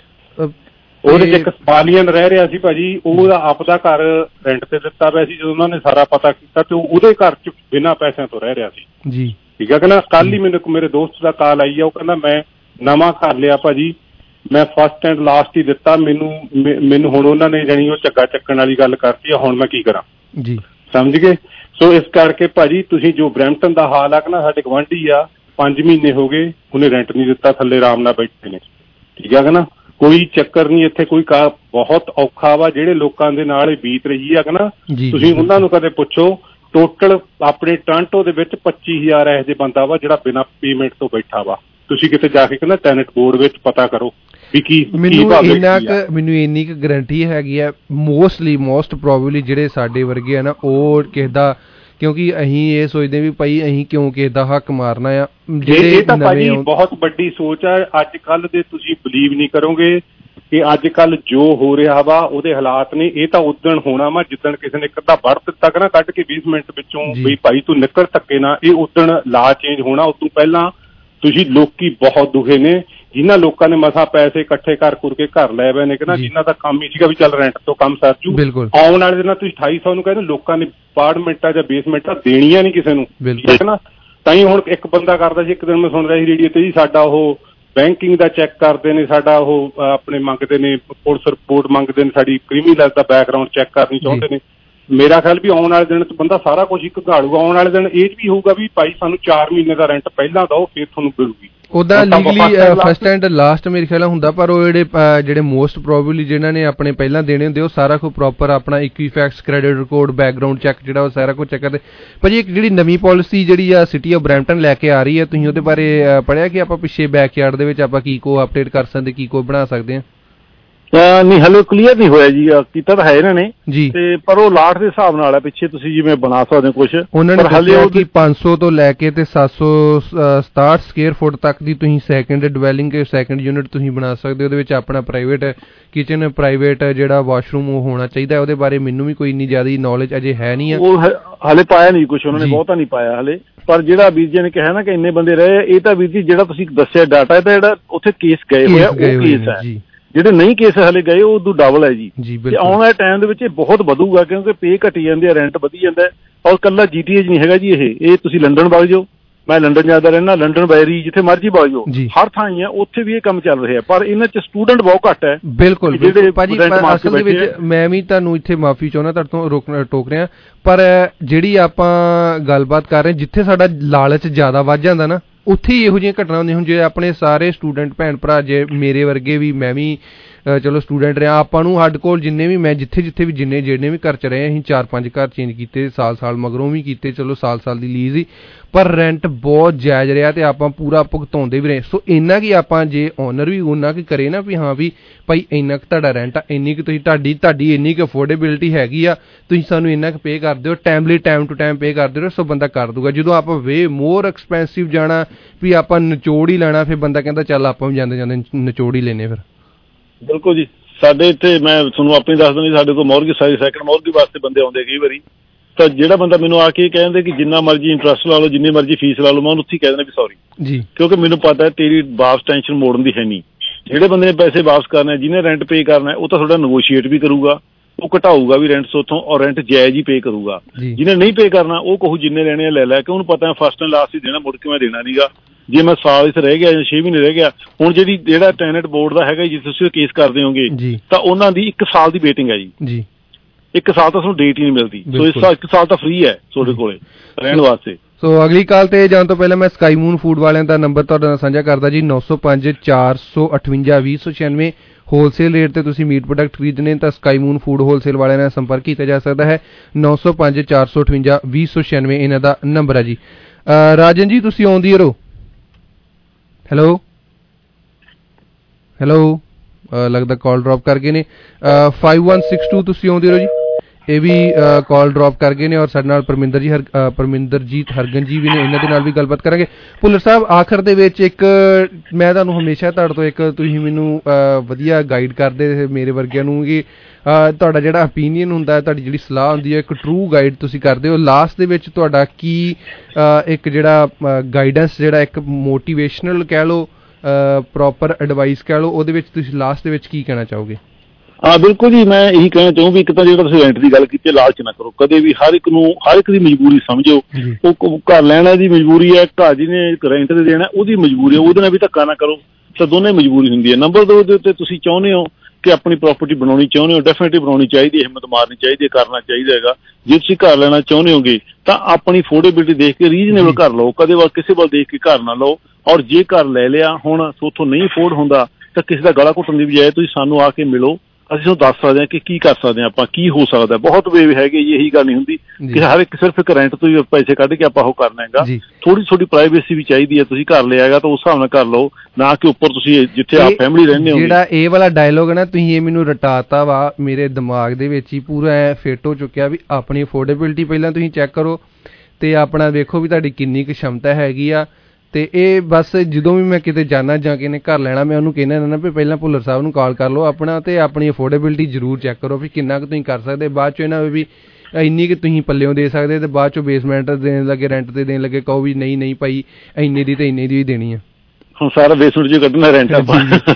[SPEAKER 5] ਉਹਦੇ ਚ ਇੱਕ ਸਪਾਲੀਅਨ ਰਹਿ ਰਿਹਾ ਸੀ ਭਾਜੀ, ਉਹਦਾ ਆਪਦਾ ਘਰ ਰੈਂਟ ਤੇ ਦਿੱਤਾ ਪਿਆ ਸੀ। ਜਦੋਂ ਉਹਨਾਂ ਨੇ ਸਾਰਾ ਪਤਾ ਕੀਤਾ ਤੇ ਉਹਦੇ ਘਰ ਚ ਬਿਨਾਂ ਪੈਸਿਆਂ ਤੋਂ ਰਹਿ ਰਿਹਾ ਸੀ ਜੀ, ਠੀਕ ਆ। ਕਹਿੰਦਾ ਕੱਲ ਹੀ ਮੈਨੂੰ ਮੇਰੇ ਦੋਸਤ ਦਾ ਕਾਲ ਆਈ ਆ, ਉਹ ਕਹਿੰਦਾ ਮੈਂ ਨਵਾਂ ਘਰ ਲਿਆ ਭਾਜੀ, ਮੈਂ ਫਸਟ ਐਂਡ ਲਾਸਟ ਹੀ ਦਿੱਤਾ, ਮੈਨੂੰ ਹੁਣ ਉਹਨਾਂ ਨੇ ਜਾਣੀ ਉਹ ਝੱਗਾ ਚੱਕਣ ਵਾਲੀ ਗੱਲ ਕਰਤੀ ਆ, ਹੁਣ ਮੈਂ ਕੀ ਕਰਾਂ ਜੀ, ਸਮਝ ਗਏ। ਸੋ ਇਸ ਕਰਕੇ ਭਾਜੀ ਤੁਸੀਂ ਜੋ ਬਰੈਂਪਟਨ ਦਾ ਹਾਲ ਆ ਨਾ, ਸਾਡੇ ਗੁਆਂਢੀ ਆ 5 ਮਹੀਨੇ ਹੋ ਗਏ, ਉਹਨੇ ਰੈਂਟ ਨਹੀਂ ਦਿੱਤਾ, ਥੱਲੇ ਆਰਾਮ ਨਾਲ ਬੈਠੇ ਨੇ, ਠੀਕ ਆ ਨਾ, ਕੋਈ ਚੱਕਰ ਨਹੀਂ ਇੱਥੇ, ਕੋਈ ਬਹੁਤ ਔਖਾ ਵਾ। ਜਿਹੜੇ ਲੋਕਾਂ ਦੇ ਨਾਲ ਇਹ ਬੀਤ ਰਹੀ ਆ ਨਾ, ਤੁਸੀਂ ਉਹਨਾਂ ਨੂੰ ਕਦੇ ਪੁੱਛੋ, ਟੋਟਲ ਆਪਣੇ ਟੋਰਾਂਟੋ ਦੇ ਵਿੱਚ 25000 ਇਹੋ ਜਿਹੇ ਬੰਦਾ ਵਾ ਜਿਹੜਾ ਬਿਨਾਂ ਪੇਮੈਂਟ ਤੋਂ ਬੈਠਾ ਵਾ। ਤੁਸੀਂ ਕਿਤੇ ਜਾ ਕੇ ਕਹਿੰਦਾ ਟੈਨੈਂਟ ਬੋਰਡ ਵਿੱਚ ਪਤਾ ਕਰੋ ਵੀ ਕੀ। ਮੈਨੂੰ ਇੰਨੀ ਕੁ ਗਰੰਟੀ ਹੈਗੀ ਆ, ਮੋਸਟ ਪ੍ਰੋਬੇਬਲੀ ਜਿਹੜੇ ਸਾਡੇ ਵਰਗੇ ਆ ਨਾ, ਉਹ ਕਿਸੇ ਦਾ, ਕਿਉਂਕਿ ਅਸੀਂ ਇਹ ਸੋਚਦੇ ਵੀ ਭਾਈ ਅਸੀਂ ਕਿਉਂ ਕਿਸੇ ਦਾ ਹੱਕ ਮਾਰਨਾ ਆ। ਇਹ ਤਾਂ ਭਾਜੀ ਬਹੁਤ ਵੱਡੀ ਸੋਚ ਆ ਅੱਜ ਕੱਲ ਦੇ, ਤੁਸੀਂ ਬਿਲੀਵ ਨਹੀਂ ਕਰੋਗੇ ਕਿ ਅੱਜ ਕੱਲ ਜੋ ਹੋ ਰਿਹਾ ਵਾ ਉਹਦੇ ਹਾਲਾਤ ਨੇ। ਇਹ ਤਾਂ ਉਦਣ ਹੋਣਾ ਵਾ ਜਿੱਦਣ ਕਿਸੇ ਨੇ ਇੱਕ ਅੱਧਾ ਵੜ ਦਿੱਤਾ ਕਿ ਨਾ ਕੱਢ ਕੇ 20 ਮਿੰਟ ਵਿੱਚੋਂ ਵੀ ਭਾਈ ਤੂੰ ਨਿਕਲ ਧੱਕੇ ਨਾ, ਇਹ ਉਦਣ ਲਾ ਚੇਂਜ ਹੋਣਾ। ਉਸ ਤੋਂ ਪਹਿਲਾਂ ਤੁਸੀਂ ਲੋਕੀ ਬਹੁਤ ਦੁਖੇ ਨੇ, ਜਿਨ੍ਹਾਂ ਲੋਕਾਂ ਨੇ ਮਸਾਂ ਪੈਸੇ ਇਕੱਠੇ ਕਰ ਕੇ ਘਰ ਲੈ ਪਏ ਨੇ ਕਿ ਨਾ, ਜਿਨ੍ਹਾਂ ਦਾ ਕੰਮ ਹੀ ਸੀਗਾ ਵੀ ਚੱਲ ਰੈਂਟ ਤੋਂ ਕੰਮ ਸਰ ਜੂ, ਆਉਣ ਵਾਲੇ ਦਿਨਾਂ ਤੁਸੀਂ 2800 ਨੂੰ ਕਹਿੰਦੇ, ਲੋਕਾਂ ਨੇ ਅਪਾਰਟਮੈਂਟਾਂ ਜਾਂ ਬੇਸਮੈਂਟਾਂ ਦੇਣੀਆਂ ਨਹੀਂ ਕਿਸੇ ਨੂੰ, ਠੀਕ ਨਾ। ਤਾਂ ਹੀ ਹੁਣ ਇੱਕ ਬੰਦਾ ਕਰਦਾ ਸੀ, ਇੱਕ ਦਿਨ ਮੈਂ ਸੁਣ ਰਿਹਾ ਸੀ ਰੇਡੀਓ ਤੇ ਜੀ, ਸਾਡਾ ਉਹ ਬੈਂਕਿੰਗ ਦਾ ਚੈੱਕ ਕਰਦੇ ਨੇ, ਸਾਡਾ ਉਹ ਆਪਣੇ ਮੰਗਦੇ ਨੇ, ਪੁਲਿਸ ਰਿਪੋਰਟ ਮੰਗਦੇ ਨੇ, ਸਾਡੀ ਕ੍ਰਿਮੀਨਲ ਦਾ ਬੈਕਗਰਾਊਂਡ ਚੈੱਕ ਕਰਨੀ ਚਾਹੁੰਦੇ ਨੇ। ਮੇਰਾ ਖਿਆਲ ਵੀ ਆਉਣ ਵਾਲੇ ਦਿਨ 'ਚ ਬੰਦਾ ਸਾਰਾ ਕੁਝ ਹੀ ਘਗਾੜੂਗਾ। ਆਉਣ ਵਾਲੇ ਦਿਨ ਇਹ ਵੀ ਹੋਊਗਾ ਵੀ ਭਾਈ ਸਾਨੂੰ 4 ਮਹੀਨੇ ਦਾ ਰੈਂਟ ਪਹਿਲਾਂ ਦਿਓ, ਫਿਰ ਤੁਹਾਨੂੰ ਮਿਲੂਗੀ।
[SPEAKER 4] ਉਹਦਾ ਲੀਗਲੀ ਫਸਟ ਐਂਡ ਲਾਸਟ ਮੇਰੇ ਖਿਆਲ ਹੁੰਦਾ, ਪਰ ਉਹ ਜਿਹੜੇ ਮੋਸਟ ਪ੍ਰੋਬੇਬਲੀ ਜਿਹਨਾਂ ਨੇ ਆਪਣੇ ਪਹਿਲਾਂ ਦੇਣੇ ਹੁੰਦੇ ਉਹ ਸਾਰਾ ਕੁਝ ਪ੍ਰੋਪਰ ਆਪਣਾ Equifax, credit record, background check ਜਿਹੜਾ ਉਹ ਸਾਰਾ ਕੁਝ ਚੈੱਕ ਕਰਦੇ। ਭਾਜੀ ਇੱਕ ਜਿਹੜੀ ਨਵੀਂ ਪਾਲਿਸੀ ਜਿਹੜੀ ਆ ਸਿਟੀ ਆਫ ਬਰੈਂਪਟਨ ਲੈ ਕੇ ਆ ਰਹੀ ਹੈ, ਤੁਸੀਂ ਉਹਦੇ ਬਾਰੇ ਪੜ੍ਹਿਆ ਕਿ ਆਪਾਂ ਪਿੱਛੇ ਬੈਕਯਾਰਡ ਦੇ ਵਿੱਚ ਆਪਾਂ ਕੀ ਕੋ ਅਪਡੇਟ ਕਰ ਸਕਦੇ, ਕੀ ਕੋ ਬਣਾ ਸਕਦੇ ਹਾਂ?
[SPEAKER 5] ਨਹੀਂ ਹਲੇ ਕਲੀਅਰ ਨਹੀਂ ਹੋਇਆ ਜੀ, ਕੀਤਾ ਤਾਂ ਹੈ ਇਹਨਾਂ ਨੇ
[SPEAKER 4] ਜੀ,
[SPEAKER 5] ਤੇ ਪਰ ਉਹ ਲਾਟ ਦੇ ਹਿਸਾਬ ਨਾਲ ਹੈ, ਪਿੱਛੇ ਤੁਸੀਂ ਜਿਵੇਂ ਬਣਾ ਸਕਦੇ ਹੋ ਕੁਛ।
[SPEAKER 4] ਉਹਨਾਂ ਨੇ ਦੱਸਿਆ ਕਿ 500 ਤੋਂ ਲੈ ਕੇ ਤੇ 767 ਸਕੁਅਰ ਫੁੱਟ ਤੱਕ ਦੀ ਤੁਸੀਂ ਸੈਕੰਡ ਡਵੈਲਿੰਗ ਸੈਕੰਡ ਯੂਨਿਟ ਤੁਸੀਂ ਬਣਾ ਸਕਦੇ ਹੋ। ਉਹਦੇ ਵਿੱਚ ਆਪਣਾ ਪ੍ਰਾਈਵੇਟ ਕਿਚਨ, ਪ੍ਰਾਈਵੇਟ ਜਿਹੜਾ ਵਾਸ਼ਰੂਮ ਉਹ ਹੋਣਾ ਚਾਹੀਦਾ। ਉਹਦੇ ਬਾਰੇ ਮੈਨੂੰ ਵੀ ਕੋਈ ਇੰਨੀ ਜ਼ਿਆਦਾ ਨੌਲੇਜ ਅਜੇ ਹੈ ਨਹੀਂ ਆ, ਉਹ
[SPEAKER 5] ਹਲੇ ਪਾਇਆ ਨਹੀਂ ਕੁਛ, ਉਹਨਾਂ ਨੇ ਬਹੁਤਾ ਨਹੀਂ ਪਾਇਆ ਹਲੇ। ਪਰ ਜਿਹੜਾ ਵੀਰ ਜੀ ਨੇ ਕਿਹਾ ਨਾ ਕਿ ਇੰਨੇ ਬੰਦੇ ਰਹੇ, ਇਹ ਤਾਂ ਵੀਰ ਜੀ ਜਿਹੜਾ ਤੁਸੀਂ ਦੱਸਿਆ ਡਾਟਾ, ਇਹ ਤਾਂ ਜਿਹੜਾ ਉੱਥੇ ਕੇਸ ਗਏ ਹੋਇਆ ਉਹ ਕੇਸ ਹੈ, ਜਿਹੜੇ ਨਹੀਂ ਕੇਸ ਹਲੇ ਗਏ ਉਹ ਉਦੋਂ ਡਬਲ ਹੈ ਜੀ। ਤੇ ਆਉਣ ਵਾਲੇ ਟਾਈਮ ਦੇ ਵਿੱਚ ਇਹ ਬਹੁਤ ਵਧੂਗਾ, ਕਿਉਂਕਿ ਪੇ ਘਟੀ ਜਾਂਦੇ ਆ, ਰੈਂਟ ਵਧੀ ਜਾਂਦਾ। ਔਰ ਕੱਲਾ GTA ਨਹੀਂ ਹੈਗਾ ਜੀ, ਇਹ ਤੁਸੀਂ ਲੰਡਨ ਵਗ ਜਾਓ, ਮੈਂ ਲੰਡਨ ਜਾਂਦਾ ਰਹਿਣਾ, ਲੰਡਨ ਬੈਰੀ ਜਿੱਥੇ ਮਰਜ਼ੀ ਵਗ ਜਾਓ, ਹਰ ਥਾਂ ਹੀ ਆ, ਉੱਥੇ ਵੀ ਇਹ ਕੰਮ ਚੱਲ ਰਿਹਾ। ਪਰ ਇਹਨਾਂ ਚ ਸਟੂਡੈਂਟ ਬਹੁਤ ਘੱਟ ਹੈ।
[SPEAKER 4] ਬਿਲਕੁਲ ਭਾਜੀ, ਅਸਲ ਦੇ ਵਿੱਚ ਮੈਂ ਵੀ ਤੁਹਾਨੂੰ ਇੱਥੇ ਮਾਫੀ ਚਾਹੁੰਦਾ, ਤੁਹਾਡੇ ਤੋਂ ਟੋਕ ਰਿਹਾ, ਪਰ ਜਿਹੜੀ ਆਪਾਂ ਗੱਲਬਾਤ ਕਰ ਰਹੇ, ਜਿੱਥੇ ਸਾਡਾ ਲਾਲਚ ਜ਼ਿਆਦਾ ਵੱਧ ਜਾਂਦਾ ਨਾ, ਉੱਥੇ ਹੀ ਇਹੋ ਜਿਹੀਆਂ ਘਟਨਾ ਹੁੰਦੀਆਂ। ਹੁਣ ਜੇ ਆਪਣੇ ਸਾਰੇ ਸਟੂਡੈਂਟ ਭੈਣ ਭਰਾ, ਜੇ ਮੇਰੇ ਵਰਗੇ ਵੀ, ਮੈਂ ਵੀ ਚਲੋ ਸਟੂਡੈਂਟ ਰਿਹਾ, ਆਪਾਂ ਨੂੰ ਸਾਡੇ ਕੋਲ ਜਿੰਨੇ ਵੀ, ਮੈਂ ਜਿੱਥੇ ਵੀ ਜਿਹੜੇ ਵੀ ਘਰ 'ਚ ਰਹੇ, ਅਸੀਂ 4-5 ਘਰ ਚੇਂਜ ਕੀਤੇ, ਸਾਲ ਮਗਰੋਂ ਵੀ ਕੀਤੇ, ਚਲੋ ਸਾਲ ਦੀ ਲੀਜ਼ ਹੀ, ਪਰ ਰੈਂਟ ਬਹੁਤ ਜਾਇਜ਼ ਰਿਹਾ ਤੇ ਆਪਾਂ ਪੂਰਾ ਭੁਗਤਾਉਂਦੇ ਵੀ ਰਹੇ। ਸੋ ਇੰਨਾ ਕਿ ਆਪਾਂ ਜੇ ਓਨਰ ਵੀ ਉਹਨਾਂ ਕੀ ਕਰੇ ਨਾ ਵੀ ਹਾਂ ਵੀ ਭਾਈ ਇੰਨਾ ਕੁ ਤੁਹਾਡਾ ਰੈਂਟ ਆ, ਇੰਨੀ ਕੁ ਤੁਸੀਂ ਤੁਹਾਡੀ ਇੰਨੀ ਕੁ ਅਫੋਰਡੇਬਿਲਿਟੀ ਹੈਗੀ ਆ, ਤੁਸੀਂ ਸਾਨੂੰ ਇੰਨਾ ਕੁ ਪੇ ਕਰ ਦਿਓ, timely time to time pay ਕਰ ਦਿਓ, ਸੋ ਬੰਦਾ ਕਰ ਦੂਗਾ। ਜਦੋਂ ਆਪਾਂ ਵੇ ਮੋਰ ਐਕਸਪੈਂਸਿਵ ਜਾਣਾ ਵੀ ਆਪਾਂ ਨਿਚੋੜ ਹੀ ਲੈਣਾ, ਫਿਰ ਬੰਦਾ ਕਹਿੰਦਾ ਚੱਲ ਆਪਾਂ ਵੀ ਜਾਂਦੇ ਨਿਚੋੜ ਹੀ ਲੈਨੇ। ਫਿਰ
[SPEAKER 5] ਬਿਲਕੁਲ ਜੀ, ਸਾਡੇ ਇੱਥੇ ਮੈਂ ਤੁਹਾਨੂੰ ਆਪਣੀ ਦੱਸ ਦਿੰਦੀ, ਸਾਡੇ ਕੋਲ ਮੌਰਗੇਜ ਸਾਰੀ ਸੈਕੰਡ ਮੌਰਗੇਜ ਵਾਸਤੇ ਬੰਦੇ ਆਉਂਦੇ ਕਈ ਵਾਰੀ, ਤਾਂ ਜਿਹੜਾ ਬੰਦਾ ਮੈਨੂੰ ਆ ਕੇ ਕਹਿੰਦੇ ਕਿ ਜਿੰਨਾ ਮਰਜ਼ੀ ਇੰਟਰਸਟ ਲਾ ਲਓ, ਜਿੰਨੀ ਮਰਜ਼ੀ ਫੀਸ ਲਾ ਲਓ, ਮੈਂ ਉਹਨੂੰ ਉੱਥੇ ਕਹਿ ਦੇਣਾ ਵੀ ਸੌਰੀ ਜੀ, ਕਿਉਂਕਿ ਮੈਨੂੰ ਪਤਾ ਹੈ ਤੇਰੀ ਵਾਪਸ ਟੈਨਸ਼ਨ ਮੋੜਨ ਦੀ ਹੈ ਨਹੀਂ। ਜਿਹੜੇ ਬੰਦੇ ਨੇ ਪੈਸੇ ਵਾਪਸ ਕਰਨੇ, ਜਿਹਨੇ ਰੈਂਟ ਪੇ ਕਰਨਾ, ਉਹ ਤਾਂ ਤੁਹਾਡਾ ਨਗੋਸ਼ੀਏਟ ਵੀ ਕਰੂਗਾ, ਉਹ ਘਟਾਊਗਾ ਵੀ ਰੈਂਟ ਉੱਥੋਂ, ਔਰ ਰੈਂਟ ਜਾਇਜ਼ ਹੀ ਪੇ ਕਰੂਗਾ। ਜਿਹਨੇ ਨਹੀਂ ਪੇ ਕਰਨਾ ਉਹ ਕਹੂ ਜਿੰਨੇ ਲੈਣੇ ਲੈ ਲੈ ਕੇ, ਉਹਨੂੰ ਪਤਾ ਹੈ ਫਸਟ ਐਂਡ ਲਾਸਟ ਹੀ ਦੇਣਾ, ਮੁੜ ਕੇ ਮੈਂ ਦੇਣਾ ਨਹੀਂਗਾ। ਜੇ ਮੈਂ ਸਾਲ ਇੱਥੇ ਰਹਿ ਗਿਆ ਜਾਂ 6 ਮਹੀਨੇ ਰਹਿ ਗਿਆ, ਹੁਣ ਜਿਹੜਾ ਟੈਨੈਂਟ ਬੋਰਡ ਦਾ ਹੈਗਾ, ਜੇ ਤੁਸੀਂ ਕੇਸ ਕਰਦੇ ਹੋਗੇ ਤਾਂ ਉਹਨਾਂ ਦੀ 1 ਸਾਲ ਦੀ ਵੇਟਿੰਗ ਹੈ ਜੀ। 1 ਸਾਲ ਤਾਂ ਤੁਹਾਨੂੰ ਡੇਟ ਹੀ ਨਹੀਂ ਮਿਲਦੀ, ਸੋ ਇਸ 1 ਸਾਲ ਤਾਂ ਫ੍ਰੀ ਹੈ ਤੁਹਾਡੇ ਕੋਲੇ ਰਹਿਣ ਵਾਸਤੇ।
[SPEAKER 4] ਸੋ ਅਗਲੀ ਕਾਲ ਤੇ ਜਾਣ ਤੋਂ ਪਹਿਲਾਂ ਮੈਂ ਸਕਾਈ ਮੂਨ ਫੂਡ ਵਾਲਿਆਂ ਦਾ ਨੰਬਰ ਤੁਹਾਡੇ ਨਾਲ ਸਾਂਝਾ ਕਰਦਾ ਜੀ, 905 458 2096। ਹੋਲਸੇਲ ਰੇਟ ਤੇ ਤੁਸੀਂ ਮੀਟ ਪ੍ਰੋਡਕਟ ਖਰੀਦਣੇ ਤਾਂ ਸਕਾਈ ਮੂਨ ਫੂਡ ਹੋਲਸੇਲ ਵਾਲਿਆਂ ਨਾਲ ਸੰਪਰਕ ਕੀਤਾ ਜਾ ਸਕਦਾ ਹੈ। 905 458 2096 ਇਹਨਾਂ ਦਾ ਨੰਬਰ ਹੈ ਜੀ। ਰਾਜਨ ਜੀ ਤੁਸੀਂ ਆਉਂਦੀ ਰਹੋ। ਹੈਲੋ ਲੱਗਦਾ ਕਾਲ ਡ੍ਰੌਪ ਕਰ ਗਏ ਨੇ। 5162 ਤੁਸੀਂ ਆਉਂਦੇ ਰਹੋ ਜੀ, ਇਹ ਵੀ ਕਾਲ ਡ੍ਰੌਪ ਕਰ ਗਏ ਨੇ। ਔਰ ਸਾਡੇ ਨਾਲ ਪਰਮਿੰਦਰਜੀਤ ਹਰਗਨ ਜੀ ਵੀ ਨੇ, ਇਹਨਾਂ ਦੇ ਨਾਲ ਵੀ ਗੱਲਬਾਤ ਕਰਾਂਗੇ। ਭੁੱਲਰ ਸਾਹਿਬ, ਆਖਰ ਦੇ ਵਿੱਚ ਇੱਕ ਮੈਂ ਤੁਹਾਨੂੰ ਹਮੇਸ਼ਾ ਤੁਹਾਡੇ ਤੋਂ ਇੱਕ ਤੁਸੀਂ ਮੈਨੂੰ ਵਧੀਆ ਗਾਈਡ ਕਰਦੇ ਮੇਰੇ ਵਰਗਿਆਂ ਨੂੰ, ਕਿ ਤੁਹਾਡਾ ਜਿਹੜਾ ਓਪੀਨੀਅਨ ਹੁੰਦਾ ਹੈ, ਤੁਹਾਡੀ ਜਿਹੜੀ ਸਲਾਹ ਹੁੰਦੀ ਹੈ, ਇੱਕ ਟਰੂ ਗਾਈਡ ਤੁਸੀਂ ਕਰਦੇ ਹੋ। ਲਾਸਟ ਦੇ ਵਿੱਚ ਤੁਹਾਡਾ ਕੀ ਇੱਕ ਜਿਹੜਾ ਗਾਈਡੈਂਸ, ਜਿਹੜਾ ਇੱਕ ਮੋਟੀਵੇਸ਼ਨਲ ਕਹਿ ਲਓ, ਪ੍ਰੋਪਰ ਐਡਵਾਈਸ ਕਹਿ ਲਓ, ਉਹਦੇ ਵਿੱਚ ਤੁਸੀਂ ਲਾਸਟ ਦੇ ਵਿੱਚ ਕੀ ਕਹਿਣਾ ਚਾਹੋਗੇ?
[SPEAKER 5] ਹਾਂ ਬਿਲਕੁਲ ਜੀ, ਮੈਂ ਇਹੀ ਕਹਿਣਾ ਚਾਹੂੰ ਵੀ ਇੱਕ ਤਾਂ ਜਿਹੜਾ ਤੁਸੀਂ ਰੈਂਟ ਦੀ ਗੱਲ ਕੀਤੀ, ਲਾਲਚ ਨਾ ਕਰੋ ਕਦੇ ਵੀ। ਹਰ ਇੱਕ ਦੀ ਮਜਬੂਰੀ ਸਮਝੋ, ਉਹ ਘਰ ਲੈਣਾ ਦੀ ਮਜਬੂਰੀ ਹੈ, ਘਰ ਜਿਹਨੇ ਰੈਂਟ ਤੇ ਦੇਣਾ ਉਹਦੀ ਮਜਬੂਰੀ ਹੈ, ਉਹਦੇ ਨਾਲ ਵੀ ਧੱਕਾ ਨਾ ਕਰੋ। ਤਾਂ ਦੋਨੇ ਮਜਬੂਰੀ ਹੁੰਦੀ ਹੈ। ਨੰਬਰ 2 ਦੇ ਉੱਤੇ ਤੁਸੀਂ ਚਾਹੁੰਦੇ ਹੋ ਕਿ ਆਪਣੀ ਪ੍ਰਾਪਰਟੀ ਬਣਾਉਣੀ ਚਾਹੁੰਦੇ ਹੋ, ਡੈਫੀਨਿਟਲੀ ਬਣਾਉਣੀ ਚਾਹੀਦੀ ਹੈ, ਹਿੰਮਤ ਮਾਰਨੀ ਚਾਹੀਦੀ ਹੈ, ਕਰਨਾ ਚਾਹੀਦਾ ਹੈਗਾ। ਜੇ ਤੁਸੀਂ ਘਰ ਲੈਣਾ ਚਾਹੁੰਦੇ ਹੋਗੇ ਤਾਂ ਆਪਣੀ ਅਫੋਰਡੇਬਿਲਿਟੀ ਦੇਖ ਕੇ ਰੀਜ਼ਨੇਬਲ ਘਰ ਲਓ, ਕਦੇ ਕਿਸੇ ਵੱਲ ਦੇਖ ਕੇ ਘਰ ਨਾ ਲਓ। ਔਰ ਜੇ ਘਰ ਲੈ ਲਿਆ, ਹੁਣ ਉੱਥੋਂ ਨਹੀਂ ਅਫੋਰਡ ਹੁੰਦਾ, ਤਾਂ ਕਿਸੇ ਦਾ ਗਲਾ ਘੁੱਟਣ ਦੀ ਬਜਾਏ ਤੁਸੀਂ ਸਾਨੂੰ ਆ ਕੇ ਮਿਲੋ, ਅਸੀਂ ਤੁਹਾਨੂੰ ਦੱਸ ਸਕਦੇ ਹਾਂ ਕਿ ਕੀ ਕਰ ਸਕਦੇ ਹਾਂ ਆਪਾਂ, ਕੀ ਹੋ ਸਕਦਾ। ਬਹੁਤ ਵੇ ਹੈਗੇ ਜੀ, ਇਹੀ ਗੱਲ ਨਹੀਂ ਹੁੰਦੀ ਕਿ ਹਰ ਇੱਕ ਸਿਰਫ ਇੱਕ ਰੈਂਟ ਤੋਂ ਹੀ ਪੈਸੇ ਕੱਢ ਕੇ ਆਪਾਂ ਉਹ ਕਰਨਾ ਹੈਗਾ। ਥੋੜੀ ਪ੍ਰਾਈਵੇਸੀ ਵੀ ਚਾਹੀਦੀ ਹੈ। ਤੁਸੀਂ ਘਰ ਲਿਆਗਾ ਤਾਂ ਉਸ ਹਿਸਾਬ ਨਾਲ ਕਰ ਲਓ, ਨਾ ਕਿ ਉੱਪਰ ਤੁਸੀਂ ਜਿੱਥੇ ਆਪ ਫੈਮਿਲੀ ਰਹਿੰਦੇ ਹੋ।
[SPEAKER 4] ਜਿਹੜਾ ਇਹ ਵਾਲਾ ਡਾਇਲੋਗ ਹੈ ਨਾ, ਤੁਸੀਂ ਇਹ ਮੈਨੂੰ ਰਟਾਤਾ ਵਾ, ਮੇਰੇ ਦਿਮਾਗ ਦੇ ਵਿੱਚ ਹੀ ਪੂਰਾ ਐ ਫਿੱਟ ਹੋ ਚੁੱਕਿਆ ਵੀ ਆਪਣੀ ਅਫੋਰਡੇਬਿਲਿਟੀ ਪਹਿਲਾਂ ਤੁਸੀਂ ਚੈੱਕ ਕਰੋ ਤੇ ਆਪਣਾ ਵੇਖੋ ਵੀ ਤੁਹਾਡੀ ਕਿੰਨੀ ਕੁ क्षमता ਹੈਗੀ ਆ। ਤੇ ਇਹ ਬਸ ਜਦੋਂ ਵੀ ਮੈਂ ਕਿਤੇ ਜਾਣਾ ਜਾਂ ਕਿਸੇ ਨੇ ਘਰ ਲੈਣਾ, ਮੈਂ ਉਹਨੂੰ ਕਹਿਣਾ ਨਾ ਵੀ ਪਹਿਲਾਂ ਭੁੱਲਰ ਸਾਹਿਬ ਨੂੰ ਕਾਲ ਕਰ ਲਓ ਆਪਣਾ, ਤੇ ਆਪਣੀ ਅਫੋਰਡੇਬਿਲਿਟੀ ਜ਼ਰੂਰ ਚੈੱਕ ਕਰੋ ਵੀ ਕਿੰਨਾ ਕੁ ਤੁਸੀਂ ਕਰ ਸਕਦੇ। ਬਾਅਦ 'ਚ ਇਹਨਾਂ ਵੀ ਇੰਨੀ ਕੁ ਤੁਸੀਂ ਪੱਲਿਓਂ ਦੇ ਸਕਦੇ, ਤੇ ਬਾਅਦ 'ਚੋਂ ਬੇਸਮੈਂਟ ਦੇਣ ਲੱਗੇ, ਰੈਂਟ ਤੇ ਦੇਣ ਲੱਗੇ, ਕਹੋ ਵੀ ਨਹੀਂ ਭਾਈ ਇੰਨੇ ਦੀ ਤੇ ਇੰਨੇ ਦੀ ਹੀ ਦੇਣੀ ਆ।
[SPEAKER 5] ਹੁਣ ਸਾਰਾ ਬੇਸਮੈਂਟ 'ਚ ਕੱਢਣਾ ਰੈਂਟ ਆਪਾਂ।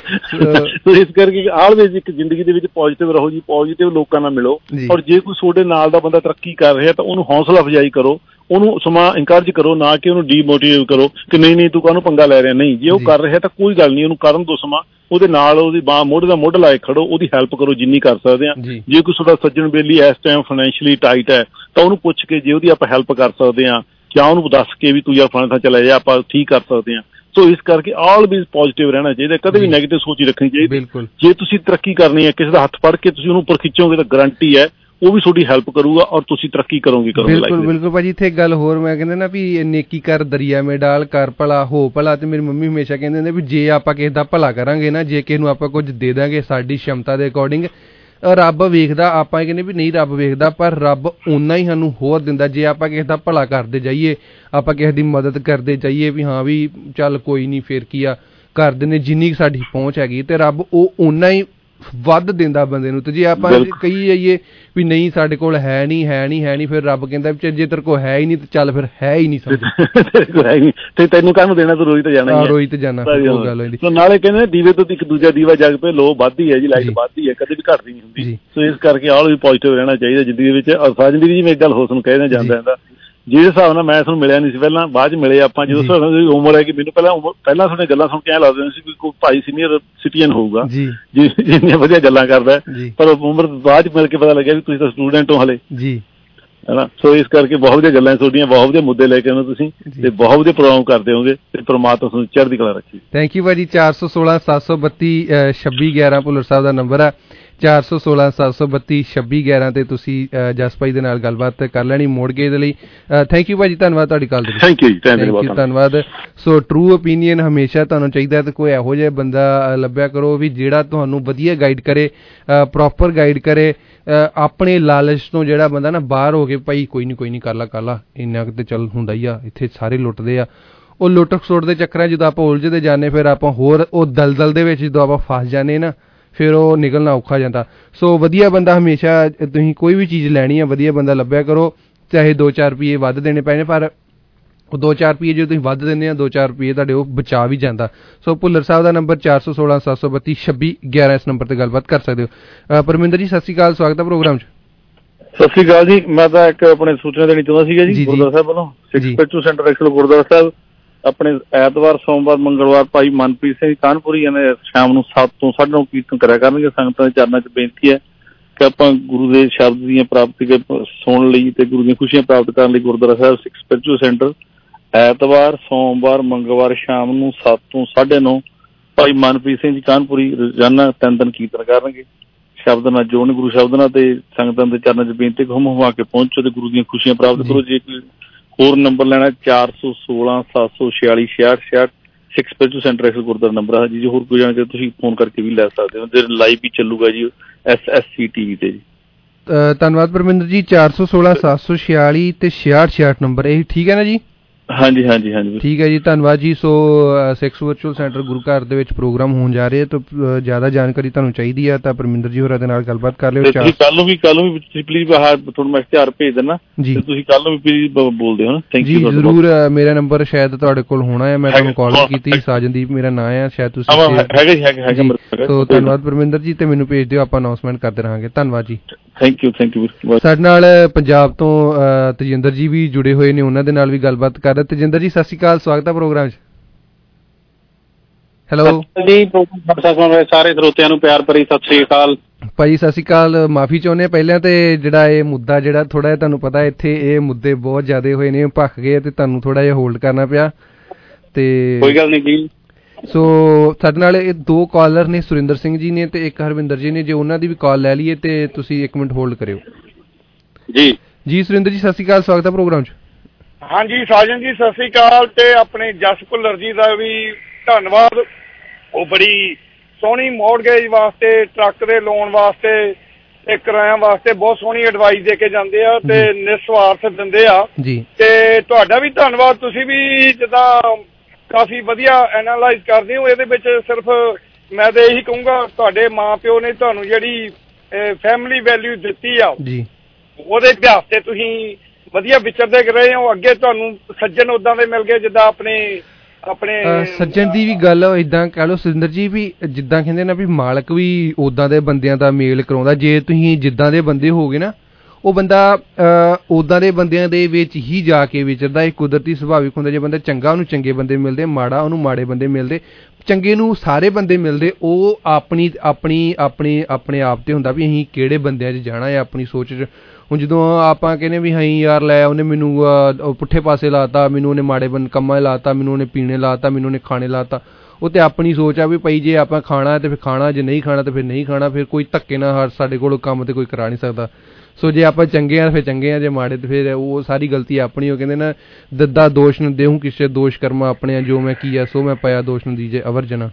[SPEAKER 5] ਇਸ ਕਰਕੇ ਆਲਵੇਜ਼ ਇੱਕ ਜ਼ਿੰਦਗੀ ਦੇ ਵਿੱਚ ਪੋਜ਼ਿਟਿਵ ਰਹੋ ਜੀ, ਪੋਜ਼ਿਟਿਵ ਲੋਕਾਂ ਨਾਲ ਮਿਲੋ। ਔਰ ਜੇ ਕੋਈ ਤੁਹਾਡੇ ਨਾਲ ਦਾ ਬੰਦਾ ਤਰੱਕੀ ਕਰ ਰਿਹਾ ਤਾਂ ਉਹਨੂੰ ਹੌਸਲਾ ਅਫਜ਼ਾਈ ਕਰੋ, ਉਹਨੂੰ ਸਮਾਂ ਇਨਕਰੇਜ ਕਰੋ, ਨਾ ਕਿ ਉਹਨੂੰ ਡੀਮੋਟੀਵੇਟ ਕਰੋ ਕਿ ਨਹੀਂ ਤੂੰ ਕਾਹਨੂੰ ਪੰਗਾ ਲੈ ਰਿਹਾ। ਨਹੀਂ, ਜੇ ਉਹ ਕਰ ਰਿਹਾ ਤਾਂ ਕੋਈ ਗੱਲ ਨਹੀਂ, ਉਹਨੂੰ ਕਰਨ ਦੋ ਸਮਾਂ, ਉਹਦੇ ਨਾਲ ਉਹਦੀ ਬਾਂਹ ਮੋਢੇ ਦਾ ਮੋਢਾ ਲਾਏ ਖੜੋ, ਉਹਦੀ ਹੈਲਪ ਕਰੋ ਜਿੰਨੀ ਕਰ ਸਕਦੇ ਆ। ਜੇ ਕੋਈ ਤੁਹਾਡਾ ਸੱਜਣ ਬੇਲੀ ਇਸ ਟਾਈਮ ਫਾਈਨੈਂਸ਼ੀਅਲੀ ਟਾਈਟ ਹੈ ਤਾਂ ਉਹਨੂੰ ਪੁੱਛ ਕੇ ਜੇ ਉਹਦੀ ਆਪਾਂ ਹੈਲਪ ਕਰ ਸਕਦੇ ਹਾਂ, ਜਾਂ ਉਹਨੂੰ ਦੱਸ ਕੇ ਵੀ ਤੂੰ ਯਾਰ ਫਲਾਣੇ ਥਾਂ ਚਲਾ ਜਾ, ਆਪਾਂ ਠੀਕ ਕਰ ਸਕਦੇ ਹਾਂ। ਸੋ ਇਸ ਕਰਕੇ ਆਲਵੇਜ਼ ਪੋਜ਼ਿਟਿਵ ਰਹਿਣਾ ਚਾਹੀਦਾ, ਕਦੇ ਵੀ ਨੈਗੇਟਿਵ ਸੋਚ ਹੀ ਰੱਖਣੀ ਚਾਹੀਦੀ। ਜੇ ਤੁਸੀਂ ਤਰੱਕੀ ਕਰਨੀ ਹੈ, ਕਿਸੇ ਦਾ ਹੱਥ ਫੜ ਕੇ ਤੁਸੀਂ ਉਹਨੂੰ ਉੱਪਰ ਖਿੱਚੋਗੇ ਤਾਂ ਗਰੰਟੀ ਹੈ ਉਹ ਵੀ ਤੁਹਾਡੀ ਹੈਲਪ ਕਰੂਗਾ ਔਰ ਤੁਸੀਂ ਤਰੱਕੀ ਕਰੋਗੇ।
[SPEAKER 4] ਬਿਲਕੁਲ ਭਾਜੀ। ਇੱਥੇ ਇੱਕ ਗੱਲ ਹੋਰ ਮੈਂ ਕਹਿੰਦੇ ਨਾ ਵੀ ਨੇਕੀ ਕਰ ਦਰਿਆ ਮੇ ਡਾਲ, ਕਰ ਭਲਾ ਹੋ ਭਲਾ। ਤੇ ਮੇਰੀ ਮੰਮੀ ਹਮੇਸ਼ਾ ਕਹਿੰਦੇ ਨੇ ਵੀ ਜੇ ਆਪਾਂ ਕਿਸੇ ਦਾ ਭਲਾ ਕਰਾਂਗੇ ਨਾ, ਜੇ ਕਿਸੇ ਨੂੰ ਆਪਾਂ ਕੁਝ ਦੇ ਦਾਂਗੇ ਸਾਡੀ ਸ਼ਮਤਾ ਦੇ ਅਕੋਰਡਿੰਗ, ਰੱਬ ਵੇਖਦਾ। ਆਪਾਂ ਕਹਿੰਦੇ ਵੀ ਨਹੀਂ ਰੱਬ ਵੇਖਦਾ, ਪਰ ਰੱਬ ਓਨਾ ਹੀ ਸਾਨੂੰ ਹੋਰ ਦਿੰਦਾ ਜੇ ਆਪਾਂ ਕਿਸੇ ਦਾ ਭਲਾ ਕਰਦੇ ਜਾਈਏ, ਆਪਾਂ ਕਿਸੇ ਦੀ ਮਦਦ ਕਰਦੇ ਜਾਈਏ ਵੀ ਹਾਂ ਵੀ ਚੱਲ ਕੋਈ ਨਹੀਂ ਫਿਰ ਕੀ ਆ, ਕਰਦੇ ਨੇ ਜਿੰਨੀ ਸਾਡੀ ਪਹੁੰਚ ਹੈਗੀ, ਤੇ ਰੱਬ ਉਹ ਓਨਾ ਹੀ ਵੱਧ ਦਿੰਦਾ ਬੰਦੇ ਨੂੰ। ਤੇ ਜੇ ਆਪਾਂ ਕਹੀ ਜਾਈਏ ਵੀ ਨਹੀਂ ਸਾਡੇ ਕੋਲ ਹੈ ਨਹੀਂ, ਫਿਰ ਰੱਬ ਕਹਿੰਦਾ ਵੀ ਜੇ ਤੇਰੇ ਕੋਲ ਹੈ ਹੀ ਨਹੀਂ ਤੇ ਚੱਲ ਫਿਰ ਹੈ ਹੀ ਨਹੀਂ
[SPEAKER 5] ਤੇ ਤੈਨੂੰ ਕਾਹਨੂੰ ਦੇਣਾ, ਤੂੰ ਰੋਈ ਤੇ ਜਾਣਾ,
[SPEAKER 4] ਰੋਈ ਤੇ ਜਾਣਾ। ਉਹ ਗੱਲ ਹੋਈ।
[SPEAKER 5] ਨਾਲੇ ਕਹਿੰਦੇ ਦੀਵੇ ਤੋਂ ਇੱਕ ਦੂਜਾ ਦੀਵਾ ਜਗ ਪਏ, ਲੋ ਵੱਧਦੀ ਹੈ ਜੀ, ਲਾਈਟ ਵੱਧਦੀ ਹੈ, ਕਦੇ ਵੀ ਘੱਟਦੀ ਨਹੀਂ ਹੁੰਦੀ। ਸੋ ਇਸ ਕਰਕੇ ਆਲ ਵੀ ਪੋਜ਼ਿਟਿਵ ਰਹਿਣਾ ਚਾਹੀਦਾ ਜ਼ਿੰਦਗੀ ਵਿੱਚ। ਔਰ ਸਾਜਨ ਜੀ ਮੈਂ ਇੱਕ ਗੱਲ ਹੋਰ ਤੁਹਾਨੂੰ ਕਹਿਣਾ ਜਾਂਦਾ ਹੁੰਦਾ, ਜਿਸ ਹਿਸਾਬ ਨਾਲ ਮੈਂ ਤੁਹਾਨੂੰ ਮਿਲਿਆ ਨਹੀਂ ਸੀ ਪਹਿਲਾਂ, ਬਾਅਦ ਚ ਮਿਲੇ ਆਪਾਂ, ਜਦੋਂ ਤੁਹਾਡੀ ਉਮਰ ਹੈ ਕਿ ਮੈਨੂੰ ਪਹਿਲਾਂ ਤੁਹਾਡੀਆਂ ਗੱਲਾਂ ਸੁਣ ਕੇ ਐਂ ਲੱਗਦਾ ਸੀ ਵੀ ਕੋਈ ਭਾਈ ਸੀਨੀਅਰ ਸਿਟੀਜ਼ਨ ਹੋਊਗਾ ਜਿੰਨੀਆਂ ਵਧੀਆ ਗੱਲਾਂ ਕਰਦਾ, ਪਰ ਉਮਰ ਬਾਅਦ ਚ ਮਿਲ ਕੇ ਪਤਾ ਲੱਗਿਆ ਵੀ ਤੁਸੀਂ ਤਾਂ ਸਟੂਡੈਂਟ ਹੋ ਹਲੇ ਜੀ, ਹੈਨਾ। ਸੋ ਇਸ ਕਰਕੇ ਬਹੁਤ ਵਧੀਆ ਗੱਲਾਂ ਤੁਹਾਡੀਆਂ, ਬਹੁਤ ਵਧੀਆ ਮੁੱਦੇ ਲੈ ਕੇ ਆਉਂਦੇ ਤੁਸੀਂ, ਤੇ ਬਹੁਤ ਵਧੀਆ ਪ੍ਰੋਗਰਾਮ ਕਰਦੇ ਹੋਗੇ, ਤੇ ਪ੍ਰਮਾਤਮਾ ਤੁਹਾਨੂੰ ਚੜ੍ਹਦੀ ਕਲਾ ਰੱਖੀ।
[SPEAKER 4] ਥੈਂਕ ਯੂ ਭਾਜੀ। 416 732 2611 ਭੁੱਲਰ ਸਾਹਿਬ ਦਾ ਨੰਬਰ ਆ, 416 732 2611 ਤੇ ਤੁਸੀਂ ਜਸ ਭਾਈ ਦੇ ਨਾਲ ਗੱਲਬਾਤ ਕਰ ਲੈਣੀ ਮੋੜ ਕੇ ਦੇ ਲਈ। ਥੈਂਕ ਯੂ ਭਾਜੀ, ਧੰਨਵਾਦ ਤੁਹਾਡੀ ਕਾਲ ਦੇ।
[SPEAKER 5] ਥੈਂਕ ਯੂ,
[SPEAKER 4] ਧੰਨਵਾਦ। ਸੋ ਟਰੂ ਓਪੀਨੀਅਨ ਹਮੇਸ਼ਾ ਤੁਹਾਨੂੰ ਚਾਹੀਦਾ, ਤੇ ਕੋਈ ਇਹੋ ਜਿਹਾ ਬੰਦਾ ਲੱਭਿਆ ਕਰੋ ਵੀ ਜਿਹੜਾ ਤੁਹਾਨੂੰ ਵਧੀਆ ਗਾਈਡ ਕਰੇ, ਪ੍ਰੋਪਰ ਗਾਈਡ ਕਰੇ, ਆਪਣੇ ਲਾਲਚ ਤੋਂ ਜਿਹੜਾ ਬੰਦਾ ਨਾ ਬਾਹਰ ਹੋ ਕੇ ਭਾਈ ਕੋਈ ਨਹੀਂ ਕਰ ਲਾ ਇੰਨਾ ਕੁ ਤੇ ਚੱਲ ਹੁੰਦਾ ਹੀ ਆ, ਇੱਥੇ ਸਾਰੇ ਲੁੱਟਦੇ ਆ। ਉਹ ਲੁੱਟ ਖਸੁੱਟ ਦੇ ਚੱਕਰਾਂ ਜਦੋਂ ਆਪਾਂ ਉਲਝਦੇ ਜਾਂਦੇ, ਫਿਰ ਆਪਾਂ ਹੋਰ ਉਹ ਦਲਦਲ ਦੇ ਵਿੱਚ ਜਦੋਂ ਆਪਾਂ ਫਸ ਜਾਂਦੇ ਨਾ, ਫਿਰ ਉਹ ਨਿਕਲਣਾ ਔਖਾ ਜਾਂਦਾ। ਸੋ ਵਧੀਆ ਬੰਦਾ ਹਮੇਸ਼ਾ, ਤੁਸੀਂ ਕੋਈ ਵੀ ਚੀਜ਼ ਲੈਣੀ ਆ ਵਧੀਆ ਬੰਦਾ ਲੱਭਿਆ ਕਰੋ, ਚਾਹੇ 2-4 ਰੁਪਈਏ ਵੱਧ ਦੇਣੇ ਪੈਣੇ, ਪਰ ਉਹ 2-4 ਰੁਪਈਏ ਜੇ ਤੁਸੀਂ ਵੱਧ ਦਿੰਦੇ ਆ, 2-4 ਰੁਪਈਏ ਤੁਹਾਡੇ ਉਹ ਬਚਾ ਵੀ ਜਾਂਦਾ। ਸੋ ਭੁੱਲਰ ਸਾਹਿਬ ਦਾ ਨੰਬਰ 416 732 2611, ਇਸ ਨੰਬਰ ਤੇ ਗੱਲਬਾਤ ਕਰ ਸਕਦੇ ਹੋ। ਪਰਮਿੰਦਰ ਜੀ ਸਤਿ ਸ਼੍ਰੀ ਅਕਾਲ, ਸਵਾਗਤ ਹੈ ਪ੍ਰੋਗਰਾਮ 'ਚ।
[SPEAKER 7] ਸਤਿ ਸ਼੍ਰੀ ਅਕਾਲ ਜੀ। ਮੈਂ ਤਾਂ ਇੱਕ ਆਪਣੇ ਸੂਚਨਾ ਦੇਣੀ ਚਾਹੁੰਦਾ ਸੀਗਾ ਜੀ, ਗੁਰਦੁਆਰਾ ਸਾਹਿਬ ਵੱਲੋਂ 6 ਸੈਂਟਰ ਐਕਸਲ ਗੁਰਦੁਆਰਾ ਸਾਹਿਬ ਆਪਣੇ ਐਤਵਾਰ, ਸੋਮਵਾਰ, ਮੰਗਲਵਾਰ ਭਾਈ ਮਨਪ੍ਰੀਤ ਸਿੰਘ ਕਾਨਪੁਰੀ ਸ਼ਾਮ ਨੂੰ 7 ਤੋਂ 9:30 ਕੀਰਤਨ ਕਰਿਆ ਕਰਨਗੇ। ਸੰਗਤਾਂ ਦੇ ਚਰਨਾਂ 'ਚ ਬੇਨਤੀ ਹੈ ਕਿ ਆਪਾਂ ਗੁਰੂ ਦੇ ਸ਼ਬਦ ਦੀਆਂ ਪ੍ਰਾਪਤੀ ਸੁਣਨ ਲਈ ਤੇ ਗੁਰੂ ਦੀਆਂ ਖੁਸ਼ੀਆਂ ਪ੍ਰਾਪਤ ਕਰਨ ਲਈ ਗੁਰਦੁਆਰਾ ਸਾਹਿਬ ਸਿੱਖ ਸਪਿਰਿਚੁਅਲ ਸੈਂਟਰ ਐਤਵਾਰ, ਸੋਮਵਾਰ, ਮੰਗਲਵਾਰ ਸ਼ਾਮ ਨੂੰ 7 ਤੋਂ 9:30 ਭਾਈ ਮਨਪ੍ਰੀਤ ਸਿੰਘ ਜੀ ਕਾਨਪੁਰੀ ਰੋਜ਼ਾਨਾ 3 ਦਿਨ ਕੀਰਤਨ ਕਰਨਗੇ। ਸ਼ਬਦ ਨਾਲ ਜੋੜਨ, ਗੁਰੂ ਸ਼ਬਦ ਨਾਲ, ਤੇ ਸੰਗਤਾਂ ਦੇ ਚਰਨਾਂ 'ਚ ਬੇਨਤੀ ਹੁਮ ਕੇ ਪਹੁੰਚੋ ਤੇ ਗੁਰੂ ਦੀਆਂ ਖੁਸ਼ੀਆਂ ਪ੍ਰਾਪਤ ਕਰੋ। ਜੇ ਕੋਈ ਹੋਰ ਨੰਬਰ ਲੈਣਾ 416 746 6666 Sikh spiritual centre Excel gurdwara number ਹੈ ਜੀ। ਜੇ ਹੋਰ ਕੋਈ ਜਾਣਕਾਰੀ ਤੁਸੀਂ ਫੋਨ ਕਰਕੇ ਵੀ ਲੈ ਸਕਦੇ ਹੋ, ਤੇ ਲਾਈਵ ਵੀ ਚੱਲੂਗਾ ਜੀ SSC TV ਤੇ ਜੀ।
[SPEAKER 4] ਧੰਨਵਾਦ ਪਰਮਿੰਦਰ ਜੀ। 416 746 ਤੇ 6666 ਨੰਬਰ, ਇਹ ਠੀਕ ਹੈ ਨਾ ਜੀ?
[SPEAKER 7] ਹਾਂਜੀ
[SPEAKER 4] ਠੀਕ ਹੈ ਜੀ, ਧੰਨਵਾਦ ਜੀ। ਸੋ ਸਿੱਖ ਵਰਚੁਅਲ ਸੈਂਟਰ ਗੁਰੂ ਘਰ ਦੇ ਵਿੱਚ ਪ੍ਰੋਗਰਾਮ ਹੋਣ ਜਾ ਰਹੇ, ਤਾਂ ਜ਼ਿਆਦਾ ਜਾਣਕਾਰੀ ਤੁਹਾਨੂੰ ਚਾਹੀਦੀ ਹੈ ਤਾਂ ਪਰਮਿੰਦਰ ਜੀ ਹੋਰਾਂ ਦੇ ਨਾਲ ਗੱਲਬਾਤ ਕਰ ਲਿਓ।
[SPEAKER 7] ਕੱਲ ਨੂੰ ਵੀ ਪਲੀਜ਼ ਤੁਹਾਨੂੰ ਮੈਂ ਇਸ਼ਤਿਹਾਰ ਭੇਜ ਦੇਣਾ ਜੀ, ਤੁਸੀਂ ਕੱਲ ਨੂੰ ਵੀ ਪਲੀਜ਼ ਬੋਲਦੇ ਹੋ। ਥੈਂਕ ਯੂ ਜੀ, ਜ਼ਰੂਰ।
[SPEAKER 4] ਮੇਰਾ ਨੰਬਰ ਸ਼ਾਇਦ ਤੁਹਾਡੇ ਕੋਲ ਹੋਣਾ ਹੈ, ਮੈਂ ਤੁਹਾਨੂੰ ਕਾਲ ਕੀਤੀ, ਸਾਜਨਦੀਪ ਮੇਰਾ ਨਾਂ ਹੈ, ਸ਼ਾਇਦ ਤੁਸੀਂ ਹੈਗਾ। ਸੋ ਧੰਨਵਾਦ ਪਰਮਿੰਦਰ ਜੀ, ਤੇ ਮੈਨੂੰ ਭੇਜ ਦਿਓ, ਆਪਾਂ ਅਨਾਉਂਸਮੈਂਟ ਕਰਦੇ ਰਹਾਂਗੇ। ਧੰਨਵਾਦ ਜੀ।
[SPEAKER 7] Thank you.
[SPEAKER 4] ਸਾਡੇ ਨਾਲ ਪੰਜਾਬ ਤੋਂ ਤਜਿੰਦਰ ਜੀ ਵੀ ਜੁੜੇ ਹੋਏ ਨੇ, ਉਹਨਾਂ ਦੇ ਨਾਲ ਵੀ ਗੱਲਬਾਤ ਕਰ ਰਹੇ। ਤਜਿੰਦਰ ਜੀ ਸਤਿ ਸ਼੍ਰੀ ਅਕਾਲ, ਸਵਾਗਤ ਹੈ ਪ੍ਰੋਗਰਾਮ 'ਚ। ਹੈਲੋ
[SPEAKER 9] ਜੀ, ਸਾਰੇ ਸਰੋਤਿਆਂ ਨੂੰ ਪਿਆਰ ਭਰੀ ਸਤਿ ਸ਼੍ਰੀ ਅਕਾਲ
[SPEAKER 4] ਭਾਜੀ। ਸਤਿ ਸ਼੍ਰੀ ਅਕਾਲ। ਮਾਫੀ ਚਾਹੁੰਦੇ ਪਹਿਲਾਂ, ਤੇ ਜਿਹੜਾ ਇਹ ਮੁੱਦਾ ਜਿਹੜਾ ਥੋੜਾ ਜਿਹਾ ਤੁਹਾਨੂੰ ਪਤਾ ਇੱਥੇ ਇਹ ਮੁੱਦੇ ਬਹੁਤ ਜ਼ਿਆਦਾ ਹੋਏ ਨੇ, ਭੱਖ ਗਏ, ਤੇ ਤੁਹਾਨੂੰ ਥੋੜਾ ਜਿਹਾ ਹੋਲਡ ਕਰਨਾ ਪਿਆ। ਤੇ
[SPEAKER 9] ਕੋਈ ਗੱਲ ਨਹੀਂ ਜੀ।
[SPEAKER 4] ਸੋ ਸਾਡੇ ਨਾਲ ਇਹ 2 ਕਾਲਰ ਨੇ, ਸੁਰਿੰਦਰ ਸਿੰਘ ਜੀ ਨੇ ਤੇ ਇੱਕ ਹਰਵਿੰਦਰ ਜੀ ਨੇ। ਜੇ ਉਹਨਾਂ ਦੀ ਵੀ ਕਾਲ ਲੈ ਲਈਏ ਤੇ ਤੁਸੀਂ 1 ਮਿੰਟ ਹੋਲਡ ਕਰਿਓ ਜੀ। ਸੁਰਿੰਦਰ ਜੀ ਸਤਿ ਸ਼੍ਰੀ ਅਕਾਲ, ਸਵਾਗਤ ਹੈ ਪ੍ਰੋਗਰਾਮ 'ਚ।
[SPEAKER 6] ਹਾਂਜੀ ਸਾਜਨ ਜੀ ਸਤਿ ਸ਼੍ਰੀ ਅਕਾਲ, ਤੇ ਆਪਣੇ ਜਸ ਭੁੱਲਰ ਜੀ ਦਾ ਵੀ ਧੰਨਵਾਦ। ਉਹ ਬੜੀ ਸੋਹਣੀ ਮੌਰਗੇਜ ਵਾਸਤੇ, ਟਰੱਕ ਦੇ ਲੋਨ ਵਾਸਤੇ ਤੇ ਕਿਰਾਇਆ ਵਾਸਤੇ ਬਹੁਤ ਸੋਹਣੀ ਐਡਵਾਈਸ ਦੇ ਕੇ ਜਾਂਦੇ ਆ, ਤੇ ਨਿਸਵਾਰਥ ਦਿੰਦੇ ਆ ਜੀ। ਤੇ ਤੁਹਾਡਾ ਵੀ ਧੰਨਵਾਦ, ਤੁਸੀਂ ਵੀ ਜਿੱਦਾਂ ਕਾਫੀ ਵਧੀਆ ਐਨਾਲਾਈਜ਼ ਕਰਦੇ ਹੋ। ਇਹਦੇ ਵਿੱਚ ਸਿਰਫ ਮੈਂ ਤਾਂ ਇਹੀ ਕਹੂੰਗਾ, ਤੁਹਾਡੇ ਮਾਂ ਪਿਓ ਨੇ ਤੁਹਾਨੂੰ ਜਿਹੜੀ ਫੈਮਿਲੀ ਵੈਲਿਊ ਦਿੱਤੀ ਆ ਜੀ, ਉਹਦੇ ਅਭਿਆਸ ਤੇ ਤੁਸੀਂ ਵਧੀਆ ਵਿਚਰਦੇ ਰਹੇ ਹੋ। ਅੱਗੇ ਤੁਹਾਨੂੰ ਸੱਜਣ ਉਦਾਂ ਦੇ ਮਿਲ ਗਏ ਜਿੱਦਾਂ ਆਪਣੇ
[SPEAKER 4] ਸੱਜਣ ਦੀ ਵੀ ਗੱਲ ਏਦਾਂ ਕਹਿ ਲਓ ਸੁਰਿੰਦਰ ਜੀ, ਵੀ ਜਿੱਦਾਂ ਕਹਿੰਦੇ ਨਾ ਵੀ ਮਾਲਕ ਵੀ ਉਦਾਂ ਦੇ ਬੰਦਿਆਂ ਦਾ ਮੇਲ ਕਰਾਉਂਦਾ। ਜੇ ਤੁਸੀਂ ਜਿੱਦਾਂ ਦੇ ਬੰਦੇ ਹੋਗੇ ਨਾ, ਉਹ ਬੰਦਾ ਉਦਾਂ ਦੇ ਬੰਦਿਆਂ ਦੇ ਵਿੱਚ ਹੀ ਜਾ ਕੇ ਵਿਚਰਦਾ। ਇਹ ਕੁਦਰਤੀ ਸੁਭਾਵਿਕ ਹੁੰਦਾ। ਜੇ ਬੰਦਾ ਚੰਗਾ ਉਹਨੂੰ ਚੰਗੇ ਬੰਦੇ ਮਿਲਦੇ, ਮਾੜਾ ਉਹਨੂੰ ਮਾੜੇ ਬੰਦੇ ਮਿਲਦੇ, ਚੰਗੇ ਨੂੰ ਸਾਰੇ ਬੰਦੇ ਮਿਲਦੇ। ਉਹ ਆਪਣੇ ਆਪ ਤੇ ਹੁੰਦਾ ਵੀ ਅਸੀਂ ਕਿਹੜੇ ਬੰਦਿਆਂ 'ਚ ਜਾਣਾ ਹੈ, ਆਪਣੀ ਸੋਚ 'ਚ ਹੁਣ ਜਦੋਂ ਆਪਾਂ ਕਹਿੰਦੇ ਵੀ ਹਾਂ ਯਾਰ ਲੈ ਉਹਨੇ ਮੈਨੂੰ ਪੁੱਠੇ ਪਾਸੇ ਲਾਤਾ, ਮੈਨੂੰ ਉਹਨੇ ਮਾੜੇ ਕੰਮਾਂ ਲਾਤਾ, ਮੈਨੂੰ ਉਹਨੇ ਪੀਣੇ ਲਾਤਾ, ਮੈਨੂੰ ਉਹਨੇ ਖਾਣੇ ਲਾਤਾ, ਉਹ ਤੇ ਆਪਣੀ ਸੋਚ ਆ ਵੀ ਭਾਈ ਜੇ ਆਪਾਂ ਖਾਣਾ ਤੇ ਫਿਰ ਖਾਣਾ, ਜੇ ਨਹੀਂ ਖਾਣਾ ਤੇ ਫਿਰ ਨਹੀਂ ਖਾਣਾ, ਫਿਰ ਕੋਈ ਧੱਕੇ ਨਾਲ ਸਾਡੇ ਕੋਲ ਕੰਮ ਤੇ ਕੋਈ ਕਰਾ ਨਹੀਂ ਸਕਦਾ। ਸੋ ਜੇ ਆਪਾਂ ਚੰਗੇ ਆ ਫਿਰ ਚੰਗੇ ਆ, ਜੇ ਮਾੜੇ ਤੇ ਫਿਰ ਉਹ ਸਾਰੀ ਗਲਤੀ ਆਪਣੀ। ਉਹ ਕਹਿੰਦੇ ਨਾ ਦੱਦਾ ਦੋਸ਼ ਨੂੰ ਦੇਹੂੰ ਕਿਸੇ ਦੋਸ਼ ਕਰਮਾ ਆਪਣੇ, ਜੋ ਮੈਂ ਕੀ ਆ ਸੋ ਮੈਂ ਪਾਇਆ ਦੋਸ਼ ਨੂੰ ਦੀਜੇ ਅਵਰਜਨਾ।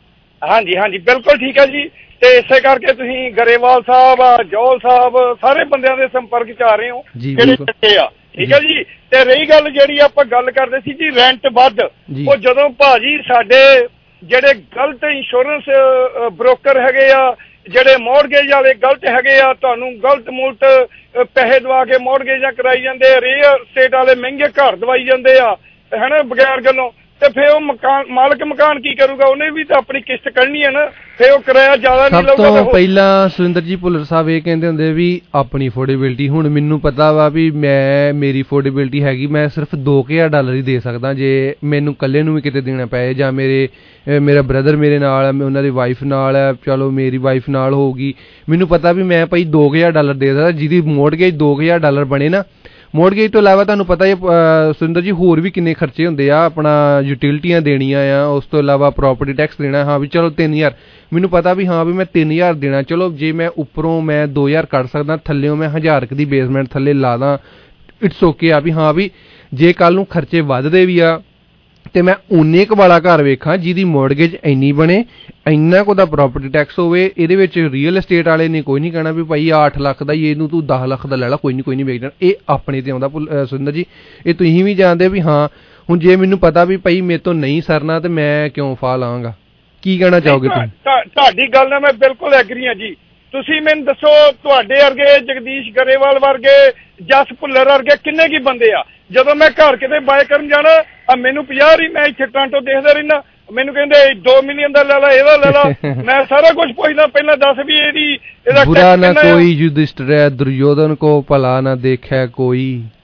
[SPEAKER 6] ਹਾਂਜੀ ਹਾਂਜੀ ਬਿਲਕੁਲ ਠੀਕ ਹੈ ਜੀ। ਤੇ ਇਸੇ ਕਰਕੇ ਤੁਸੀਂ ਗਰੇਵਾਲ ਸਾਹਿਬ, ਜੌਲ ਸਾਹਿਬ, ਸਾਰੇ ਬੰਦਿਆਂ ਦੇ ਸੰਪਰਕ ਚ ਆ ਰਹੇ ਹੋ ਜਿਹੜੇ ਚੰਗੇ ਆ, ਠੀਕ ਹੈ ਜੀ। ਤੇ ਰਹੀ ਗੱਲ ਜਿਹੜੀ ਆਪਾਂ ਗੱਲ ਕਰਦੇ ਸੀ ਜੀ ਰੈਂਟ ਵੱਧ, ਉਹ ਜਦੋਂ ਭਾਜੀ ਸਾਡੇ ਜਿਹੜੇ ਗਲਤ ਇੰਸ਼ੋਰੈਂਸ ਬ੍ਰੋਕਰ ਹੈਗੇ ਆ, ਜਿਹੜੇ ਮੋਰਗੇਜ ਵਾਲੇ ਗਲਤ ਹੈਗੇ ਆ, ਤੁਹਾਨੂੰ ਗਲਤ ਮੁਲਤ ਪੈਸੇ ਦਵਾ ਕੇ ਮੋਰਗੇਜਾਂ ਕਰਾਈ ਜਾਂਦੇ ਆ, ਰੀਅਲ ਸਟੇਟ ਵਾਲੇ ਮਹਿੰਗੇ ਘਰ ਦਵਾਈ ਜਾਂਦੇ ਆ ਹੈ ਬਗੈਰ ਗੱਲੋਂ, ਤੇ ਫਿਰ ਉਹ ਮਾਲਕ ਮਕਾਨ ਕੀ ਕਰੂਗਾ? ਉਹਨੇ ਵੀ ਤਾਂ ਆਪਣੀ ਕਿਸ਼ਤ ਕੱਢਣੀ ਹੈ ਨਾ, ਫਿਰ ਉਹ ਕਿਰਾਇਆ ਜ਼ਿਆਦਾ ਨਹੀਂ ਲਊਗਾ।
[SPEAKER 4] ਸਭ ਤੋਂ ਪਹਿਲਾਂ ਸੁਰਿੰਦਰ ਜੀ ਭੁੱਲਰ ਸਾਹਿਬ ਇਹ ਕਹਿੰਦੇ ਹੁੰਦੇ ਵੀ ਆਪਣੀ ਅਫੋਰਡੇਬਿਲਟੀ। ਹੁਣ ਮੈਨੂੰ ਪਤਾ ਵਾ ਵੀ ਮੇਰੀ ਅਫੋਰਡੇਬਿਲਟੀ ਹੈਗੀ, ਮੈਂ ਸਿਰਫ $2000 ਹੀ ਦੇ ਸਕਦਾ। ਜੇ ਮੈਨੂੰ ਇਕੱਲੇ ਨੂੰ ਵੀ ਕਿਤੇ ਦੇਣਾ ਪਏ, ਜਾਂ ਮੇਰਾ ਬ੍ਰਦਰ ਮੇਰੇ ਨਾਲ ਹੈ, ਉਹਨਾਂ ਦੀ ਵਾਈਫ ਨਾਲ ਹੈ, ਚਲੋ ਮੇਰੀ ਵਾਈਫ ਨਾਲ ਹੋਊਗੀ, ਮੈਨੂੰ ਪਤਾ ਵੀ ਮੈਂ ਭਾਈ $2000 ਦੇ ਸਕਦਾ, ਜਿਹਦੀ ਮੋਰਗੇਜ $2000 ਬਣੇ ਨਾ। ਮੋਰਗੇਜ ਤੋਂ ਇਲਾਵਾ ਤੁਹਾਨੂੰ ਪਤਾ ਹੀ ਸੁਰਿੰਦਰ ਜੀ ਹੋਰ ਵੀ ਕਿੰਨੇ ਖਰਚੇ ਹੁੰਦੇ ਆ, ਆਪਣਾ ਯੂਟਿਲਿਟੀਆਂ ਦੇਣੀਆਂ ਆ, ਉਸ ਤੋਂ ਇਲਾਵਾ ਪ੍ਰੋਪਰਟੀ ਟੈਕਸ ਦੇਣਾ। ਹਾਂ ਵੀ ਚਲੋ 3000, ਮੈਨੂੰ ਪਤਾ ਵੀ ਹਾਂ ਵੀ ਮੈਂ 3000 ਦੇਣਾ, ਚਲੋ ਜੇ ਮੈਂ ਉੱਪਰੋਂ ਮੈਂ 2000 ਕੱਢ ਸਕਦਾ, ਥੱਲਿਓਂ ਮੈਂ 1000 ਦੀ ਬੇਸਮੈਂਟ ਥੱਲੇ ਲਾ ਦਾਂ, ਇਟਸ ਓਕੇ ਆ ਵੀ ਹਾਂ ਵੀ ਜੇ ਕੱਲ ਨੂੰ ਖਰਚੇ ਵੱਧਦੇ ਵੀ ਆ ਤੇ ਮੈਂ ਉਨੇ ਕੁ ਵਾਲਾ ਘਰ ਵੇਖਾਂ ਜਿਹਦੀ ਮੋਰਗੇਜ ਇੰਨੀ ਬਣੇ, ਇੰਨਾ ਕੁ ਦਾ ਪ੍ਰੋਪਰਟੀ ਟੈਕਸ ਹੋਵੇ। ਇਹਦੇ ਵਿੱਚ ਰੀਅਲ ਐਸਟੇਟ ਵਾਲੇ ਨੇ ਕੋਈ ਨਹੀਂ ਕਹਿਣਾ ਵੀ ਭਾਈ 8 ਲੱਖ ਦਾ ਹੀ ਇਹਨੂੰ ਤੂੰ 10 ਲੱਖ ਦਾ ਲੈ ਲਾ, ਕੋਈ ਨਹੀਂ ਵੇਚ ਦੇਣਾ। ਇਹ ਆਪਣੇ ਤੇ ਆਉਂਦਾ ਸੁਰਿੰਦਰ ਜੀ, ਇਹ ਤੁਸੀਂ ਵੀ ਜਾਣਦੇ ਵੀ ਹਾਂ। ਹੁਣ ਜੇ ਮੈਨੂੰ ਪਤਾ ਵੀ ਭਾਈ ਮੇਰੇ ਤੋਂ ਨਹੀਂ ਸਰਨਾ ਤੇ ਮੈਂ ਕਿਉਂ ਫਾਹ ਲਾਂਗਾ? ਕੀ ਕਹਿਣਾ ਚਾਹੋਗੇ ਤੁਸੀਂ?
[SPEAKER 6] ਤੁਹਾਡੀ ਗੱਲ ਨਾਲ ਮੈਂ ਬਿਲਕੁਲ ਐਗਰੀ ਹਾਂ ਜੀ। ਤੁਸੀਂ ਮੈਨੂੰ ਦੱਸੋ, ਤੁਹਾਡੇ ਵਰਗੇ ਜਗਦੀਸ਼ ਗਰੇਵਾਲ ਵਰਗੇ, ਜਸ ਭੁੱਲਰ ਵਰਗੇ ਕਿੰਨੇ ਕੀ ਬੰਦੇ ਆ? ਜਦੋਂ ਮੈਂ ਘਰ ਕਿਤੇ ਬਾਏ ਕਰਨ ਜਾਣਾ, ਮੈਨੂੰ 50 ਹੀ, ਮੈਂ ਇੱਥੇ ਟੋਰਾਂਟੋ ਦੇਖਦਾ ਰਹਿਣਾ, ਮੈਨੂੰ ਕਹਿੰਦੇ 2 ਮਿਲੀਅਨ ਦਾ ਲੈ ਲਾ, ਇਹਦਾ ਲੈ ਲਾ। ਮੈਂ ਸਾਰਾ ਕੁਝ ਪੁੱਛਦਾ, ਪਹਿਲਾਂ ਦੱਸ ਵੀ ਇਹਦਾ
[SPEAKER 4] ਬੁਰਾ ਨਾ ਕੋਈ ਯੁਧਿਸ਼ਠਿਰ ਹੈ, ਦੁਰਯੋਧਨ ਕੋ ਭਲਾ ਨਾ ਦੇਖਿਆ ਕੋਈ।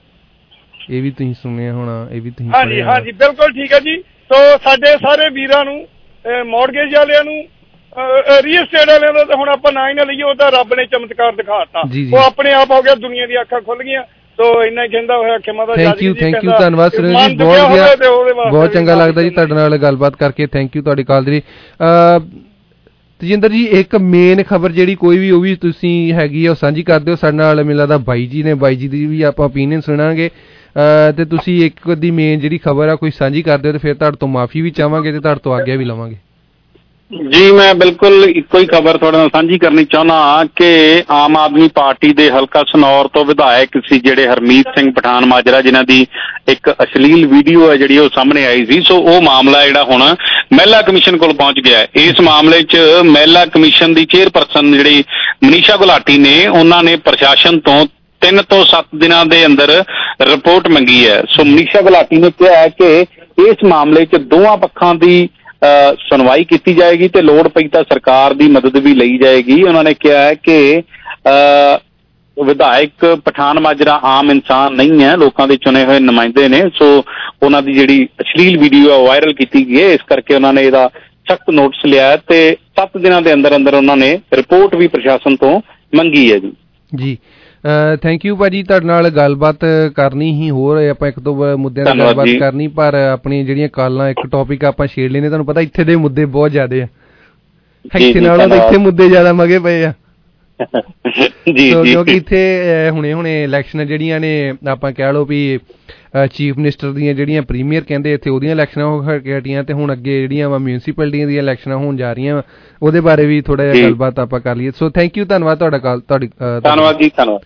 [SPEAKER 4] ਇਹ ਵੀ ਤੁਸੀਂ ਸੁਣਿਆ ਹੋਣਾ, ਇਹ ਵੀ ਤੁਸੀਂ। ਹਾਂਜੀ
[SPEAKER 6] ਹਾਂਜੀ ਬਿਲਕੁਲ ਠੀਕ ਹੈ ਜੀ। ਸੋ ਸਾਡੇ ਸਾਰੇ ਵੀਰਾਂ ਨੂੰ, ਮੋਰਗੇਜ ਵਾਲਿਆਂ ਨੂੰ, ਰੀਅਲ ਐਸਟੇਟ ਵਾਲਿਆਂ ਦਾ ਤਾਂ ਹੁਣ ਆਪਾਂ ਨਾ ਹੀ ਨਾ ਲਈਏ, ਉਹ ਤਾਂ ਰੱਬ ਨੇ ਚਮਤਕਾਰ ਦਿਖਾਤਾ, ਉਹ ਆਪਣੇ ਆਪ ਹੋ ਗਿਆ, ਦੁਨੀਆ ਦੀਆਂ ਅੱਖਾਂ ਖੁੱਲ ਗਈਆਂ। ਸੋ ਇੰਨਾ ਕਹਿੰਦਾ ਹੋਇਆ ਖਿਮਾ ਦਾ।
[SPEAKER 4] ਥੈਂਕ ਯੂ ਧੰਨਵਾਦ ਸੁਰਿੰਦਰ ਜੀ, ਬਹੁਤ ਚੰਗਾ ਲੱਗਦਾ ਜੀ ਤੁਹਾਡੇ ਨਾਲ ਗੱਲਬਾਤ ਕਰਕੇ। ਥੈਂਕ ਯੂ ਤੁਹਾਡੀ ਕਾਲ ਦੇ ਲਈ। ਤਜਿੰਦਰ ਜੀ, ਇੱਕ ਮੇਨ ਖਬਰ ਜਿਹੜੀ ਕੋਈ ਵੀ ਉਹ ਵੀ ਤੁਸੀਂ ਹੈਗੀ ਆ ਉਹ ਸਾਂਝੀ ਕਰ ਦਿਓ ਸਾਡੇ ਨਾਲ। ਮੈਨੂੰ ਲੱਗਦਾ ਬਾਈ ਜੀ ਨੇ, ਬਾਈ ਜੀ ਦੀ ਵੀ ਆਪਾਂ ਓਪੀਨੀਅਨ ਸੁਣਾਂਗੇ, ਤੇ ਤੁਸੀਂ ਇੱਕ ਦੀ ਮੇਨ ਜਿਹੜੀ ਖਬਰ ਆ ਕੋਈ ਸਾਂਝੀ ਕਰ ਦਿਓ, ਤੇ ਫਿਰ ਤੁਹਾਡੇ ਤੋਂ ਮਾਫੀ ਵੀ ਚਾਹਾਂਗੇ ਤੇ ਤੁਹਾਡੇ ਤੋਂ ਆਗਿਆ ਵੀ ਲਵਾਂਗੇ।
[SPEAKER 9] ਜੀ ਮੈਂ ਬਿਲਕੁਲ ਇੱਕੋ ਹੀ ਖਬਰ ਤੁਹਾਡੇ ਨਾਲ ਸਾਂਝੀ ਕਰਨੀ ਚਾਹੁੰਦਾ ਕਿ ਆਮ ਆਦਮੀ ਪਾਰਟੀ ਦੇ ਹਲਕਾ ਸਨੌਰ ਤੋਂ ਵਿਧਾਇਕ ਸੀ ਜਿਹੜੇ ਹਰਮੀਤ ਸਿੰਘ ਪਠਾਨ ਮਾਜਰਾ, ਜਿਨ੍ਹਾਂ ਦੀ ਇੱਕ ਅਸ਼ਲੀਲ ਵੀਡੀਓ ਹੈ ਜਿਹੜੀ ਉਹ ਸਾਹਮਣੇ ਆਈ ਸੀ। ਸੋ ਉਹ ਮਾਮਲਾ ਜਿਹੜਾ ਹੁਣ ਮਹਿਲਾ ਕਮਿਸ਼ਨ ਕੋਲ ਪਹੁੰਚ ਗਿਆ ਹੈ। ਇਸ ਮਾਮਲੇ 'ਚ ਮਹਿਲਾ ਕਮਿਸ਼ਨ ਦੀ ਚੇਅਰਪਰਸਨ ਜਿਹੜੀ ਮਨੀਸ਼ਾ ਗੁਲਾਟੀ ਨੇ, ਉਹਨਾਂ ਨੇ ਪ੍ਰਸ਼ਾਸਨ ਤੋਂ 3 ਤੋਂ 7 ਦਿਨਾਂ ਦੇ ਅੰਦਰ ਰਿਪੋਰਟ ਮੰਗੀ ਹੈ। ਸੋ ਮਨੀਸ਼ਾ ਗੁਲਾਟੀ ਨੇ ਕਿਹਾ ਹੈ ਕਿ ਇਸ ਮਾਮਲੇ 'ਚ ਦੋਵਾਂ ਪੱਖਾਂ ਦੀ ਸੁਣਵਾਈ ਕੀਤੀ ਜਾਏਗੀ ਤੇ ਲੋੜ ਪਈ ਤਾਂ ਸਰਕਾਰ ਦੀ ਮਦਦ ਵੀ ਲਈ ਜਾਏਗੀ। ਉਹਨਾਂ ਨੇ ਕਿਹਾ ਹੈ ਕਿ ਵਿਧਾਇਕ ਪਠਾਨ ਮਾਜਰਾ ਆਮ ਇਨਸਾਨ ਨਹੀਂ ਹੈ, ਲੋਕਾਂ ਦੇ ਚੁਣੇ ਹੋਏ ਨੁਮਾਇੰਦੇ ਨੇ। ਸੋ ਉਹਨਾਂ ਦੀ ਜਿਹੜੀ ਅਸ਼ਲੀਲ ਵੀਡੀਓ ਹੈ ਉਹ ਵਾਇਰਲ ਕੀਤੀ ਗਈ ਹੈ, ਇਸ ਕਰਕੇ ਉਹਨਾਂ ਨੇ ਇਹਦਾ ਸਖਤ ਨੋਟਿਸ ਲਿਆ ਤੇ 7 ਦਿਨਾਂ ਦੇ ਅੰਦਰ ਅੰਦਰ ਉਹਨਾਂ ਨੇ ਰਿਪੋਰਟ ਵੀ ਪ੍ਰਸ਼ਾਸਨ ਤੋਂ ਮੰਗੀ ਹੈ ਜੀ।
[SPEAKER 4] ਥੈਂਕ ਯੂ ਭਾਜੀ, ਤੁਹਾਡੇ ਨਾਲ ਗੱਲਬਾਤ ਕਰਨੀ ਹੀ, ਹੋਰ ਆਪਾਂ ਇੱਕ ਦੋ ਮੁੱਦਿਆਂ ਦੀ ਗੱਲਬਾਤ ਕਰਨੀ, ਪਰ ਆਪਣੀ ਜਿਹੜੀਆਂ ਕਾਲਾਂ ਇੱਕ ਟੌਪਿਕ ਆਪਾਂ ਛੇੜ ਲੈਣੇ। ਤੁਹਾਨੂੰ ਪਤਾ ਇੱਥੇ ਦੇ ਮੁੱਦੇ ਬਹੁਤ ਜ਼ਿਆਦੇ ਆ, ਇੱਥੇ ਨਾਲੋਂ ਤਾਂ ਇੱਥੇ ਮੁੱਦੇ ਜ਼ਿਆਦਾ ਮਗੇ ਪਏ ਆ। ਕਿਉਂਕਿ ਇੱਥੇ ਹੁਣੇ ਇਲੈਕਸ਼ਨ ਜਿਹੜੀਆਂ ਨੇ, ਆਪਾਂ ਕਹਿ ਲਓ ਵੀ ਚੀਫ ਮਿਨਿਸਟਰ ਦੀਆਂ ਜਿਹੜੀਆਂ ਪ੍ਰੀਮੀਅਰ ਕਹਿੰਦੇ ਇੱਥੇ ਉਹਦੀਆਂ ਇਲੈਕਸ਼ਨਾਂ ਹੋ ਕੇ ਹਟੀਆਂ, ਤੇ ਹੁਣ ਅੱਗੇ ਜਿਹੜੀਆਂ ਵਾ ਮਿਊਨਿਸਪੈਲਿਟੀਆਂ ਦੀਆਂ ਇਲੈਕਸ਼ਨਾਂ ਹੋਣ ਜਾ ਰਹੀਆਂ, ਉਹਦੇ ਬਾਰੇ ਵੀ ਥੋੜਾ ਜਿਹਾ ਗੱਲਬਾਤ ਆਪਾਂ ਕਰ ਲਈਏ। ਸੋ ਥੈਂਕ ਯੂ, ਧੰਨਵਾਦ ਤੁਹਾਡਾ।
[SPEAKER 9] ਧੰਨਵਾਦ ਜੀ, ਧੰਨਵਾਦ।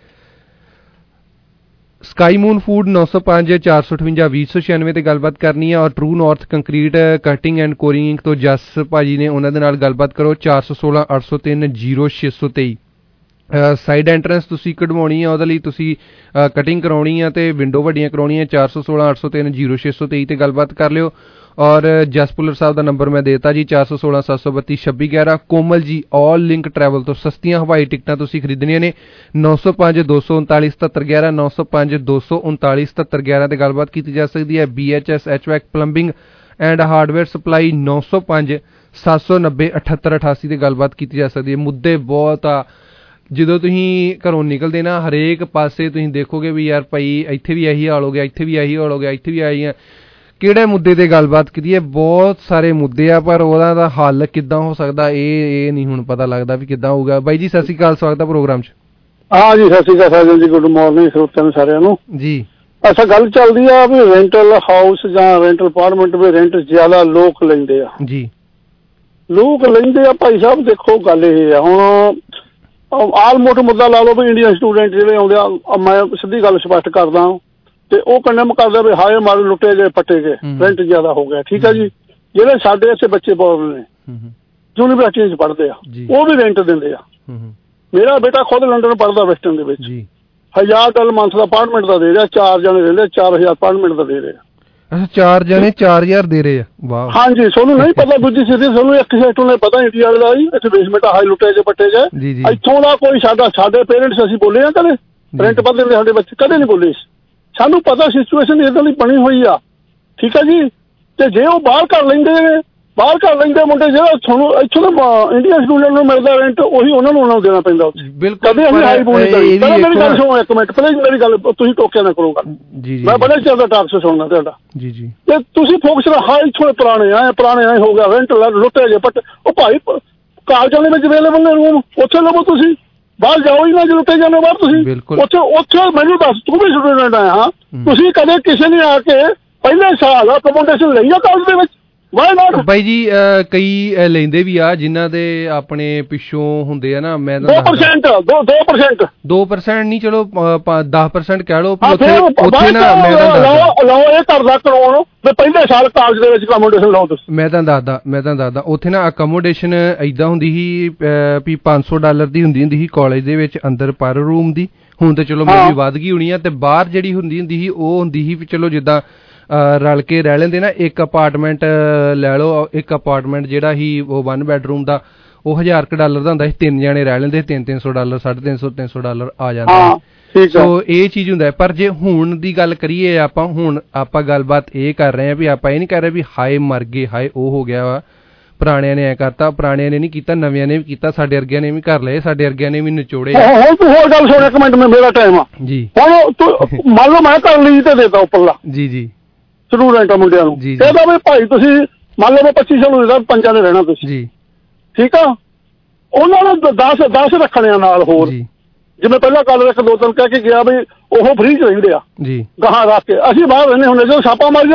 [SPEAKER 4] ਸਕਾਈ ਮੂਨ ਫੂਡ 905 458 2096 ਤੇ ਗੱਲਬਾਤ ਕਰਨੀ ਹੈ, ਔਰ True North concrete cutting and coring ਤੋਂ ਜਸ ਭਾਜੀ ਨੇ, ਉਹਨਾਂ ਦੇ ਨਾਲ ਗੱਲਬਾਤ ਕਰੋ। 416 803 0623। ਸਾਈਡ ਐਂਟਰੈਂਸ ਤੁਸੀਂ ਕਢਵਾਉਣੀ ਆ, ਉਹਦੇ ਲਈ ਤੁਸੀਂ ਕਟਿੰਗ ਕਰਾਉਣੀ ਆ ਤੇ ਵਿੰਡੋ ਵੱਡੀਆਂ ਕਰਾਉਣੀਆਂ, 416 803 0623 ਤੇ ਗੱਲਬਾਤ ਕਰ ਲਿਓ। ਔਰ ਜਸ ਭੁੱਲਰ ਸਾਹਿਬ ਦਾ ਨੰਬਰ ਮੈਂ ਦੇਤਾ ਜੀ, 416 732 2611। ਕੋਮਲ ਜੀ ਆਲ ਲਿੰਕ ਟਰੈਵਲ ਤੋਂ ਸਸਤੀਆਂ ਹਵਾਈ ਟਿਕਟਾਂ ਤੁਸੀਂ ਖਰੀਦਣੀਆਂ ਨੇ, 905 239 7711 905 239 7711 ਤੇ ਗੱਲਬਾਤ ਕੀਤੀ ਜਾ ਸਕਦੀ ਹੈ। BHS HVAC plumbing and hardware supply 905 790 7888 ਤੇ ਗੱਲਬਾਤ ਕੀਤੀ ਜਾ ਸਕਦੀ ਹੈ। ਮੁੱਦੇ ਬਹੁਤ ਆ, ਜਦੋਂ ਤੁਸੀਂ ਘਰੋਂ ਨਿਕਲਦੇ ਨਾ ਹਰੇਕ ਪਾਸੇ ਤੁਸੀਂ ਦੇਖੋਗੇ ਵੀ ਯਾਰ ਭਾਈ ਇੱਥੇ ਵੀ ਇਹੀ ਹਾਲ ਹੋ ਗਿਆ, ਇੱਥੇ ਵੀ ਇਹੀ ਹਾਲ ਹੋ ਗਿਆ, ਇੱਥੇ ਵੀ ਆਈ ਆ। ਕਿਹੜੇ ਮੁੱਦੇ ਤੇ ਗੱਲਬਾਤ ਕੀਤੀ ਹੈ? ਬਹੁਤ ਸਾਰੇ ਮੁੱਦੇ ਆ, ਪਰ ਉਹਦਾ ਦਾ ਹੱਲ ਕਿੱਦਾਂ ਹੋ ਸਕਦਾ ਇਹ ਨਹੀਂ ਹੁਣ ਪਤਾ ਲੱਗਦਾ ਵੀ ਕਿੱਦਾਂ ਹੋਊਗਾ। ਬਾਈ ਜੀ ਸਤਿ ਸ਼੍ਰੀ ਅਕਾਲ, ਸਵਾਗਤ ਹੈ ਪ੍ਰੋਗਰਾਮ 'ਚ।
[SPEAKER 7] ਹਾਂ ਜੀ, ਸਤਿ ਸ਼੍ਰੀ ਅਕਾਲ ਸਾਜਨ ਜੀ, ਗੁੱਡ ਮਾਰਨਿੰਗ ਸਰੋਤਿਆਂ ਨੂੰ ਸਾਰਿਆਂ ਨੂੰ ਜੀ। ਅੱਛਾ, ਗੱਲ ਚੱਲਦੀ ਆ ਵੀ ਰੈਂਟਲ ਹਾਊਸ ਜਾਂ ਰੈਂਟਲ ਅਪਾਰਟਮੈਂਟ ਵੀ ਰੈਂਟ ਜ਼ਿਆਦਾ ਲੋਕ ਲੈਂਦੇ ਆ ਜੀ। ਲੋਕ ਲੈਂਦੇ ਆ ਭਾਈ ਸਾਹਿਬ, ਦੇਖੋ ਗੱਲ ਇਹ ਆ, ਹੁਣ ਆਲਮੋਸਟ ਮੁੱਦਾ ਲਾ ਲਓ ਵੀ ਇੰਡੀਅਨ ਸਟੂਡੈਂਟ ਜਿਹੜੇ ਆਉਂਦੇ ਆ, ਮੈਂ ਸਿੱਧੀ ਗੱਲ ਸਪਸ਼ਟ ਕਰਦਾ ਤੇ ਉਹ ਕੰਡੈਮ ਕਰਦਾ ਵੀ ਹਾਏ ਮਾਰੇ ਲੁੱਟੇ ਗਏ ਪੱਟੇ ਗਏ, ਰੈਂਟ ਜ਼ਿਆਦਾ ਹੋ ਗਿਆ। ਠੀਕ ਆ ਜੀ, ਜਿਹੜੇ ਸਾਡੇ ਇੱਥੇ ਬੱਚੇ ਬਹੁਤ ਨੇ ਯੂਨੀਵਰਸਿਟੀਆਂ 'ਚ ਪੜ੍ਹਦੇ ਆ, ਉਹ ਵੀ ਰੈਂਟ ਦਿੰਦੇ ਆ। ਮੇਰਾ ਬੇਟਾ ਖੁਦ ਲੰਡਨ ਪੜ੍ਹਦਾ ਵੈਸਟਰਨ ਦੇ ਵਿੱਚ, $1000 ਮੰਥ ਦਾ ਅਪਾਰਟਮੈਂਟ ਦਾ ਦੇ ਰਿਹਾ, 4 ਜਣੇ ਰਹਿੰਦੇ, 4000 ਅਪਾਰਟਮੈਂਟ ਦਾ ਦੇ ਰਿਹਾ।
[SPEAKER 4] ਅੱਛਾ, 4 ਜਣੇ 4000 ਦੇ ਰਹੇ ਆ? ਵਾਹ। ਹਾਂਜੀ,
[SPEAKER 7] ਤੁਹਾਨੂੰ ਨਹੀਂ ਪਤਾ ਦੂਜੀ ਸਿੱਧੀ, ਤੁਹਾਨੂੰ ਇੱਕ ਸੈਕਟਰ ਨੇ ਪਤਾ ਇੰਡੀਆ ਵਾਲੇ ਦਾ ਜੀ, ਇੱਥੇ ਬੇਸਮੈਂਟ ਹਾਈ ਲੁੱਟੇ ਗਏ ਪੱਟੇ ਗਏ। ਇੱਥੋਂ ਦਾ ਕੋਈ ਸਾਡੇ ਪੇਰੈਂਟਸ ਅਸੀਂ ਬੋਲੇ ਆ ਕਦੇ ਰੈਂਟ ਵੱਧ ਦਿੰਦੇ ਸਾਡੇ ਬੱਚੇ? ਕਦੇ ਨਹੀਂ ਬੋਲੇ। ਸਾਨੂੰ ਪਤਾ ਸਿਚੁਏਸ਼ਨ ਏਦਾਂ ਦੀ ਬਣੀ ਹੋਈ ਆ। ਠੀਕ ਆ ਜੀ, ਤੇ ਜੇ ਉਹ ਬਾਹਰ ਕਰ ਲੈਂਦੇ ਮੁੰਡੇ, ਜਿਹੜਾ ਤੁਹਾਨੂੰ ਇੱਥੋਂ ਦਾ ਇੰਡੀਅਨ ਸਟੂਡੈਂਟ ਨੂੰ ਮਿਲਦਾ ਰੈਂਟ, ਉਹੀ ਉਹਨਾਂ ਨੂੰ ਦੇਣਾ ਪੈਂਦਾ। ਕਦੇ ਅਸੀਂ ਹਾਈ ਬੋਲ ਮੇਰੀ ਗੱਲ ਸੁਣੋ ਇੱਕ ਮਿੰਟ ਪਲੀਜ਼, ਮੇਰੀ ਗੱਲ ਤੁਸੀਂ ਟੋਕਿਆ ਨਾ ਕਰੋ ਗੱਲ, ਮੈਂ ਬੜੇ ਚਿਰ ਦਾ ਟਾਕਸ ਸੁਣਨਾ ਤੁਹਾਡਾ ਜੀ। ਤੇ ਤੁਸੀਂ ਫੋਕਸ ਹਾਂ ਇੱਥੋਂ ਪੁਰਾਣੇ ਆਏ ਹੋ ਗਿਆ, ਰੈਂਟ ਲੁੱਟੇ ਗਏ ਪੱਟ। ਉਹ ਭਾਈ ਕਾਲਜਾਂ ਦੇ ਵਿੱਚ ਅਵੇਲੇਬਲ ਨੇ ਰੂਮ, ਉੱਥੇ ਲਵੋ। ਤੁਸੀਂ ਬਾਹਰ ਜਾਓ ਹੀ ਨਾ, ਜੇ ਲੁੱਟੇ ਜਾਂਦੇ ਬਾਹਰ ਤੁਸੀਂ ਉੱਥੇ ਮੈਨੂੰ ਦੱਸ, ਤੂੰ ਵੀ ਸਟੂਡੈਂਟ ਆਇਆ ਹਾਂ, ਤੁਸੀਂ ਕਦੇ ਕਿਸੇ ਨੇ ਆ ਕੇ ਪਹਿਲੇ ਸਾਲ ਅਕੋਮੋਡੇਸ਼ਨ ਲਈ ਆ ਕਾਲਜ ਦੇ ਵਿੱਚ?
[SPEAKER 4] ਬਾਈ ਜੀ ਕਈ ਲੈਂਦੇ ਵੀ ਆ ਜਿਨ੍ਹਾਂ ਦੇ ਆਪਣੇ ਪਿੱਛੋਂ ਹੁੰਦੇ ਆ ਨਾ, ਮੈਂ 2% ਨਹੀਂ, ਚਲੋ 10% ਕਹਿ ਲਓ। ਉੱਥੇ ਨਾ ਮੈਂ
[SPEAKER 7] ਇਹ ਕਰਦਾ ਕਰਾਉਣ ਪਹਿਲੇ ਸਾਲ ਕਾਲਜ ਦੇ ਵਿੱਚ ਅਕੋਮੋਡੇਸ਼ਨ ਲਾਓ ਤੁਸੀਂ।
[SPEAKER 4] ਮੈਂ ਤੁਹਾਨੂੰ ਦੱਸਦਾ ਉੱਥੇ ਨਾ ਅਕੋਮੋਡੇਸ਼ਨ ਏਦਾਂ ਹੁੰਦੀ ਸੀ ਵੀ $500 ਦੀ ਹੁੰਦੀ ਸੀ ਕਾਲਜ ਦੇ ਵਿੱਚ ਅੰਦਰ ਪਰ ਰੂਮ ਦੀ। ਹੁਣ ਤੇ ਚਲੋ ਮੇਰੀ ਵੱਧ ਗਈ ਹੋਣੀ ਆ। ਤੇ ਬਾਹਰ ਜਿਹੜੀ ਹੁੰਦੀ ਸੀ ਉਹ ਹੁੰਦੀ ਸੀ ਵੀ ਚਲੋ ਜਿੱਦਾਂ ਰਲ ਕੇ ਰਹਿ ਲੈਂਦੇ ਨਾ, ਇੱਕ ਅਪਾਰਟਮੈਂਟ ਲੈ ਲਓ। ਇੱਕ ਅਪਾਰਟਮੈਂਟ ਜਿਹੜਾ ਸੀ ਉਹ 1 ਬੈਡਰੂਮ ਦਾ, ਉਹ $1000 ਦਾ ਹੁੰਦਾ ਸੀ। 3 ਜਣੇ ਰਹਿ ਲੈਂਦੇ, $300 $350 ਆ ਜਾਂਦਾ। ਸੋ ਇਹ ਚੀਜ਼ ਹੁੰਦਾ। ਪਰ ਜੇ ਹੁਣ ਦੀ ਗੱਲ ਕਰੀਏ ਹੁਣ ਆਪਾਂ ਗੱਲਬਾਤ ਇਹ ਕਰ ਰਹੇ ਹਾਂ ਵੀ ਆਪਾਂ ਇਹ ਨਹੀਂ ਕਰ ਰਹੇ ਵੀ ਹਾਏ ਮਰ ਗਏ, ਹਾਏ ਉਹ ਹੋ ਗਿਆ ਵਾ, ਪੁਰਾਣਿਆਂ ਨੇ ਐ ਕਰਤਾ। ਪੁਰਾਣਿਆਂ ਨੇ ਨਹੀਂ ਕੀਤਾ, ਨਵਿਆਂ ਨੇ ਵੀ ਕੀਤਾ, ਸਾਡੇ ਵਰਗਿਆਂ ਨੇ ਵੀ ਕਰ ਲਏ, ਸਾਡੇ ਵਰਗਿਆਂ ਨੇ ਵੀ ਨਿਚੋੜੇ।
[SPEAKER 7] ਹੋਰ ਗੱਲ ਸੁਣ ਇੱਕ ਮਿੰਟ, ਮੇਰਾ ਟਾਈਮ ਆ ਜੀ। ਹੁਣ ਮੰਨ ਲਓ ਮੈਂ ਕਰ ਲਈ ਤੇ ਦੇਤਾ ਉੱਪਰਲਾ ਜੀ ਸਟੂਡੈਂਟ ਆ ਮੁੰਡਿਆਂ ਨੂੰ, ਕਹਿੰਦਾ ਵੀ ਭਾਈ ਤੁਸੀਂ ਮੰਨ ਲਓ 2500 ਨੂੰ ਦੇਦਾ, 5 ਨੇ ਰਹਿਣਾ ਤੁਸੀਂ ਜੀ। ਠੀਕ ਆ, ਉਹਨਾਂ ਨੇ 10 ਰੱਖਣੇ ਆ ਨਾਲ ਹੋਰ। ਜਿਵੇਂ ਪਹਿਲਾਂ ਕੱਲ 1-2 ਕਹਿ ਕੇ ਗਿਆ ਵੀ ਉਹ ਫ੍ਰੀ ਚ ਰਹਿੰਦੇ ਆ ਜੀ, ਗਾਹਾਂ ਰੱਖ ਕੇ ਅਸੀਂ ਬਾਹਰ ਰਹਿੰਦੇ ਹੁੰਦੇ, ਜਦੋਂ ਛਾਪਾ ਮਾਰੀ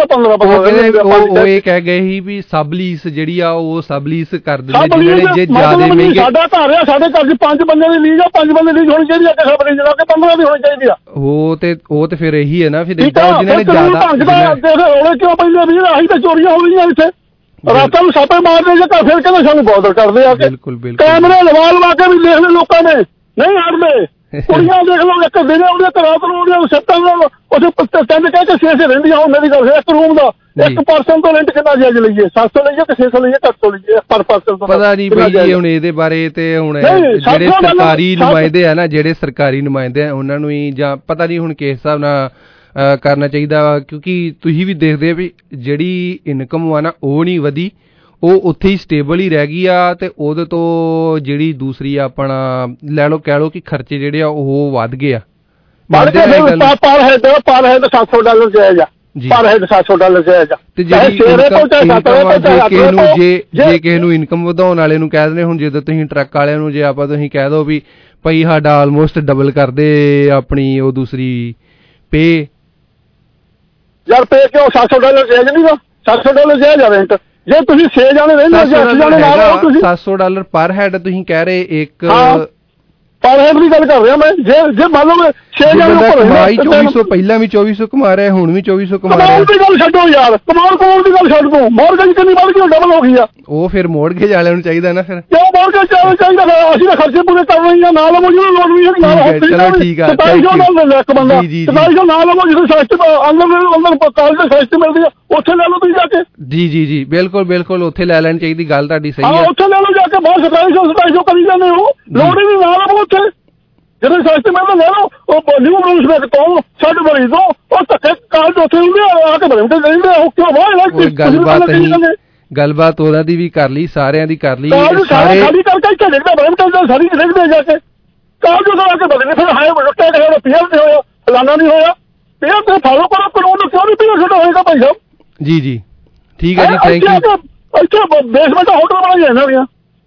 [SPEAKER 7] 15
[SPEAKER 4] ਉਹ ਇਹ ਕਹਿ ਗਏ ਸੀ ਵੀ ਸਬ ਲੀਸ ਜਿਹੜੀ ਆ ਉਹ ਸਬ ਲੀਸ ਕਰ ਦਿੰਦੇ ਜੇ ਜ਼ਿਆਦਾ ਮਹਿੰਗੇ।
[SPEAKER 7] ਸਾਡਾ ਘਰ ਆ, ਸਾਡੇ ਘਰ 'ਚ 5 ਬੰਦਿਆਂ ਦੀ ਲੀਜ਼ ਆ, 5 ਬੰਦੇ ਦੀ ਲੀਜ਼ ਹੋਣੀ ਚਾਹੀਦੀ ਆ, ਸਬ ਲੀਜ਼ ਲਾ ਕੇ 15 ਦੀ ਹੋਣੀ ਚਾਹੀਦੀ ਆ।
[SPEAKER 4] ਉਹ ਤੇ ਫਿਰ ਇਹੀ ਹੈ ਨਾ, ਫਿਰ ਜਿਹਨਾਂ ਨੇ ਜ਼ਿਆਦਾ
[SPEAKER 7] ਕਿਉਂ ਪੈਂਦੇ ਵੀ ਆਹੀ ਤਾਂ ਚੋਰੀਆਂ ਹੋ ਰਹੀਆਂ ਇੱਥੇ। ਰਾਤਾਂ ਨੂੰ ਛਾਪੇ ਮਾਰਦੇ ਜੇ ਘਰ, ਫਿਰ ਕਹਿੰਦੇ ਸਾਨੂੰ ਬੌਦਰ ਕਰਦੇ ਆ ਕੇ। ਕੈਮਰੇ ਲਵਾ ਕੇ ਵੀ ਦੇਖ ਲਏ ਲੋਕਾਂ ਨੇ, ਨਹੀਂ ਹਟਦੇ। ਕੁੜੀਆਂ ਦੇਖ ਲਓ, ਇੱਕ ਦਿਨੇ ਆਉਂਦੇ ਰਾਤ ਨੂੰ ਆਉਂਦੇ, ਸੱਤਾਂ ਉੱਥੇ 3 ਕਹਿ ਕੇ 6 ਰਹਿੰਦੀਆਂ। ਹੁਣ ਮੇਰੀ ਗੱਲ, ਇੱਕ ਰੂਮ ਦਾ 1% ਤੋਂ ਰੈਂਟ ਕਿੰਨਾ ਜਾਇਜ਼ ਲਈਏ? 700 ਲਈਏ ਕਿ 600 ਲਈਏ, 400 ਲਈਏ ਪਰ ਪਰਸਨ?
[SPEAKER 4] ਪਤਾ ਨਹੀਂ ਬਈ ਜੀ ਹੁਣ ਇਹਦੇ ਬਾਰੇ। ਤੇ ਹੁਣ ਜਿਹੜੇ ਸਰਕਾਰੀ ਨੁਮਾਇੰਦੇ ਆ ਨਾ, ਜਿਹੜੇ ਸਰਕਾਰੀ ਨੁਮਾਇੰਦੇ ਆ ਉਹਨਾਂ ਨੂੰ ਹੀ ਜਾਂ ਪਤਾ ਨਹੀਂ ਹੁਣ ਕਿਸ ਹਿਸਾਬ ਨਾਲ ਕਰਨਾ ਚਾਹੀਦਾ ਵਾ। ਕਿਉਂਕਿ ਤੁਸੀਂ ਵੀ ਦੇਖਦੇ ਵੀ ਜਿਹੜੀ ਇਨਕਮ ਆ ਨਾ ਉਹ ਨਹੀਂ ਵਧੀ, ਉਹ ਉੱਥੇ ਹੀ ਸਟੇਬਲ ਹੀ ਰਹਿ ਗਈ ਆ। ਤੇ ਉਹਦੇ ਤੋਂ ਜਿਹੜੀ ਦੂਸਰੀ ਆਪਣਾ ਲੈ ਲਓ, ਕਹਿ ਲਓ ਕਿ ਖਰਚੇ ਜਿਹੜੇ ਆ ਉਹ ਵੱਧ ਗਏ ਆ।
[SPEAKER 7] ਪਰ ਹੈਡ $700 ਜਾਇਜ਼ ਆ, ਪਰ ਹੈਡ $700 ਜਾਇਜ਼ ਆ।
[SPEAKER 4] ਤੇ ਜਿਹੜੀ ਜੇ ਕਿਸੇ ਨੂੰ ਇਨਕਮ ਵਧਾਉਣ ਵਾਲੇ ਨੂੰ ਕਹਿ ਦਿੰਦੇ, ਹੁਣ ਜਦੋਂ ਤੁਸੀਂ ਟਰੱਕ ਵਾਲਿਆਂ ਨੂੰ ਜੇ ਤੁਸੀਂ ਕਹਿ ਦੋ ਵੀ ਭਾਈ ਸਾਡਾ ਆਲਮੋਸਟ ਡਬਲ ਕਰਦੇ ਆਪਣੀ ਉਹ ਦੂਸਰੀ ਪੇ, ਯਾਰ ਪੇ ਕਿਉਂ $700 ਜਾਇਜ਼ ਨਹੀਂ ਗਾ? $700 ਜਾਇਜ਼ ਆ ਰੈਂਟ। ਜੇ ਤੁਸੀਂ 6 ਜਾਣੇ ਰਹਿੰਦੇ, $700 ਪਰ ਹੈਡ ਤੁਸੀਂ ਕਹਿ ਰਹੇ ਇੱਕ
[SPEAKER 7] ਪਰ ਹੈਡ ਦੀ ਗੱਲ ਕਰ ਰਿਹਾ ਮੈਂ। ਜੇ ਮੰਨ ਲਓ 6 ਜਾਣੇ
[SPEAKER 4] 2400 ਪਹਿਲਾਂ ਵੀ 2400 ਕਮਾ ਰਿਹਾ, ਹੁਣ ਵੀ 2400 ਕਮਾ ਰਿਹਾ।
[SPEAKER 7] ਕਮਾਲ ਦੀ ਗੱਲ ਛੱਡੋ ਯਾਰ, ਕਮਾਲ ਦੀ ਗੱਲ ਛੱਡ ਦੋ। ਮੋਰਗੇਜ ਕਿੰਨੀ ਵੱਧ ਗਈ, ਡਬਲ ਹੋ ਗਈ ਆ।
[SPEAKER 4] ਉਹ ਫਿਰ ਮੋਰਗੇਜ ਵਾਲਿਆਂ ਨੂੰ ਚਾਹੀਦਾ ਨਾ, ਫਿਰ
[SPEAKER 7] ਕਿਉਂ ਮੋਰਗੇਜ ਚਾਹੀਦਾ? ਅਸੀਂ ਤਾਂ ਖਰਚੇ ਪੂਰੇ ਕਰ ਰਹੇ ਹਾਂ, ਨਾਲ ਲਵੋ ਜਿਹਨੂੰ ਲੋੜ ਨਹੀਂ ਹੈ।
[SPEAKER 4] ਚਲੋ ਠੀਕ ਆ,
[SPEAKER 7] 2700 ਨਾਲ ਲੈ ਇੱਕ ਬੰਦਾ, 2700 ਨਾਲ ਲਵੋ ਜਿਹਨੂੰ ਸਸਤ ਅੰਦਰ ਕਾਲਜ ਦੇ ਸਸਤ ਮਿਲਦੀ ਆ, ਉੱਥੇ ਲੈ ਲਓ ਤੁਸੀਂ ਜਾ ਕੇ।
[SPEAKER 4] ਜੀ ਬਿਲਕੁਲ ਉੱਥੇ ਲੈ ਲੈਣੀ ਚਾਹੀਦੀ, ਗੱਲ ਤੁਹਾਡੀ ਸਹੀ ਹੈ।
[SPEAKER 7] ਉੱਥੇ ਲੈ ਲਓ ਜਾ ਕੇ, ਬਾਹਰ 2700 ਕਰੀ ਜਾਂਦੇ ਹੋ, ਲੋੜ ਹੀ ਨਹੀਂ, ਨਾਲ ਲਵੋ ਉੱਥੇ ਜਿਹੜੇ ਸਸਤੇ ਮਿਲਦੇ ਲੈ ਲਓ। ਉਹ ਨਿਊ ਰੂਲਸ ਵਿੱਚ ਤੋਂ ਸਾਡੇ ਮਰੀਜ਼ ਤੋਂ ਉਹ ਧੱਕੇ ਕਾਲਜ ਉੱਥੇ ਹੁੰਦੇ ਆ ਕੇ ਬਰੇਮਟੇ ਰਹਿੰਦੇ ਆ। ਉਹ ਕਿਉਂ
[SPEAKER 4] ਗੱਲਬਾਤ ਉਹਨਾਂ ਦੀ ਵੀ ਕਰ ਲਈ, ਸਾਰਿਆਂ ਦੀ ਕਰ ਲਈ,
[SPEAKER 7] ਸਾਰੀ ਕਰਕੇ ਬਰੇਮਟੇ ਸਾਰੀ ਲਿਖਦੇ ਜਾ ਕੇ। ਕਾਗਜ਼ ਲਾ ਕੇ ਬਦਲੇ ਫਿਰ ਹਾਏ ਲੁੱਟਿਆ ਗਿਆ ਪੀਆਰ ਨਹੀਂ ਹੋਇਆ ਫਲਾਨਾ ਨਹੀਂ ਹੋਇਆ ਪੀਆਰ ਤੇ ਫਾਲੋ ਕਰੋ ਕਾਨੂੰਨ ਕਿਉਂ ਨਹੀਂ ਪੀਆਰ ਛੱਡਾ ਹੋਏਗਾ ਭਾਈ ਸਾਹਿਬ
[SPEAKER 4] ਜੀ ਜੀ ਠੀਕ ਹੈ ਜੀ ਥੈਂਕ ਯੂ
[SPEAKER 7] ਇੱਥੇ ਬੇਸਮੈਂਟ ਹੋਟਲ ਬਣਾਈ ਇਹਨਾਂ ਦੀਆਂ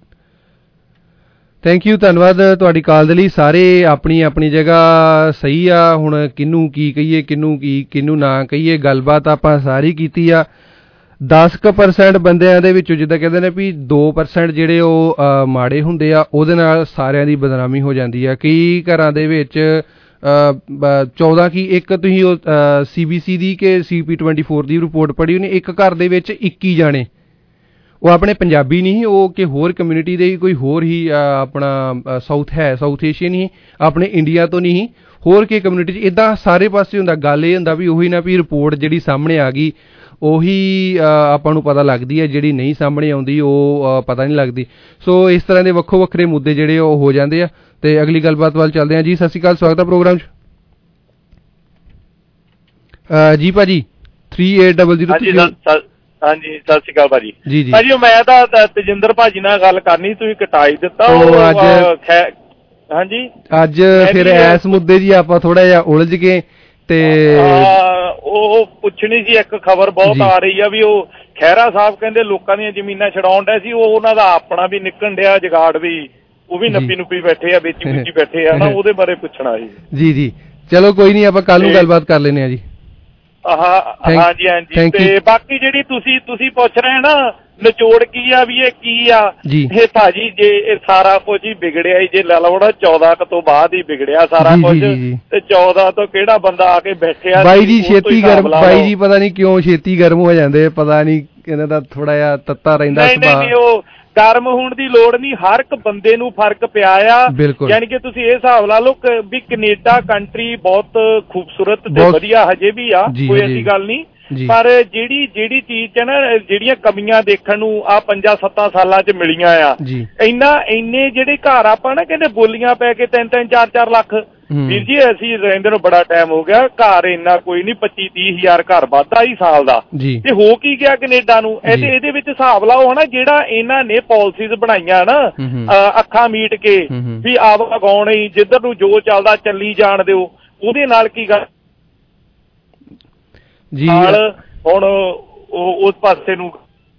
[SPEAKER 4] ਥੈਂਕ ਯੂ ਧੰਨਵਾਦ ਤੁਹਾਡੀ ਕਾਲ ਦੇ ਲਈ ਸਾਰੇ ਆਪਣੀ ਆਪਣੀ ਜਗ੍ਹਾ ਸਹੀ ਆ ਹੁਣ ਕਿਹਨੂੰ ਕੀ ਕਹੀਏ ਕਿਹਨੂੰ ਨਾ ਕਹੀਏ ਗੱਲਬਾਤ ਆਪਾਂ ਸਾਰੀ ਕੀਤੀ ਆ 10% ਬੰਦਿਆਂ ਦੇ ਵਿੱਚੋਂ ਜਿੱਦਾਂ ਕਹਿੰਦੇ ਨੇ ਵੀ 2% ਜਿਹੜੇ ਉਹ ਮਾੜੇ ਹੁੰਦੇ ਆ ਉਹਦੇ ਨਾਲ ਸਾਰਿਆਂ ਦੀ ਬਦਨਾਮੀ ਹੋ ਜਾਂਦੀ ਆ ਕਈ ਘਰਾਂ ਦੇ ਵਿੱਚ 14 ਕੀ ਇੱਕ ਤੁਸੀਂ ਉਹ CBC ਦੀ ਕਿ CP24 ਦੀ ਰਿਪੋਰਟ ਪੜ੍ਹੀ ਉਹਨੇ ਇੱਕ ਘਰ ਦੇ ਵਿੱਚ 21 ਜਾਣੇ ਉਹ ਆਪਣੇ ਪੰਜਾਬੀ ਨਹੀਂ ਉਹ ਕਿ ਹੋਰ ਕਮਿਊਨਿਟੀ ਦੇ ਕੋਈ ਹੋਰ ਹੀ ਆਪਣਾ ਸਾਊਥ ਏਸ਼ੀਅਨ ਹੀ ਆਪਣੇ ਇੰਡੀਆ ਤੋਂ ਨਹੀਂ ਹੋਰ ਕਿ ਕਮਿਊਨਿਟੀ 'ਚ ਇੱਦਾਂ ਸਾਰੇ ਪਾਸੇ ਹੁੰਦਾ ਗੱਲ ਇਹ ਹੁੰਦਾ ਵੀ ਉਹੀ ਨਾ ਵੀ ਰਿਪੋਰਟ ਜਿਹੜੀ ਸਾਹਮਣੇ ਆ ਗਈ ਉਹੀ ਆਪਾਂ ਨੂੰ ਪਤਾ ਲੱਗਦੀ ਹੈ ਜਿਹੜੀ ਨਹੀਂ ਸਾਹਮਣੇ ਆਉਂਦੀ ਉਹ ਪਤਾ ਨਹੀਂ ਲੱਗਦੀ ਸੋ ਇਸ ਤਰ੍ਹਾਂ ਦੇ ਵੱਖੋ ਵੱਖਰੇ ਮੁੱਦੇ ਜਿਹੜੇ ਉਹ ਹੋ ਜਾਂਦੇ ਆ ਤੇ ਅਗਲੀ ਗੱਲਬਾਤ ਵੱਲ ਚੱਲਦੇ ਹਾਂ ਜੀ ਸਤਿ ਸ਼੍ਰੀ ਅਕਾਲ ਸਵਾਗਤ ਹੈ ਪ੍ਰੋਗਰਾਮ 'ਚ ਜੀ ਭਾਜੀ 3800
[SPEAKER 6] ਹਾਂਜੀ ਸਤਿ ਸ਼੍ਰੀ ਅਕਾਲ ਭਾਜੀ
[SPEAKER 4] ਜੀ ਜੀ
[SPEAKER 6] ਭਾਜੀ ਮੈਂ ਤਾਂ ਤੇਜਿੰਦਰ ਭਾਜੀ ਨਾਲ ਗੱਲ ਕਰਨੀ ਤੁਸੀਂ ਕਟਾਈ ਦਿੱਤਾ ਹਾਂਜੀ ਅੱਜ
[SPEAKER 4] ਫਿਰ ਇਸ ਮੁੱਦੇ ਜੀ ਆਪਾਂ ਥੋੜਾ ਜਿਹਾ ਉਲਝ ਗਏ ਤੇ
[SPEAKER 6] ਉਹ ਪੁੱਛਣੀ ਸੀ ਇੱਕ ਖਬਰ ਬਹੁਤ ਆ ਰਹੀ ਆ ਵੀ ਉਹ ਖਹਿਰਾ ਸਾਹਿਬ ਕਹਿੰਦੇ ਲੋਕਾਂ ਦੀਆਂ ਜ਼ਮੀਨਾਂ ਛਡਾਉਣ ਡਿਆ ਸੀ ਉਹ ਉਹਨਾਂ ਦਾ ਆਪਣਾ ਵੀ ਨਿਕਲਣ ਡਿਆ ਜਗਾੜ ਵੀ ਉਹ ਵੀ ਨੱਪੀ ਬੈਠੇ ਆ ਵੇਚੀ ਬੈਠੇ ਆ ਨਾ ਉਹਦੇ ਬਾਰੇ ਪੁੱਛਣਾ ਸੀ
[SPEAKER 4] ਜੀ ਚਲੋ ਕੋਈ ਨਹੀਂ ਆਪਾਂ ਕੱਲ ਨੂੰ ਗੱਲਬਾਤ ਕਰ ਲੈਂਦੇ ਆ ਜੀ
[SPEAKER 6] ਹਾਂਜੀ ਤੇ ਬਾਕੀ ਜਿਹੜੀ ਤੁਸੀਂ ਪੁੱਛ ਰਹੇ ਨਾ ਨਿਚੋੜ ਕੀ ਆ ਵੀ ਇਹ ਕੀ ਆ ਇਹ ਭਾਜੀ ਜੇ ਇਹ ਸਾਰਾ ਕੁਝ ਹੀ ਵਿਗੜਿਆ ਹੀ ਜੇ ਲਾ ਲਓ 14 ਤੋਂ ਬਾਅਦ ਹੀ ਵਿਗੜਿਆ ਸਾਰਾ ਕੁਝ ਤੇ 14 ਤੋਂ ਕਿਹੜਾ ਬੰਦਾ ਆ ਕੇ ਬੈਠਿਆ
[SPEAKER 4] ਬਾਈ ਜੀ ਛੇਤੀ ਗਰਮ ਬਾਈ ਜੀ ਪਤਾ ਨਹੀਂ ਕਿਉਂ ਛੇਤੀ ਗਰਮ ਹੋ ਜਾਂਦੇ ਪਤਾ ਨਹੀਂ ਇਹਨਾਂ ਦਾ ਥੋੜਾ ਜਿਹਾ ਤੱਤਾ ਰਹਿੰਦਾ
[SPEAKER 6] ਨਹੀਂ ਉਹ ਗਰਮ ਹੋਣ ਦੀ ਲੋੜ ਨਹੀਂ ਹਰ ਇੱਕ ਬੰਦੇ ਨੂੰ ਫਰਕ ਪਿਆ ਆ ਯਾਨੀ ਕਿ ਤੁਸੀਂ ਇਹ ਹਿਸਾਬ ਲਾ ਲਓ ਵੀ ਕੈਨੇਡਾ ਕੰਟਰੀ ਬਹੁਤ ਖੂਬਸੂਰਤ ਤੇ ਵਧੀਆ ਹਜੇ ਵੀ ਆ ਕੋਈ ਐਸੀ ਗੱਲ ਨਹੀਂ ਪਰ ਜਿਹੜੀ ਚੀਜ਼ ਚ ਨਾ ਜਿਹੜੀਆਂ ਕਮੀਆਂ ਦੇਖਣ ਨੂੰ ਆ 5-7 ਸਾਲਾਂ ਚ ਮਿਲੀਆਂ ਆ ਇੰਨੇ ਜਿਹੜੇ ਘਰ ਆਪਾਂ ਨਾ ਕਹਿੰਦੇ ਬੋਲੀਆਂ ਪੈ ਕੇ 3-3 4-4 ਲੱਖ ਵੀਰ ਜੀ ਅਸੀਂ ਰਹਿੰਦੇ ਨੂੰ ਬੜਾ ਟਾਈਮ ਹੋ ਗਿਆ ਘਰ ਇੰਨਾ ਕੋਈ ਨੀ 25-30 ਹਜ਼ਾਰ ਘਰ ਵੱਧਦਾ ਹੀ ਸਾਲ ਦਾ ਤੇ ਹੋ ਕੀ ਗਿਆ ਕੈਨੇਡਾ ਨੂੰ ਇਹਦੇ ਵਿੱਚ ਹਿਸਾਬ ਲਾਓ ਹਨਾ ਜਿਹੜਾ ਇਹਨਾਂ ਨੇ ਪਾਲਿਸੀਜ਼ ਬਣਾਈਆਂ ਨਾ ਅੱਖਾਂ ਮੀਟ ਕੇ ਵੀ ਆਵਾਗਾਉਣੀ ਜਿੱਧਰ ਨੂੰ ਜੋ ਚੱਲਦਾ ਚੱਲੀ ਜਾਣ ਦਿਓ ਉਹਦੇ ਨਾਲ ਕੀ ਗੱਲ ਨਾਲ ਹੁਣ ਉਸ ਪਾਸੇ ਨੂੰ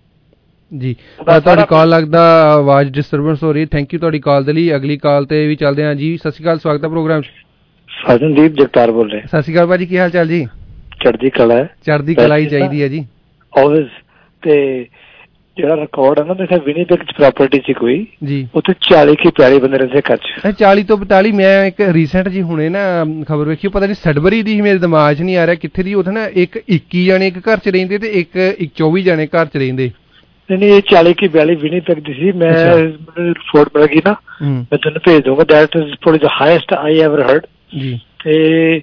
[SPEAKER 4] ਜੀ ਤੁਹਾਡੀ ਕਾਲ ਲੱਗਦਾ ਆਵਾਜ਼ ਡਿਸਟਰਬੈਂਸ ਹੋ ਰਹੀ ਥੈਂਕ ਯੂ ਤੁਹਾਡੀ ਕਾਲ ਦੇ ਲਈ ਅਗਲੀ ਕਾਲ ਤੇ ਵੀ ਚੱਲਦੇ ਹਾਂ ਜੀ ਸਤਿ ਸ਼੍ਰੀ ਅਕਾਲ ਸਵਾਗਤ ਹੈ ਪ੍ਰੋਗਰਾਮ 'ਚ
[SPEAKER 10] ਸਾਜਨਦੀਪ ਜਗਤਾਰ ਬੋਲ ਰਹੇ
[SPEAKER 4] ਸਤਿ ਸ਼੍ਰੀ ਅਕਾਲ ਭਾਜੀ ਕੀ ਹਾਲ ਚਾਲ ਜੀ
[SPEAKER 10] ਚੜ੍ਹਦੀ ਕਲਾ ਹੈ
[SPEAKER 4] ਚੜ੍ਹਦੀ ਕਲਾ ਹੀ ਚਾਹੀਦੀ ਹੈ ਜੀ
[SPEAKER 10] ਆਲਵੇਜ਼ ਤੇ ਜਿਹੜਾ ਰਿਕਾਰਡ ਹੈ ਨਾ ਮੇਰੇ ਵਿਨੀਪੈਗ ਚ ਪ੍ਰਾਪਰਟੀ ਸੀ ਕੋਈ ਜੀ ਉੱਥੇ 40 ਕੀ 42 ਬੰਦੇ ਰਹਿੰਦੇ ਘਰ ਚ 40
[SPEAKER 4] ਤੋਂ 42 ਮੈਂ ਇੱਕ ਰੀਸੈਂਟ ਜੀ ਹੁਣੇ ਨਾ ਖਬਰ ਵੇਖੀ ਪਤਾ ਨਹੀਂ ਸਡਬਰੀ ਦੀ ਮੇਰੇ ਦਿਮਾਗ 'ਚ ਨਹੀਂ ਆ ਰਿਹਾ ਕਿੱਥੇ ਦੀ ਉੱਥੇ ਨਾ ਇੱਕ 21 ਜਣੇ ਇੱਕ ਘਰ 'ਚ ਰਹਿੰਦੇ ਤੇ ਇੱਕ 24 ਜਣੇ ਘਰ 'ਚ ਰਹਿੰਦੇ
[SPEAKER 10] ਨਹੀਂ ਇਹ 40 ਕੀ 42 ਵਿਨੀਪੈਗ ਦੀ ਸੀ ਮੈਂ ਰਿਪੋਰਟ ਮਿਲ ਗਈ ਨਾ ਮੈਂ ਤੁਹਾਨੂੰ ਭੇਜ ਦੂੰਗਾ that is probably the highest I ever heard ਜੀ ਤੇ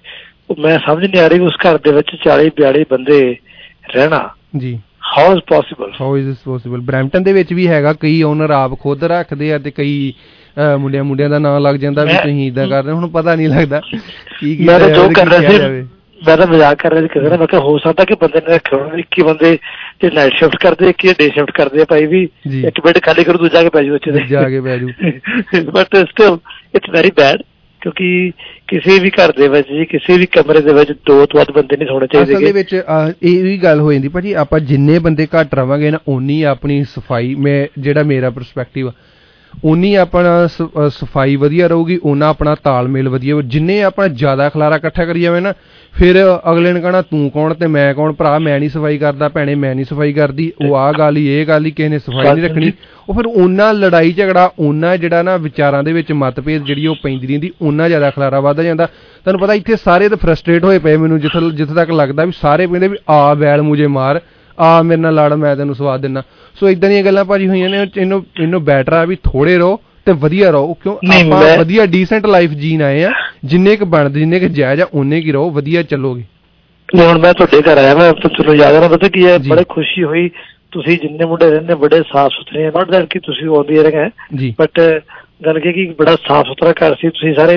[SPEAKER 10] ਮੈਂ ਸਮਝ ਨਹੀਂ ਆ ਰਹੀ ਉਸ ਘਰ ਦੇ ਵਿੱਚ 40-42 ਬੰਦੇ ਰਹਿਣਾ ਜੀ How is this possible?
[SPEAKER 4] Brampton ਦੇ ਵਿੱਚ ਵੀ ਹੈਗਾ ਕਈ ਓਨਰ ਆਪ ਖੁਦ ਰੱਖਦੇ ਆ ਤੇ ਕਈ ਮੁੰਡਿਆਂ ਦਾ ਨਾਂ ਲੱਗ ਜਾਂਦਾ ਵੀ ਤੁਸੀਂ ਇਦਾਂ ਕਰਦੇ ਹੁਣ ਪਤਾ ਨਹੀਂ ਲੱਗਦਾ ਕੀ
[SPEAKER 10] ਮੈਂ ਤਾਂ ਜੋ ਕਰ ਰਿਹਾ ਸੀ ਮੈਂ ਤਾਂ ਮਜ਼ਾਕ ਕਰ ਰਿਹਾ ਸੀ ਕਿਸੇ ਨੇ ਮੈਂ ਕਿਹਾ ਹੋ ਸਕਦਾ ਕਿ ਬੰਦੇ ਨੇ ਰੱਖੇ ਹੋਣ 21 ਬੰਦੇ ਜੇ ਨਾਈਟ ਸ਼ਿਫਟ ਕਰਦੇ ਇੱਕ ਡੇ ਸ਼ਿਫਟ ਕਰਦੇ ਆ ਭਾਈ ਵੀ ਇੱਕ ਬੈਡ ਖਾਲੀ ਕਰੋ ਦੂਜਾ ਕੇ ਪੈ ਜਾਓ ਉੱਥੇ
[SPEAKER 4] ਜਾ ਕੇ ਪੈ ਜਾਓ
[SPEAKER 10] but still it's very bad ਕਿਉਂਕਿ ਕਿਸੇ ਵੀ ਘਰ ਦੇ ਵਿੱਚ ਜੀ ਕਿਸੇ ਵੀ ਕਮਰੇ ਦੇ ਵਿੱਚ 2 ਤੋਂ ਵੱਧ ਬੰਦੇ ਨਹੀਂ ਹੋਣੇ ਚਾਹੀਦੇ
[SPEAKER 4] ਅਸਲ ਦੇ ਵਿੱਚ ਇਹ ਵੀ ਗੱਲ ਹੋ ਜਾਂਦੀ ਭਾਜੀ ਆਪਾਂ ਜਿੰਨੇ ਬੰਦੇ ਘੱਟ ਰਵਾਂਗੇ ਨਾ ਓਨੀ ਆਪਣੀ ਸਫਾਈ ਜਿਹੜਾ ਮੇਰਾ ਪਰਸਪੈਕਟਿਵ ਆ ਓਨੀ ਆਪਣਾ ਸਫਾਈ ਵਧੀਆ ਰਹੂਗੀ ਓਨਾ ਆਪਣਾ ਤਾਲਮੇਲ ਵਧੀਆ ਜਿੰਨੇ ਆਪਣਾ ਜ਼ਿਆਦਾ ਖਲਾਰਾ ਇਕੱਠਾ ਕਰੀ ਜਾਵੇ ਨਾ ਫਿਰ ਅਗਲੇ ਨੇ ਕਹਿਣਾ ਤੂੰ ਕੌਣ ਤੇ ਮੈਂ ਕੌਣ ਭਰਾ ਮੈਂ ਨਹੀਂ ਸਫਾਈ ਕਰਦਾ ਭੈਣੇ ਮੈਂ ਨਹੀਂ ਸਫਾਈ ਕਰਦੀ ਉਹ ਆਹ ਗੱਲ ਹੀ ਇਹ ਗੱਲ ਹੀ ਕਿਸੇ ਨੇ ਸਫਾਈ ਨਹੀਂ ਰੱਖਣੀ ਉਹ ਫਿਰ ਓਨਾ ਲੜਾਈ ਝਗੜਾ ਓਨਾ ਜਿਹੜਾ ਨਾ ਵਿਚਾਰਾਂ ਦੇ ਵਿੱਚ ਮਤਭੇਦ ਜਿਹੜੀ ਉਹ ਪੈਂਦੀ ਰਹਿੰਦੀ ਓਨਾ ਜ਼ਿਆਦਾ ਖਲਾਰਾ ਵੱਧਦਾ ਜਾਂਦਾ ਤੁਹਾਨੂੰ ਪਤਾ ਇੱਥੇ ਸਾਰੇ ਤਾਂ ਫਰਸਟ੍ਰੇਟ ਹੋਏ ਪਏ ਮੈਨੂੰ ਜਿੱਥੇ ਤੱਕ ਲੱਗਦਾ ਵੀ ਸਾਰੇ ਕਹਿੰਦੇ ਵੀ ਆ ਵੈਲ ਮੁਝੇ ਮਾਰ ਆ ਮੇਰੇ ਨਾਲ ਲੜ ਮੈਂ ਤੈਨੂੰ ਸਵਾਦ ਦਿੰਦਾ ਸੋ ਇਦਾਂ ਦੀਆਂ ਗੱਲਾਂ ਭਾਜੀ ਹੋਈਆਂ ਨੇ ਇਹਨੂੰ ਬੈਟਰ ਆ ਵੀ ਥੋੜੇ ਰਹੋ ਤੇ ਵਧੀਆ ਰਹੋ ਕਿਉਂ ਆਪਾਂ ਵਧੀਆ ਡੀਸੈਂਟ ਲਾਈਫ ਜੀਣ ਆਏ ਆ ਜਿੰਨੇ ਕੁ ਬਣਦੇ ਜਿੰਨੇ ਕੁ ਜਾਇਜ਼ ਆ ਓਨੇ ਕੀ ਰਹੋ ਵਧੀਆ ਚੱਲੋਗੇ
[SPEAKER 10] ਹੁਣ ਮੈਂ ਤੁਹਾਡੇ ਘਰ ਆਇਆ ਮੈਂ ਤੁਹਾਨੂੰ ਯਾਦ ਆ ਪਤਾ ਕੀ ਹੈ ਬੜੀ ਖੁਸ਼ੀ ਹੋਈ ਤੁਸੀਂ ਜਿੰਨੇ ਮੁੰਡੇ ਰਹਿੰਦੇ ਬੜੇ ਸਾਫ਼ ਸੁਥਰੇ ਆ ਨੋਟ ਦੈਟ ਕਿ ਤੁਸੀਂ ਆਉਂਦੀ ਰਹੇ ਬਟ ਗੱਲ ਕਿ ਬੜਾ ਸਾਫ਼ ਸੁਥਰਾ ਘਰ ਸੀ ਤੁਸੀਂ ਸਾਰੇ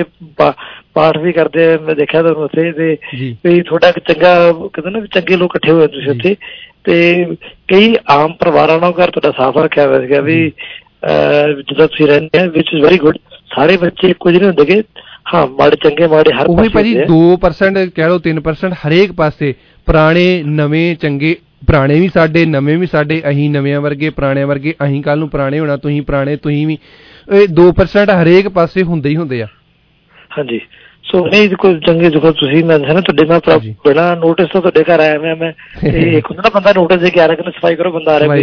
[SPEAKER 10] ਪਾਠ ਵੀ ਕਰਦੇ ਮੈਂ ਦੇਖਿਆ ਤੁਹਾਨੂੰ ਉੱਥੇ ਤੇ ਵੀ ਤੁਹਾਡਾ ਚੰਗਾ ਕਹਿੰਦੇ ਨਾ ਚੰਗੇ ਲੋਕ ਇਕੱਠੇ ਹੋਏ ਤੁਸੀਂ ਉੱਥੇ ਤੇ ਕਈ ਆਮ ਪਰਿਵਾਰਾਂ ਨਾਲ ਘਰ ਤੁਹਾਡਾ ਸਾਫ਼ ਰੱਖਿਆ ਹੋਇਆ ਸੀਗਾ ਵੀ ਜਿੱਦਾਂ ਤੁਸੀਂ ਰਹਿੰਦੇ ਆ ਵਿਚ ਇਜ਼ ਵੈਰੀ ਗੁੱਡ ਸਾਰੇ ਬੱਚੇ ਕੁਝ ਨਹੀਂ ਹੁੰਦੇ ਕਿ ਹਾਂ ਮਾੜੇ ਚੰਗੇ ਮਾੜੇ ਹਰ
[SPEAKER 4] ਉਹੀ ਭਾਜੀ 2% ਕਹਿ ਲਓ 3% ਹਰੇਕ ਪਾਸੇ ਪੁਰਾਣੇ ਨਵੇਂ ਚੰਗੇ ਪੁਰਾਣੇ ਵੀ ਸਾਡੇ ਨਵੇਂ ਵੀ ਸਾਡੇ ਅਸੀਂ ਨਵਿਆਂ ਵਰਗੇ ਪੁਰਾਣਿਆਂ ਵਰਗੇ ਅਸੀਂ ਕੱਲ੍ਹ ਨੂੰ ਪੁਰਾਣੇ ਹੋਣਾ ਤੁਸੀਂ ਪੁਰਾਣੇ ਤੁਸੀਂ ਵੀ 2% ਹਰੇਕ ਪਾਸੇ ਹੁੰਦੇ ਹੀ ਹੁੰਦੇ ਆ।
[SPEAKER 10] ਹਾਂਜੀ ਸੋ ਨਹੀਂ ਕੋਈ ਚੰਗੇ ਦੇਖੋ ਤੁਸੀਂ ਮੈਂ ਦੱਸਿਆ ਨਾ ਤੁਹਾਡੇ ਮੈਂ ਬੜਾ ਨੋਟਿਸ ਤਾਂ ਤੁਹਾਡੇ ਘਰ ਆਇਆ ਮੈਂ ਇੱਕ ਹੁੰਦਾ ਨਾ ਬੰਦਾ ਨੋਟਿਸ ਦੇ ਕੇ ਆ ਰਿਹਾ ਕਿ ਸਫਾਈ ਕਰੋ ਬੰਦਾ ਆ ਰਿਹਾ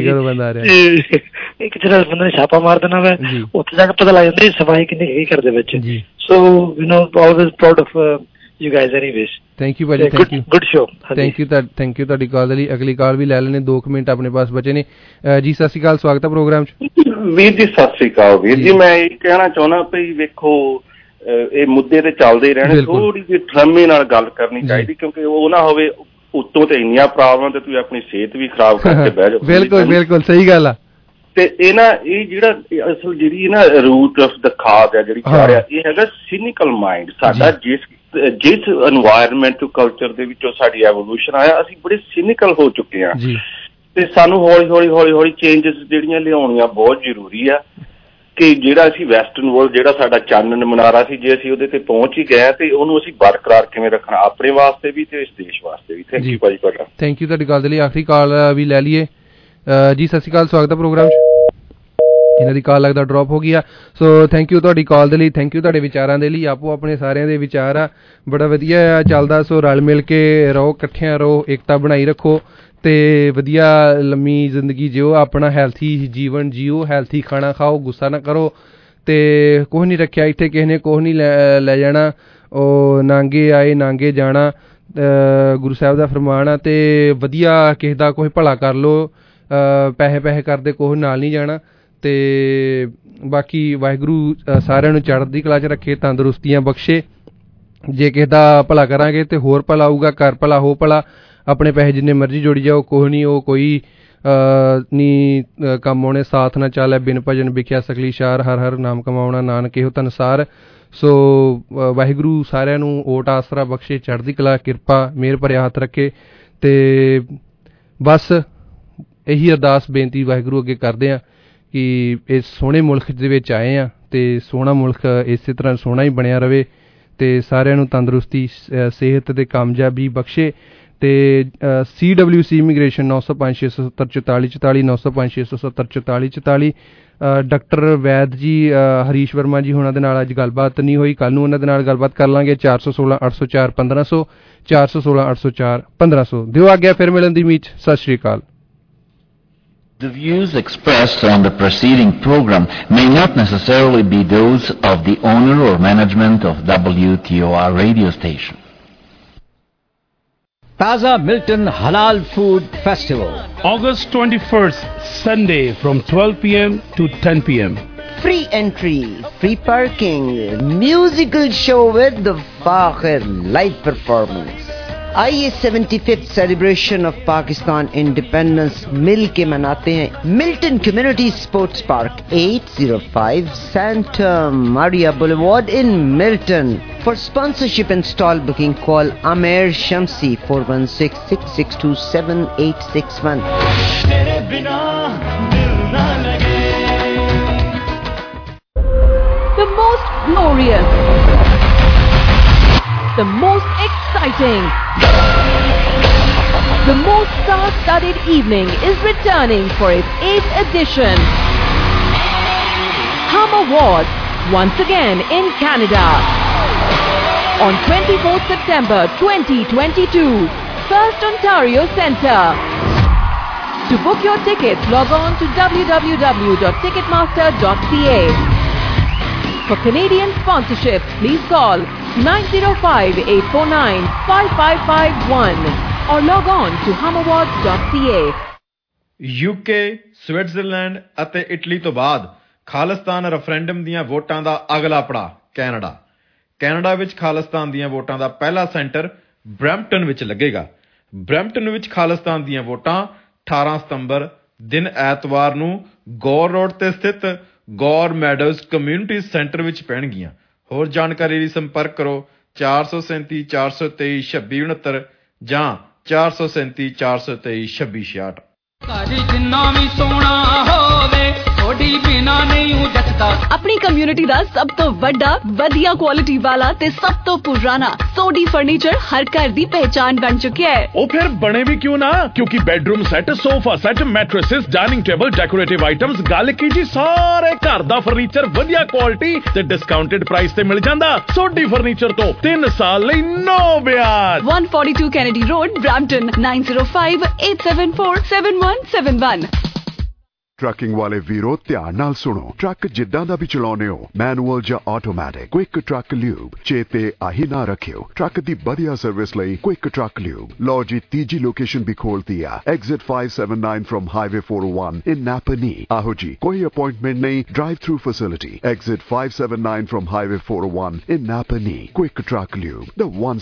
[SPEAKER 10] ਇੱਕ ਜਿਹੜਾ ਬੰਦੇ ਨੇ ਛਾਪਾ ਮਾਰ ਦੇਣਾ ਵਾ ਉੱਥੇ ਜਾ ਕੇ ਪਤਾ ਲੱਗ ਜਾਂਦਾ ਸਫਾਈ ਕਿੰਨੀ ਹੈਗੀ ਘਰ ਦੇ ਵਿੱਚ। So you know always proud of you guys anyways.
[SPEAKER 4] Thank you ਭਾਜੀ thank you
[SPEAKER 10] good show
[SPEAKER 4] thank you ਤੁਹਾਡੀ ਕਾਲ ਦੇ ਲਈ। ਅਗਲੀ ਕਾਲ ਵੀ ਲੈ ਲੈਣੇ 2 ਮਿੰਟ ਆਪਣੇ ਪਾਸ ਬਚੇ ਨੇ ਜੀ। ਸਤਿ ਸ਼੍ਰੀ ਅਕਾਲ ਸਵਾਗਤ ਹੈ ਪ੍ਰੋਗਰਾਮ 'ਚ।
[SPEAKER 11] ਵੀਰ ਜੀ ਸਤਿ ਸ਼੍ਰੀ ਅਕਾਲ ਵੀਰ ਜੀ। ਮੈਂ ਇਹ ਕਹਿਣਾ ਚਾਹੁੰਦਾ ਵੀ ਵੇਖੋ ਇਹ ਮੁੱਦੇ ਤੇ ਚੱਲਦੇ ਹੀ ਰਹਿਣੇ ਥੋੜੀ ਜਿਹੀ ਠਰਮੇ ਨਾਲ ਗੱਲ ਕਰਨੀ ਚਾਹੀਦੀ ਕਿਉਂਕਿ ਉਹ ਨਾ ਹੋਵੇ ਉੱਤੋਂ ਤੇ ਇੰਨੀਆਂ ਪ੍ਰੋਬਲਮਾਂ ਤੇ ਤੁਸੀਂ ਆਪਣੀ ਸਿਹਤ ਵੀ ਖਰਾਬ ਕਰਕੇ ਬਹਿ ਜਾਓ।
[SPEAKER 4] ਬਿਲਕੁਲ ਬਿਲਕੁਲ ਸਹੀ ਗੱਲ ਆ।
[SPEAKER 11] ਤੇ ਇਹ ਨਾ ਇਹ ਜਿਹੜਾ ਅਸਲ ਜਿਹੜੀ ਨਾ ਰੂਟ ਆਫ ਦ ਕਾਜ਼ ਆ ਜਿਹੜੀ ਕਹਿ ਰਿਹਾ ਇਹ ਹੈਗਾ ਸੀਨੀਕਲ ਮਾਈਂਡ ਸਾਡਾ ਜਿਸ এনवायरमेंट ਕਲਚਰ ਦੇ ਵਿੱਚੋਂ ਸਾਡੀ ਐਵੋਲੂਸ਼ਨ ਆਇਆ ਅਸੀਂ ਬੜੇ ਸੀਨੀਕਲ ਹੋ ਚੁੱਕੇ ਹਾਂ ਤੇ ਸਾਨੂੰ ਹੌਲੀ ਚੇਂਜਸ ਜਿਹੜੀਆਂ ਲਿਆਉਣੀਆਂ ਬਹੁਤ ਜ਼ਰੂਰੀ ਆ ਕਿ ਜਿਹੜਾ ਅਸੀਂ ਵੈਸਟਰਨ ਵਰਲਡ ਜਿਹੜਾ ਸਾਡਾ ਚਾਨਣ ਮਨਾਰਾ ਸੀ ਜੇ ਅਸੀਂ ਉਹਦੇ ਤੇ ਪਹੁੰਚ ਹੀ ਗਏ ਤੇ ਉਹਨੂੰ ਅਸੀਂ ਬਰਕਰਾਰ ਕਿਵੇਂ ਰੱਖਣਾ ਆਪਣੇ ਵਾਸਤੇ ਵੀ ਤੇ ਇਸ ਦੇਸ਼ ਵਾਸਤੇ ਵੀ। ਥੈਂਕ ਯੂ ਭਾਜੀ ਤੁਹਾਡਾ।
[SPEAKER 4] ਥੈਂਕ ਯੂ ਤੁਹਾਡੀ ਗੱਲ ਦੇ ਲਈ। ਆਖਰੀ ਕਾਲ ਵੀ ਲੈ ਲਈਏ ਜੀ। ਸਤਿ ਸ਼੍ਰੀ ਅਕਾਲ ਸਵਾਗਤ ਹੈ ਪ੍ਰੋਗਰਾਮ 'ਚ। ਇਹਨਾਂ ਦੀ ਕਾਲ ਲੱਗਦਾ ਡਰੋਪ ਹੋ ਗਈ ਆ ਸੋ ਥੈਂਕ ਯੂ ਤੁਹਾਡੀ ਕਾਲ ਦੇ ਲਈ ਥੈਂਕ ਯੂ ਤੁਹਾਡੇ ਵਿਚਾਰਾਂ ਦੇ ਲਈ। ਆਪੋ ਆਪਣੇ ਸਾਰਿਆਂ ਦੇ ਵਿਚਾਰ ਆ ਬੜਾ ਵਧੀਆ ਚੱਲਦਾ ਸੋ ਰਲ ਮਿਲ ਕੇ ਰਹੋ ਇਕੱਠਿਆਂ ਰਹੋ ਏਕਤਾ ਬਣਾਈ ਰੱਖੋ ਤੇ ਵਧੀਆ ਲੰਮੀ ਜ਼ਿੰਦਗੀ ਜਿਓ ਆਪਣਾ ਹੈਲਥੀ ਜੀਵਨ ਜੀਓ ਹੈਲਥੀ ਖਾਣਾ ਖਾਓ ਗੁੱਸਾ ਨਾ ਕਰੋ ਤੇ ਕੁਛ ਨਹੀਂ ਰੱਖਿਆ ਇੱਥੇ ਕਿਸੇ ਨੇ ਕੁਛ ਨਹੀਂ ਲੈ ਜਾਣਾ ਉਹ ਨਾਂਗੇ ਆਏ ਨਾਂਗੇ ਜਾਣਾ ਗੁਰੂ ਸਾਹਿਬ ਦਾ ਫਰਮਾਨ ਆ ਤੇ ਵਧੀਆ ਕਿਸੇ ਦਾ ਕੋਈ ਭਲਾ ਕਰ ਲਓ ਪੈਸੇ ਕਰਦੇ ਕੁਛ ਨਾਲ ਨਹੀਂ ਜਾਣਾ ਤੇ ਬਾਕੀ ਵਾਹਿਗੁਰੂ ਸਾਰਿਆਂ ਨੂੰ ਚੜ੍ਹਦੀ ਕਲਾ 'ਚ ਰੱਖੇ ਤੰਦਰੁਸਤੀਆਂ ਬਖਸ਼ੇ। ਜੇ ਕਿਸੇ ਦਾ ਭਲਾ ਕਰਾਂਗੇ ਤੇ ਹੋਰ ਭਲਾ ਆਊਗਾ ਘਰ ਭਲਾ ਹੋ ਭਲਾ ਆਪਣੇ ਪੈਸੇ ਜਿੰਨੇ ਮਰਜ਼ੀ ਜੋੜੀ ਜਾਓ ਕੁਛ ਨਹੀਂ ਉਹ ਕੋਈ ਨਹੀਂ ਕੰਮ ਆਉਣੇ ਸਾਥ ਨਾ ਚਾਲੇ ਬਿਨ ਭਜਨ ਵਿਖਿਆ ਸਗਲੀ ਸ਼ਾਰ ਹਰ ਹਰ ਨਾਮ ਕਮਾਉਣਾ ਨਾਨਕ ਇਹੋ ਧਨਸਾਰ। ਸੋ ਵਾਹਿਗੁਰੂ ਸਾਰਿਆਂ ਨੂੰ ਓਟ ਆਸਰਾ ਬਖਸ਼ੇ ਚੜ੍ਹਦੀ ਕਲਾ ਕਿਰਪਾ ਮਿਹਰ ਭਰਿਆ ਹੱਥ ਰੱਖੇ ਤੇ ਬਸ ਇਹੀ ਅਰਦਾਸ ਬੇਨਤੀ ਵਾਹਿਗੁਰੂ ਅੱਗੇ ਕਰਦੇ ਹਾਂ ਕਿ ਇਸ ਸੋਹਣੇ ਮੁਲਕ ਦੇ ਵਿੱਚ ਆਏ ਹਾਂ ਤੇ ਸੋਹਣਾ ਮੁਲਕ ਇਸੇ ਤਰ੍ਹਾਂ ਸੋਹਣਾ ਹੀ ਬਣਿਆ ਰਹੇ ਤੇ ਸਾਰਿਆਂ ਨੂੰ ਤੰਦਰੁਸਤੀ ਸਿਹਤ ਤੇ ਕਾਮਯਾਬੀ ਬਖਸ਼ੇ ਤੇ CWC ਇਮੀਗ੍ਰੇਸ਼ਨ 905-670-4444 905-670-4444 ਡਾਕਟਰ ਵੈਦ ਜੀ ਹਰੀਸ਼ ਵਰਮਾ ਜੀ ਉਹਨਾਂ ਦੇ ਨਾਲ ਅੱਜ ਗੱਲਬਾਤ ਨਹੀਂ ਹੋਈ ਕੱਲ੍ਹ ਨੂੰ ਉਹਨਾਂ ਦੇ ਨਾਲ ਗੱਲਬਾਤ ਕਰ ਲਾਂਗੇ 416-804-1500 416-804-1500 ਦਿਓ ਆਗਿਆ ਫਿਰ ਮਿਲਣ ਦੀ ਉਮੀਦ। ਸਤਿ ਸ਼੍ਰੀ ਅਕਾਲ।
[SPEAKER 12] The views expressed on the preceding program may not necessarily be those of the owner or management of WTOR radio station.
[SPEAKER 13] Taza Milton Halal Food Festival.
[SPEAKER 14] August 21st, Sunday from 12 p.m. to 10 p.m.
[SPEAKER 15] Free entry, free parking, musical show with the Fakhir live performance. आइए 75th celebration of Pakistan independence मिल के मनाते हैं Milton community sports park 805 Santa Maria boulevard in Milton. For sponsorship and stall booking call Aamer Shamsi 4166627861। तेरे बिना दिल ना लगे।
[SPEAKER 3] The most glorious, the most exciting, the most star-studded evening is returning for its 8th edition. Hum Awards, once again in Canada. On 24th September 2022, First Ontario Centre. To book your tickets, log on to www.ticketmaster.ca. For Canadian sponsorship, please call 905-849-5551 or log on to humawards.ca.
[SPEAKER 16] UK, Switzerland ਅਤੇ Italy ਤੋਂ ਬਾਅਦ Khalistan referendum ਦੀਆਂ ਵੋਟਾਂ ਦਾ ਅਗਲਾ ਪੜਾਅ Canada. Canada ਵਿੱਚ ਖਾਲਿਸਤਾਨ ਦੀਆਂ ਵੋਟਾਂ ਦਾ ਪਹਿਲਾ ਸੈਂਟਰ ਬਰੈਂਪਟਨ ਵਿੱਚ ਲੱਗੇਗਾ। ਬਰੈਂਪਟਨ ਵਿੱਚ ਖਾਲਿਸਤਾਨ ਦੀਆਂ ਵੋਟਾਂ 18 ਸਤੰਬਰ ਦਿਨ ਐਤਵਾਰ ਨੂੰ ਗੌਰ ਰੋਡ ਤੇ ਸਥਿਤ ਗੌਰ ਮੈਡੋਜ਼ ਕਮਿਊਨਿਟੀ ਸੈਂਟਰ ਵਿੱਚ ਪੈਣਗੀਆਂ। ਹੋਰ ਜਾਣਕਾਰੀ ਲਈ ਸੰਪਰਕ ਕਰੋ 437 423 2669 ਜਾਂ 437 423 2666।
[SPEAKER 17] ਜਿੰਨਾ ਵੀ ਸੋਹਣਾ ਹੋਵੇ ਸੋਡੀ ਬਿਨਾ ਨਹੀਂ ਹੂੰ ਜੱਟਦਾ। ਆਪਣੀ ਕਮਿਊਨਿਟੀ ਦਾ ਸਭ ਤੋਂ ਵੱਡਾ ਵਧੀਆ ਕੁਆਲਿਟੀ ਵਾਲਾ ਤੇ ਸਭ ਤੋਂ ਪੁਰਾਣਾ ਸੋਡੀ ਫਰਨੀਚਰ ਹਰ ਘਰ ਦੀ ਪਹਿਚਾਨ ਬਣ ਚੁੱਕਿਆ ਹੈ।
[SPEAKER 1] ਉਹ ਫਿਰ ਬਣੇ ਵੀ ਕਿਉਂ ਨਾ, ਕਿਉਂਕਿ bedroom set, sofa set, mattresses, dining table, decorative items, ਗੱਲ ਕੀ ਜੀ ਸਾਰੇ ਘਰ ਦਾ ਫਰਨੀਚਰ ਵਧੀਆ ਕੁਆਲਿਟੀ ਤੇ ਡਿਸਕਾਊਂਟਡ ਪ੍ਰਾਈਸ ਤੇ ਮਿਲ ਜਾਂਦਾ। ਸੋਡੀ ਫਰਨੀਚਰ ਤੋਂ 3 ਸਾਲ ਲਈ ਨੋ ਵਿਆਜ।
[SPEAKER 17] 142 ਕੈਨੇਡੀ ਰੋਡ, ਬ੍ਰੈਂਪਟਨ 9058747171।
[SPEAKER 18] ਟਰੱਕਿੰਗ ਵਾਲੇ ਵੀਰੋ ਧਿਆਨ ਨਾਲ ਸੁਣੋ। ਟਰੱਕ ਜਿੱਦਾਂ ਦਾ ਵੀ ਚਲਾਉਨੇ ਹੋ, ਮੈਨੂਅਲ ਜਾਂ ਆਟੋਮੈਟਿਕ, ਕੁਇਕ ਟਰੱਕ ਲਿਊਬ ਚੇਤੇ ਆਹੀ ਨਾ ਰੱਖਿਓ। ਟਰੱਕ ਦੀ ਵਧੀਆ ਸਰਵਿਸ ਲਈ ਕੁਇਕ ਟਰੱਕ ਲਿਊਬ। ਲਓ ਜੀ ਤੀਜੀ ਲੋਕੇਸ਼ਨ ਵੀ ਖੋਲਤੀ ਆ, exit 579 from highway 401 in Napanee. ਆਹੋ ਜੀ, ਕੋਈ ਅਪਾਇੰਟਮੈਂਟ ਨਹੀਂ, drive through facility. Exit 579 from highway 401 in Napanee. Quick truck lube, the one